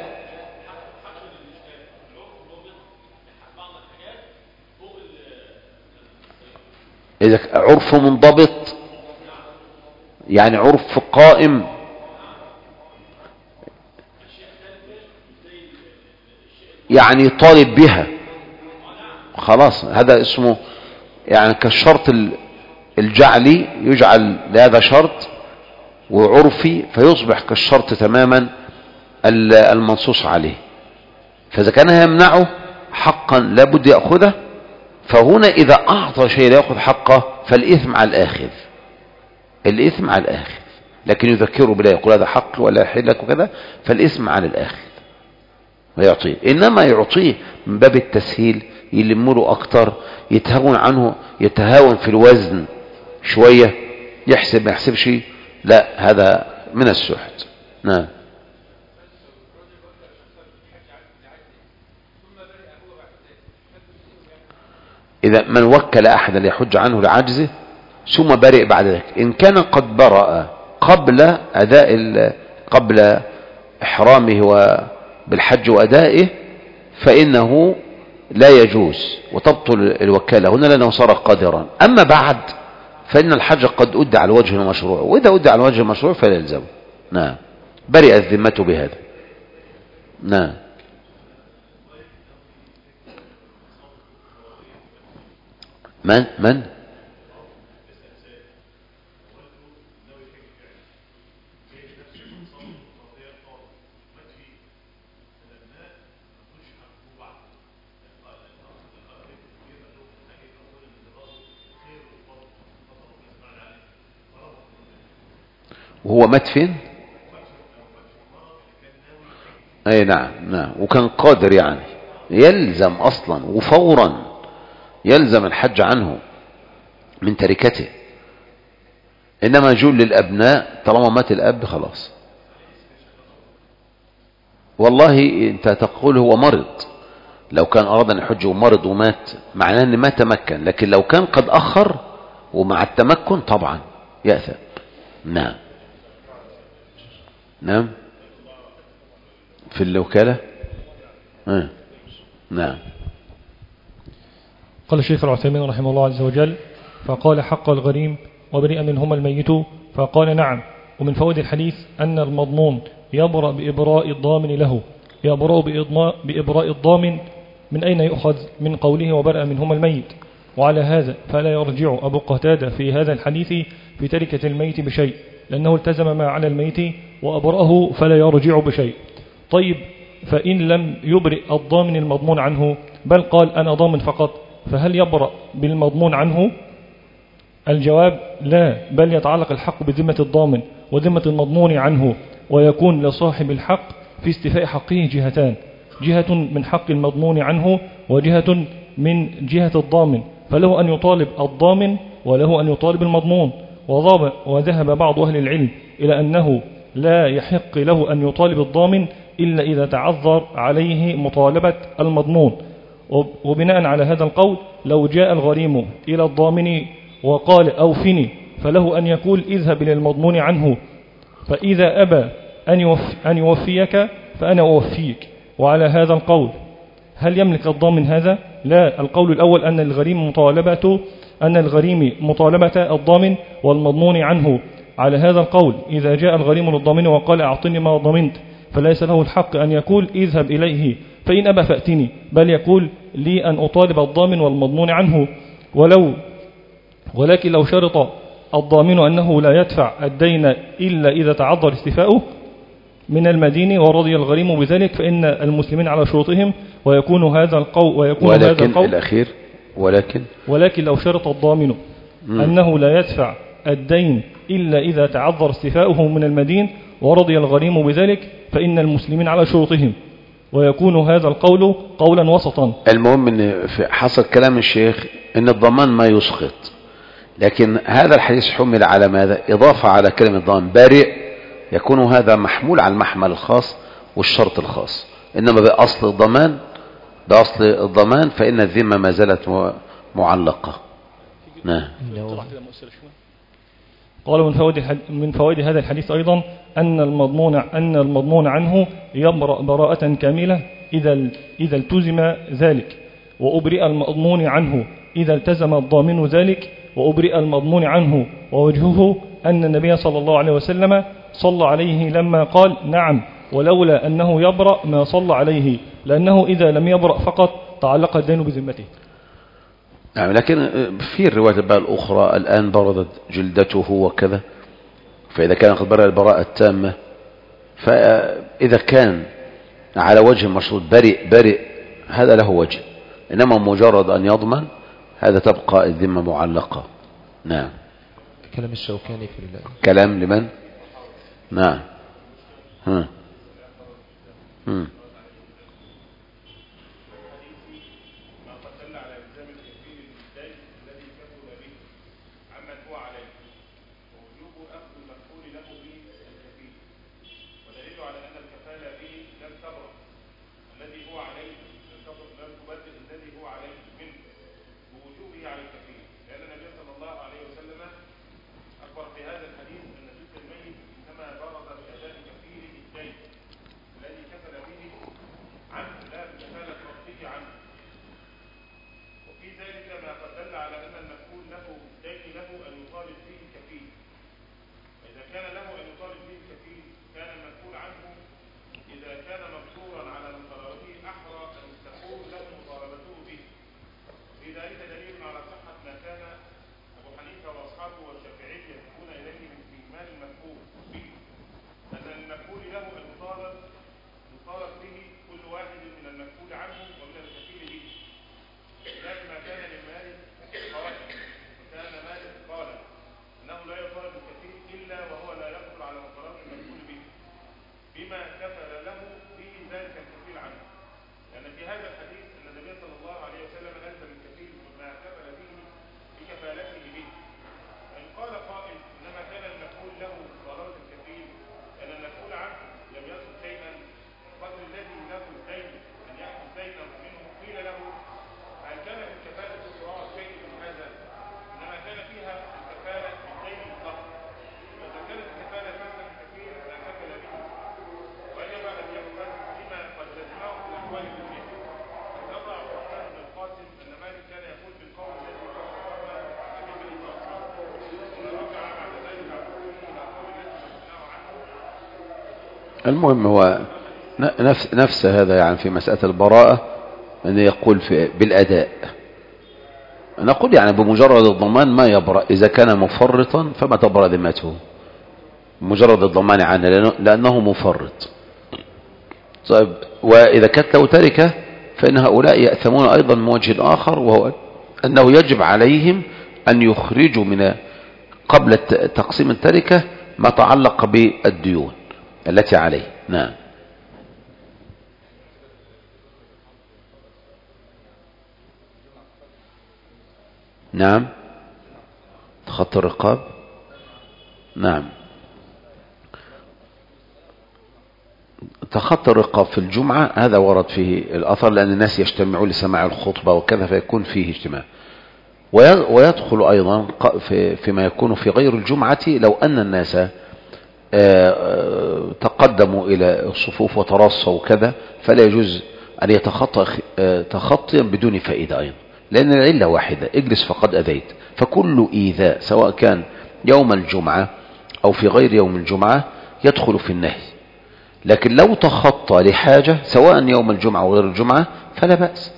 إذا عرف منضبط يعني عرف قائم، يعني طالب بها خلاص، هذا اسمه يعني كالشرط الجعلي يجعل لهذا شرط وعرفي فيصبح كالشرط تماما المنصوص عليه. فإذا كان يمنعه حقا لابد يأخذه، فهنا إذا أعطى شيء لا يأخذ حقه فالإثم على الآخذ، الإثم على الآخذ، لكن يذكره بلا يقول هذا حق ولا يحل لك وكذا، فالإثم على الآخذ ويعطيه. إنما يعطيه من باب التسهيل، يلمله أكتر، يتهاون عنه، يتهاون في الوزن شوية، يحسب ما يحسبش، لا هذا من السحت. نعم. إذا من وكل أحدا ليحج عنه لعجزه ثم برئ بعد ذلك، إن كان قد برأ قبل أداء قبل إحرامه بالحج وأدائه فإنه لا يجوز وتبطل الوكالة هنا لأنه صار قادرا. أما بعد فإن الحج قد أدى على الوجه المشروع، وإذا أدى على الوجه المشروع فلا يلزم. نعم. برئت ذمته بهذا. نعم. من من وهو مات فين؟ اي نعم نعم، وكان قادر يعني يلزم اصلا وفورا يلزم الحج عنه من تركته. انما جول للابناء طالما مات الاب خلاص. والله انت تقول هو مرض، لو كان اراد ان يحج ومرض ومات معناه ان ما تمكن، لكن لو كان قد اخر ومع التمكن طبعا يأثم. نعم نعم. في الوكالة. آه. نعم. قال الشيخ العثيمين رحمه الله عز وجل: فقال حق الغريم وبرئ منهما الميت، فقال نعم. ومن فوائد الحديث أن المضمون يبرأ بإبراء الضامن له، يبرأ بإبراء الضامن من أين يؤخذ؟ من قوله وبرئ منهما الميت. وعلى هذا فلا يرجع أبو قتادة في هذا الحديث في تركة الميت بشيء، لأنه التزم ما على الميت وأبرأه فلا يرجع بشيء. طيب، فإن لم يبرئ الضامن المضمون عنه بل قال أنا ضامن فقط، فهل يبرأ بالمضمون عنه؟ الجواب لا، بل يتعلق الحق بذمة الضامن وذمة المضمون عنه، ويكون لصاحب الحق في استيفاء حقه جهتان، جهة من حق المضمون عنه وجهة من جهة الضامن، فله أن يطالب الضامن وله أن يطالب المضمون. وذهب بعض أهل العلم إلى أنه لا يحق له أن يطالب الضامن إلا إذا تعذر عليه مطالبة المضمون. وبناء على هذا القول لو جاء الغريم إلى الضامن وقال أوفني، فله أن يقول اذهب إلى المضمون عنه، فإذا أبى أن يوفيك فأنا أوفيك. وعلى هذا القول هل يملك الضامن هذا؟ لا، القول الأول أن الغريم مطالبة أن الغريم مطالبة الضامن والمضمون عنه على هذا القول إذا جاء الغريم للضامن وقال أعطني ما ضمنت فليس له الحق أن يقول اذهب إليه فإن أبى فأتني، بل يقول لي أن أطالب الضامن والمضمون عنه. ولو ولكن لو شرط الضامن أنه لا يدفع الدين إلا إذا تعذر استيفاؤه من المدين ورضي الغريم بذلك فإن المسلمين على شروطهم ويكون هذا القول ويكون ولكن هذا القول الأخير ولكن ولكن لو شرط الضامن مم. أنه لا يدفع الدين إلا إذا تعذر استيفاؤه من المدين ورضي الغريم بذلك فإن المسلمين على شروطهم ويكون هذا القول قولا وسطا. المهم ان في حصل كلام الشيخ ان الضمان ما يسقط، لكن هذا الحديث حمل على ماذا؟ إضافة على كلمة الضمان بارئ، يكون هذا محمول على المحمل الخاص والشرط الخاص. إنما بأصل الضمان بأصل الضمان فإن الذمة ما زالت معلقة. نعم. قال من فوائد من فوائد هذا الحديث أيضا أن المضمون أن المضمون عنه يبرأ براءة كاملة إذا إذا التزم ذلك، وأبرئ المضمون عنه إذا التزم الضامن ذلك، وأبرئ المضمون عنه. ووجهه أن النبي صلى الله عليه وسلم صلى عليه لما قال نعم ولولا أنه يبرأ ما صلى عليه، لأنه إذا لم يبرأ فقط تعلق الدين بذمته. نعم، لكن في الروايات بقى الأخرى الآن بردت جلدته وكذا، فإذا كان قد برأ البراءة التامة فإذا كان على وجه مشروط برئ برئ هذا له وجه، إنما مجرد أن يضمن هذا تبقى الذمة معلقة. نعم. كلام الشوكاني في الله. كلام لمن؟ نعم. هم. هم. المهم هو نفس, نفس هذا يعني في مسألة البراءة أن يقول في بالأداء، نقول يعني بمجرد الضمان ما يبرأ، إذا كان مفرطا فما تبرأ ذمته مجرد الضمان عنه لأنه مفرط. طيب وإذا كانت له تركة فإن هؤلاء يأثمون أيضا من وجه آخر، وهو أنه يجب عليهم أن يخرجوا من قبل تقسيم التركة ما تعلق بالديون التي عليه. نعم. نعم تخطي الرقاب. نعم تخطي الرقاب في الجمعة هذا ورد فيه الأثر، لأن الناس يجتمعون لسماع الخطبة وكذا فيكون فيه اجتماع. ويدخل أيضا فيما يكون في غير الجمعة لو أن الناس تقدموا إلى الصفوف وترصوا كذا، فلا يجوز أن يتخطى تخطيا بدون فائدة أيضا، لأن العلة واحدة، اجلس فقد أذيت. فكل إيذاء سواء كان يوم الجمعة أو في غير يوم الجمعة يدخل في النهي. لكن لو تخطى لحاجة سواء يوم الجمعة أو غير الجمعة فلا بأس.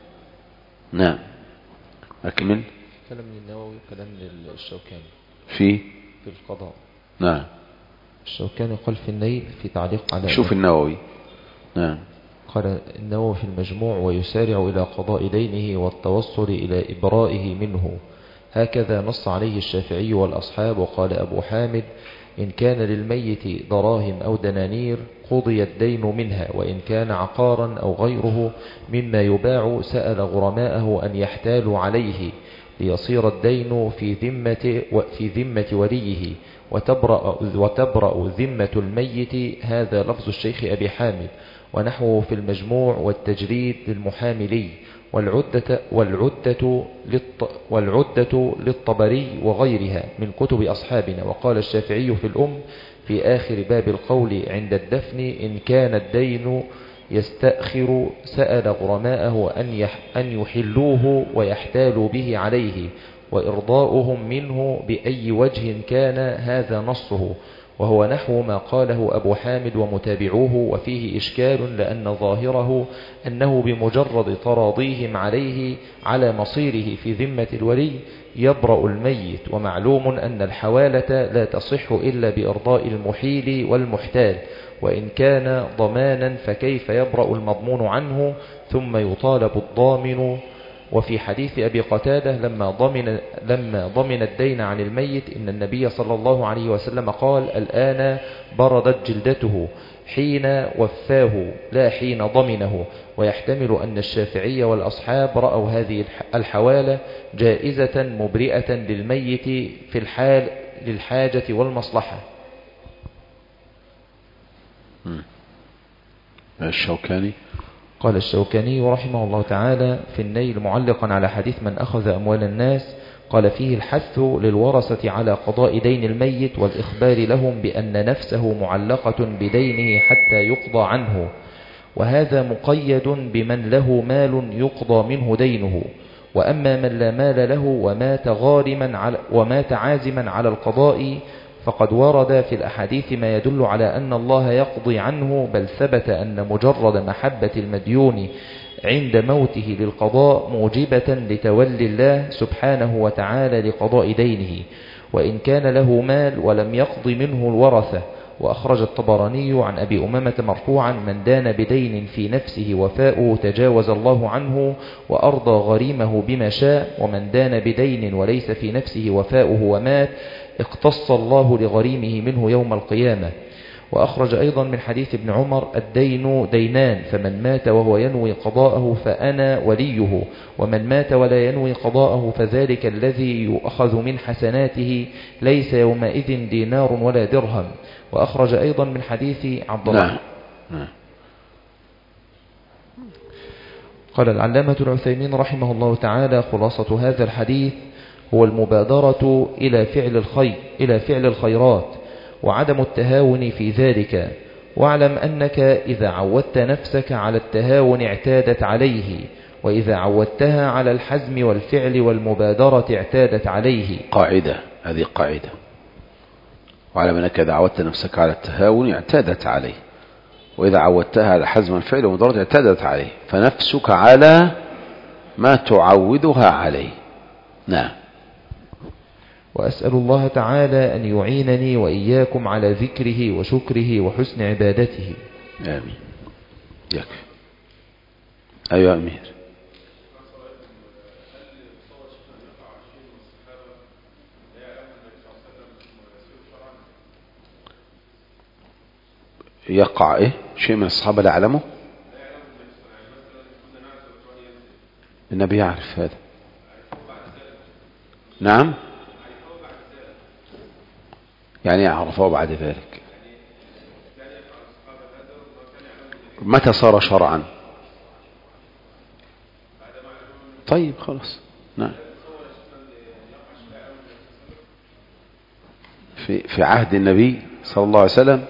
نعم. أكمل. كلام النووي كلام الشوكاني في في القضاء. نعم. الشوكاني قال في النيل في تعليق على شوف النووي. نعم. قال النووي في المجموع ويسارع إلى قضاء دينه والتوصل إلى إبرائه منه، هكذا نص عليه الشافعي والأصحاب. وقال أبو حامد إن كان للميت دراهم أو دنانير قضي الدين منها، وإن كان عقارا أو غيره مما يباع سأل غرماءه أن يحتالوا عليه ليصير الدين في ذمة في ذمة وليه وتبرأ, وتبرأ ذمة الميت. هذا لفظ الشيخ أبي حامد. ونحوه في المجموع والتجريد للمحاملي والعدة, والعدة, للط والعدة للطبري وغيرها من كتب أصحابنا. وقال الشافعي في الأم في آخر باب القول عند الدفن إن كان الدين يستأخر سأل غرماءه أن, أن يحلوه ويحتالوا به عليه وإرضاؤهم منه بأي وجه كان. هذا نصه، وهو نحو ما قاله أبو حامد ومتابعوه. وفيه إشكال لأن ظاهره أنه بمجرد تراضيهم عليه على مصيره في ذمة الولي يبرأ الميت، ومعلوم أن الحوالة لا تصح إلا بإرضاء المحيل والمحتال، وإن كان ضمانا فكيف يبرأ المضمون عنه ثم يطالب الضامن. وفي حديث أبي قتادة لما ضمن, لما ضمن الدين عن الميت إن النبي صلى الله عليه وسلم قال الآن بردت جلدته حين وفاه لا حين ضمنه. ويحتمل أن الشافعي والأصحاب رأوا هذه الحوالة جائزة مبرئة للميت في الحال للحاجة والمصلحة. الشوكاني قال الشوكاني رحمه الله تعالى في النيل معلقا على حديث من أخذ أموال الناس، قال فيه الحث للورثة على قضاء دين الميت والإخبار لهم بأن نفسه معلقة بدينه حتى يقضى عنه، وهذا مقيد بمن له مال يقضى منه دينه. وأما من لا مال له ومات غارما على ومات عازما على القضاء فقد ورد في الأحاديث ما يدل على أن الله يقضي عنه، بل ثبت أن مجرد محبة المديون عند موته للقضاء موجبة لتولي الله سبحانه وتعالى لقضاء دينه، وإن كان له مال ولم يقض منه الورثة. وأخرج الطبراني عن أبي أمامة مرفوعا من دان بدين في نفسه وفاؤه تجاوز الله عنه وأرضى غريمه بما شاء، ومن دان بدين وليس في نفسه وفاؤه ومات اقتص الله لغريمه منه يوم القيامة. وأخرج أيضا من حديث ابن عمر الدين دينان، فمن مات وهو ينوي قضاءه فأنا وليه، ومن مات ولا ينوي قضاءه فذلك الذي يؤخذ من حسناته ليس يومئذ دينار ولا درهم. وأخرج أيضا من حديث عبد الله نعم. قال العلامة العثيمين رحمه الله تعالى خلاصة هذا الحديث هو المبادرة إلى فعل الخير إلى فعل الخيرات وعدم التهاون في ذلك. واعلم أنك إذا عودت نفسك على التهاون اعتادت عليه، وإذا عودتها على الحزم والفعل والمبادرة اعتادت عليه. قاعدة، هذه قاعدة. واعلم أنك إذا عودت نفسك على التهاون اعتادت عليه، وإذا عودتها على حزم الفعل والمبادرة اعتادت عليه، فنفسك على ما تعودها عليه. نعم. وأسأل الله تعالى أن يعينني وإياكم على ذكره وشكره وحسن عبادته. آمين. يكفي. أيها أمير. يقع إيه؟ شيء من الصحابة لا يعلمه؟ النبي يعرف هذا. نعم. يعني يعرفه بعد ذلك. متى صار شرعا؟ طيب خلاص. نعم. في في عهد النبي صلى الله عليه وسلم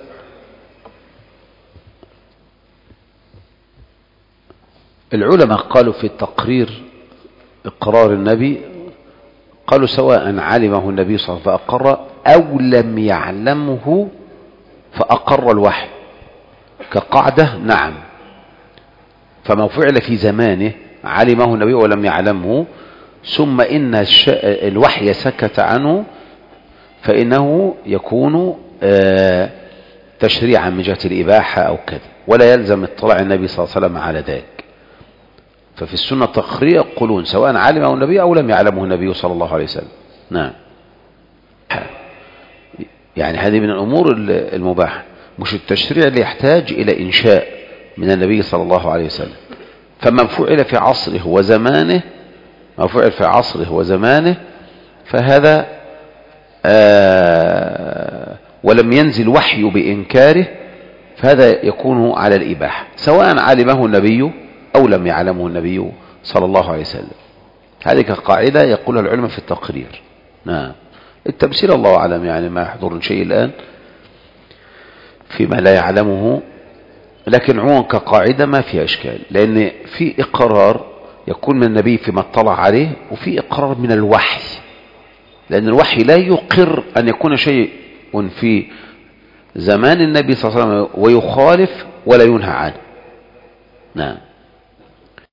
العلماء قالوا في التقرير إقرار النبي، قالوا سواء علمه النبي صلى الله عليه وسلم فأقر أو لم يعلمه فأقر الوحي كقاعدة. نعم. فما فعل في زمانه علمه النبي ولم يعلمه ثم إن الوحي سكت عنه فإنه يكون تشريعا من جهة الإباحة أو كذا، ولا يلزم اطلاع النبي صلى الله عليه وسلم على ذلك. ففي السنة التقرير يقولون سواء علمه النبي أو لم يعلمه النبي صلى الله عليه وسلم. نعم. يعني هذه من الأمور المباحة، مش التشريع اللي يحتاج إلى إنشاء من النبي صلى الله عليه وسلم. فمن فعل في عصره وزمانه ما فعل في عصره وزمانه فهذا آه ولم ينزل وحي بإنكاره فهذا يكون على الإباحة سواء علمه النبي أو لم يعلمه النبي صلى الله عليه وسلم. هذه كقاعدة يقولها العلماء في التقرير. نعم. التمثيل الله أعلم، يعني ما يحضر شيء الآن فيما لا يعلمه، لكن عموما كقاعدة ما فيها إشكال، لأن في إقرار يكون من النبي فيما اطلع عليه وفي إقرار من الوحي، لأن الوحي لا يقر أن يكون شيء في زمان النبي صلى الله عليه وسلم ويخالف ولا ينهى عنه. نعم.